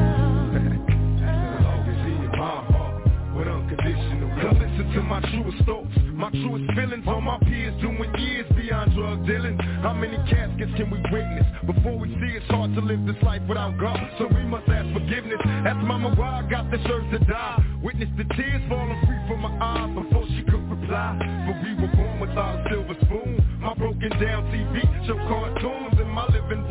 I'll always be in my heart with unconditional love. Listen to my truest thoughts, my truest feelings. All my peers doing years beyond drug dealing. How many caskets can we witness before we see it's hard to live this life without God? So we must ask forgiveness. Ask mama why I got this urge to die. Witness the tears falling free from my eyes before she could reply. But we were born without a silver spoon. My broken down TV show cartoons in my living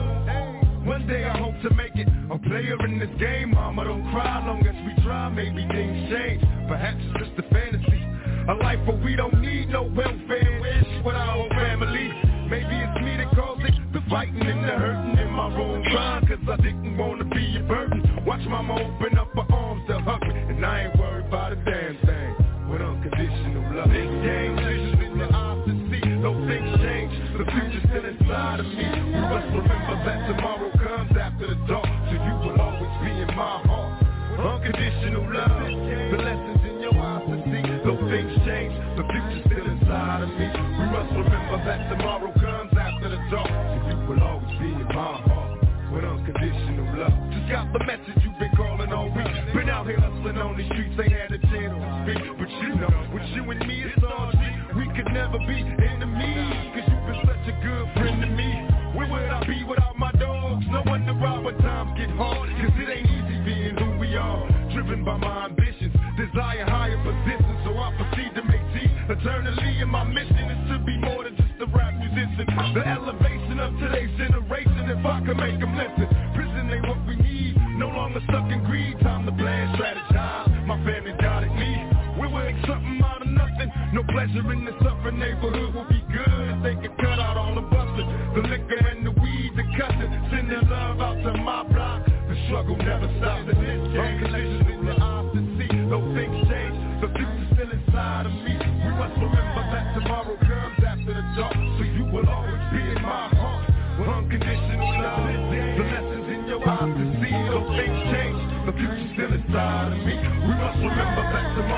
room. One day I hope to make it a player in this game. Mama, don't cry long as we try. Maybe things change. Perhaps it's just a fantasy. A life where we don't need no welfare. Wish with our whole family. Maybe it's me that caused it. The fighting and the hurting in my wrong grind. Cause I didn't want to be a burden. Watch mama open up her arms to hug me. And I ain't worried about a damn thing. With unconditional love. This game, vision in your eyes to see. Those things change. The future's still inside of me. We must remember that tomorrow comes after the dark. So you will always be in my heart. Unconditional love. The lessons in your eyes to see. Those things change. The future's still inside of me. We must remember that tomorrow comes after the dark. So you will always be in my heart. With unconditional love. Just got the message you've been calling all week. Been out here hustling on these streets, ain't had a chance to speak. But you know, with you and me it's all G. We could never be enemies. Cause you've been such a good friend to me. Where would I be without my dogs? No wonder why when times get hard. Cause it ain't easy being who we are. Driven by my ambitions, desire higher positions. So I proceed to make tea eternally. And my mission is to be more than just a rap musician. The elevation of today's generation. If I could make them listen. Prison ain't what we need. No longer stuck in greed. Time to plan, strategize. My family guided me. We will make something out of nothing. No pleasure in the suffering neighborhood will be good if they can cut out all the busting. The liquor and the weed, the cussing. Send their love out to my block. The struggle never stops in this game. Unconditional in your eyes to see. Those things change. The future's still inside of me. We must remember that tomorrow comes after the dark. So you will always be in my heart. Unconditional love. The lessons in your eyes to see. Those things change. The future's still inside of me. We must remember that tomorrow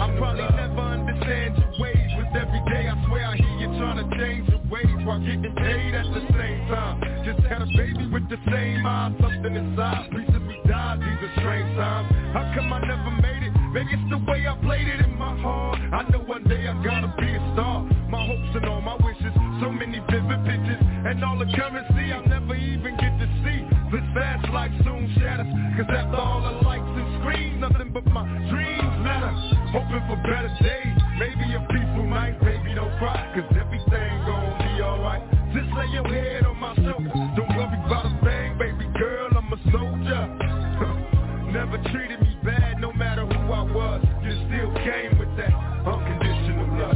I probably never understand your ways, but every day I swear I hear you trying to change your ways while getting paid at the same time. Just had a baby with the same eyes, something inside recently died. These are strange times. How come I never made it? Maybe it's the way I played it in my heart. I know one day I gotta be a star. My hopes and all my wishes, so many vivid pictures, and all the currency I'll never even get to see. This fast life soon shatters, cause after all the lights and screens, nothing but my dreams matter. Hoping for better days, maybe a peaceful night, baby don't cry, cause everything gon' be alright. Just lay your head on my shoulder, don't worry about a thing, baby girl, I'm a soldier. Never treated me bad, no matter who I was, you still came with that unconditional love.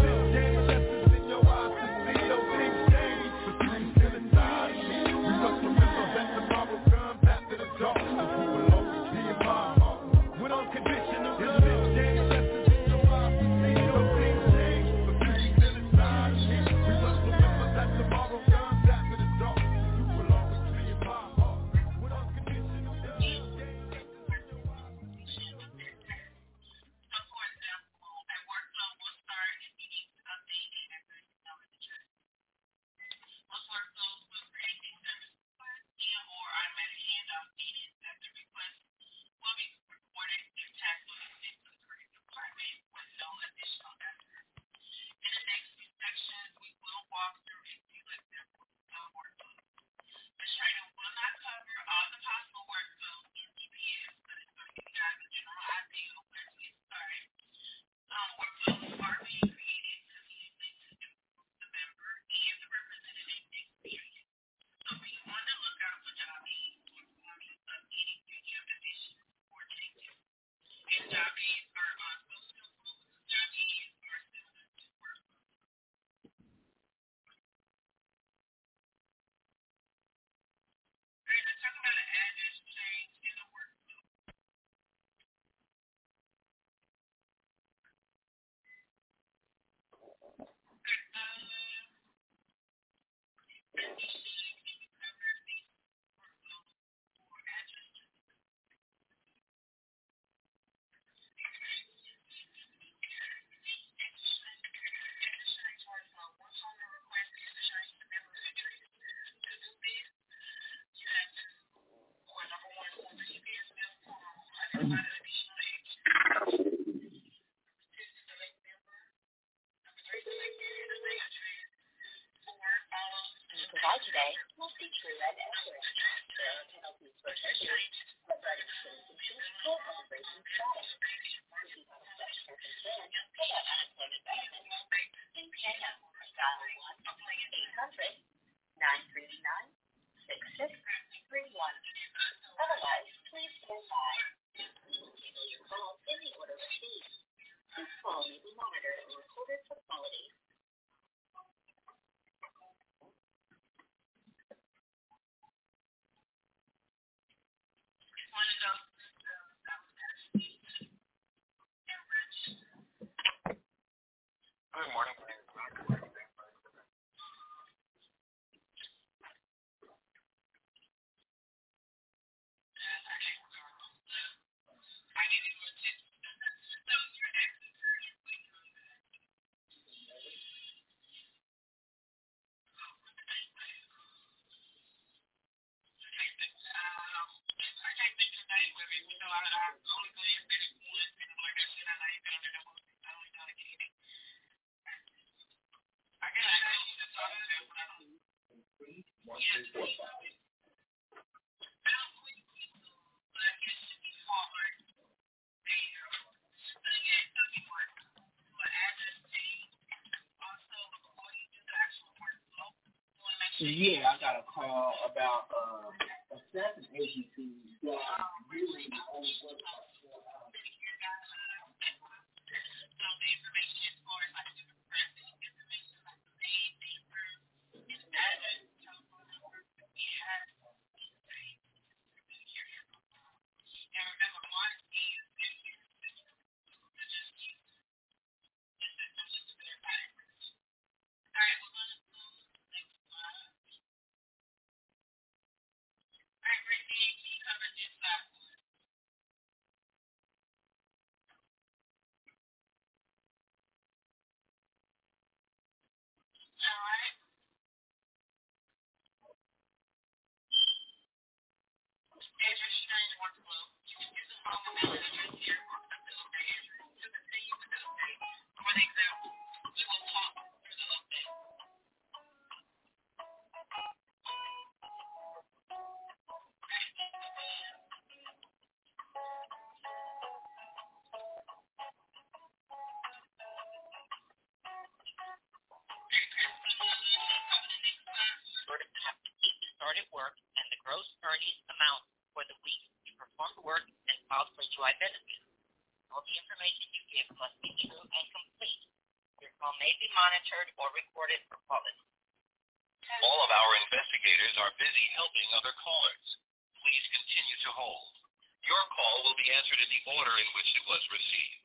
Yeah, I got a call about a staffing agency that really only works Started work and the gross earnings amount for the week you performed work and filed for UI benefits. All the information you give must be true and complete. Your call may be monitored or recorded for quality. All of our investigators are busy helping other callers. Please continue to hold. Your call will be answered in the order in which it was received.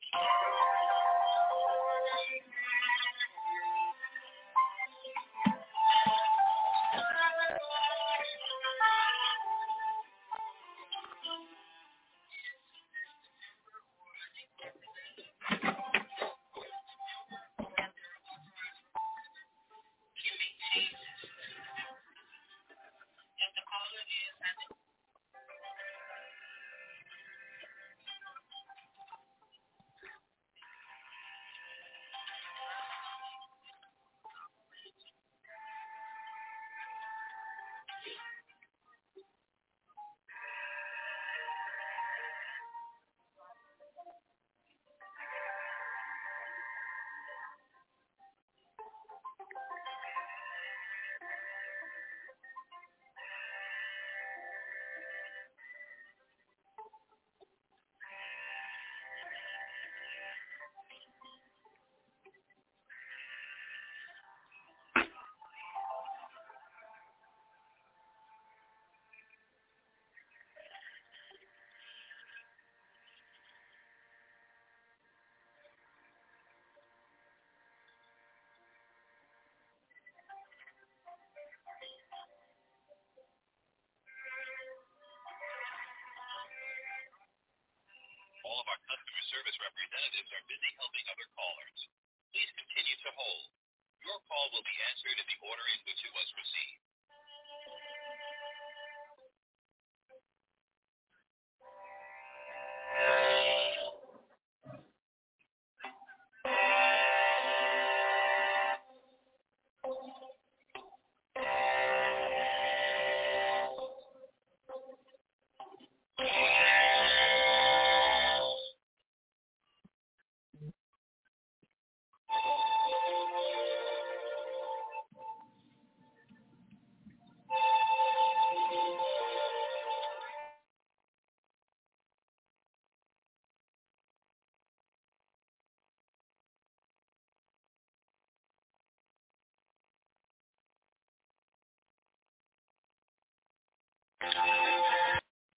All of our customer service representatives are busy helping other callers. Please continue to hold. Your call will be answered in the order in which it was received.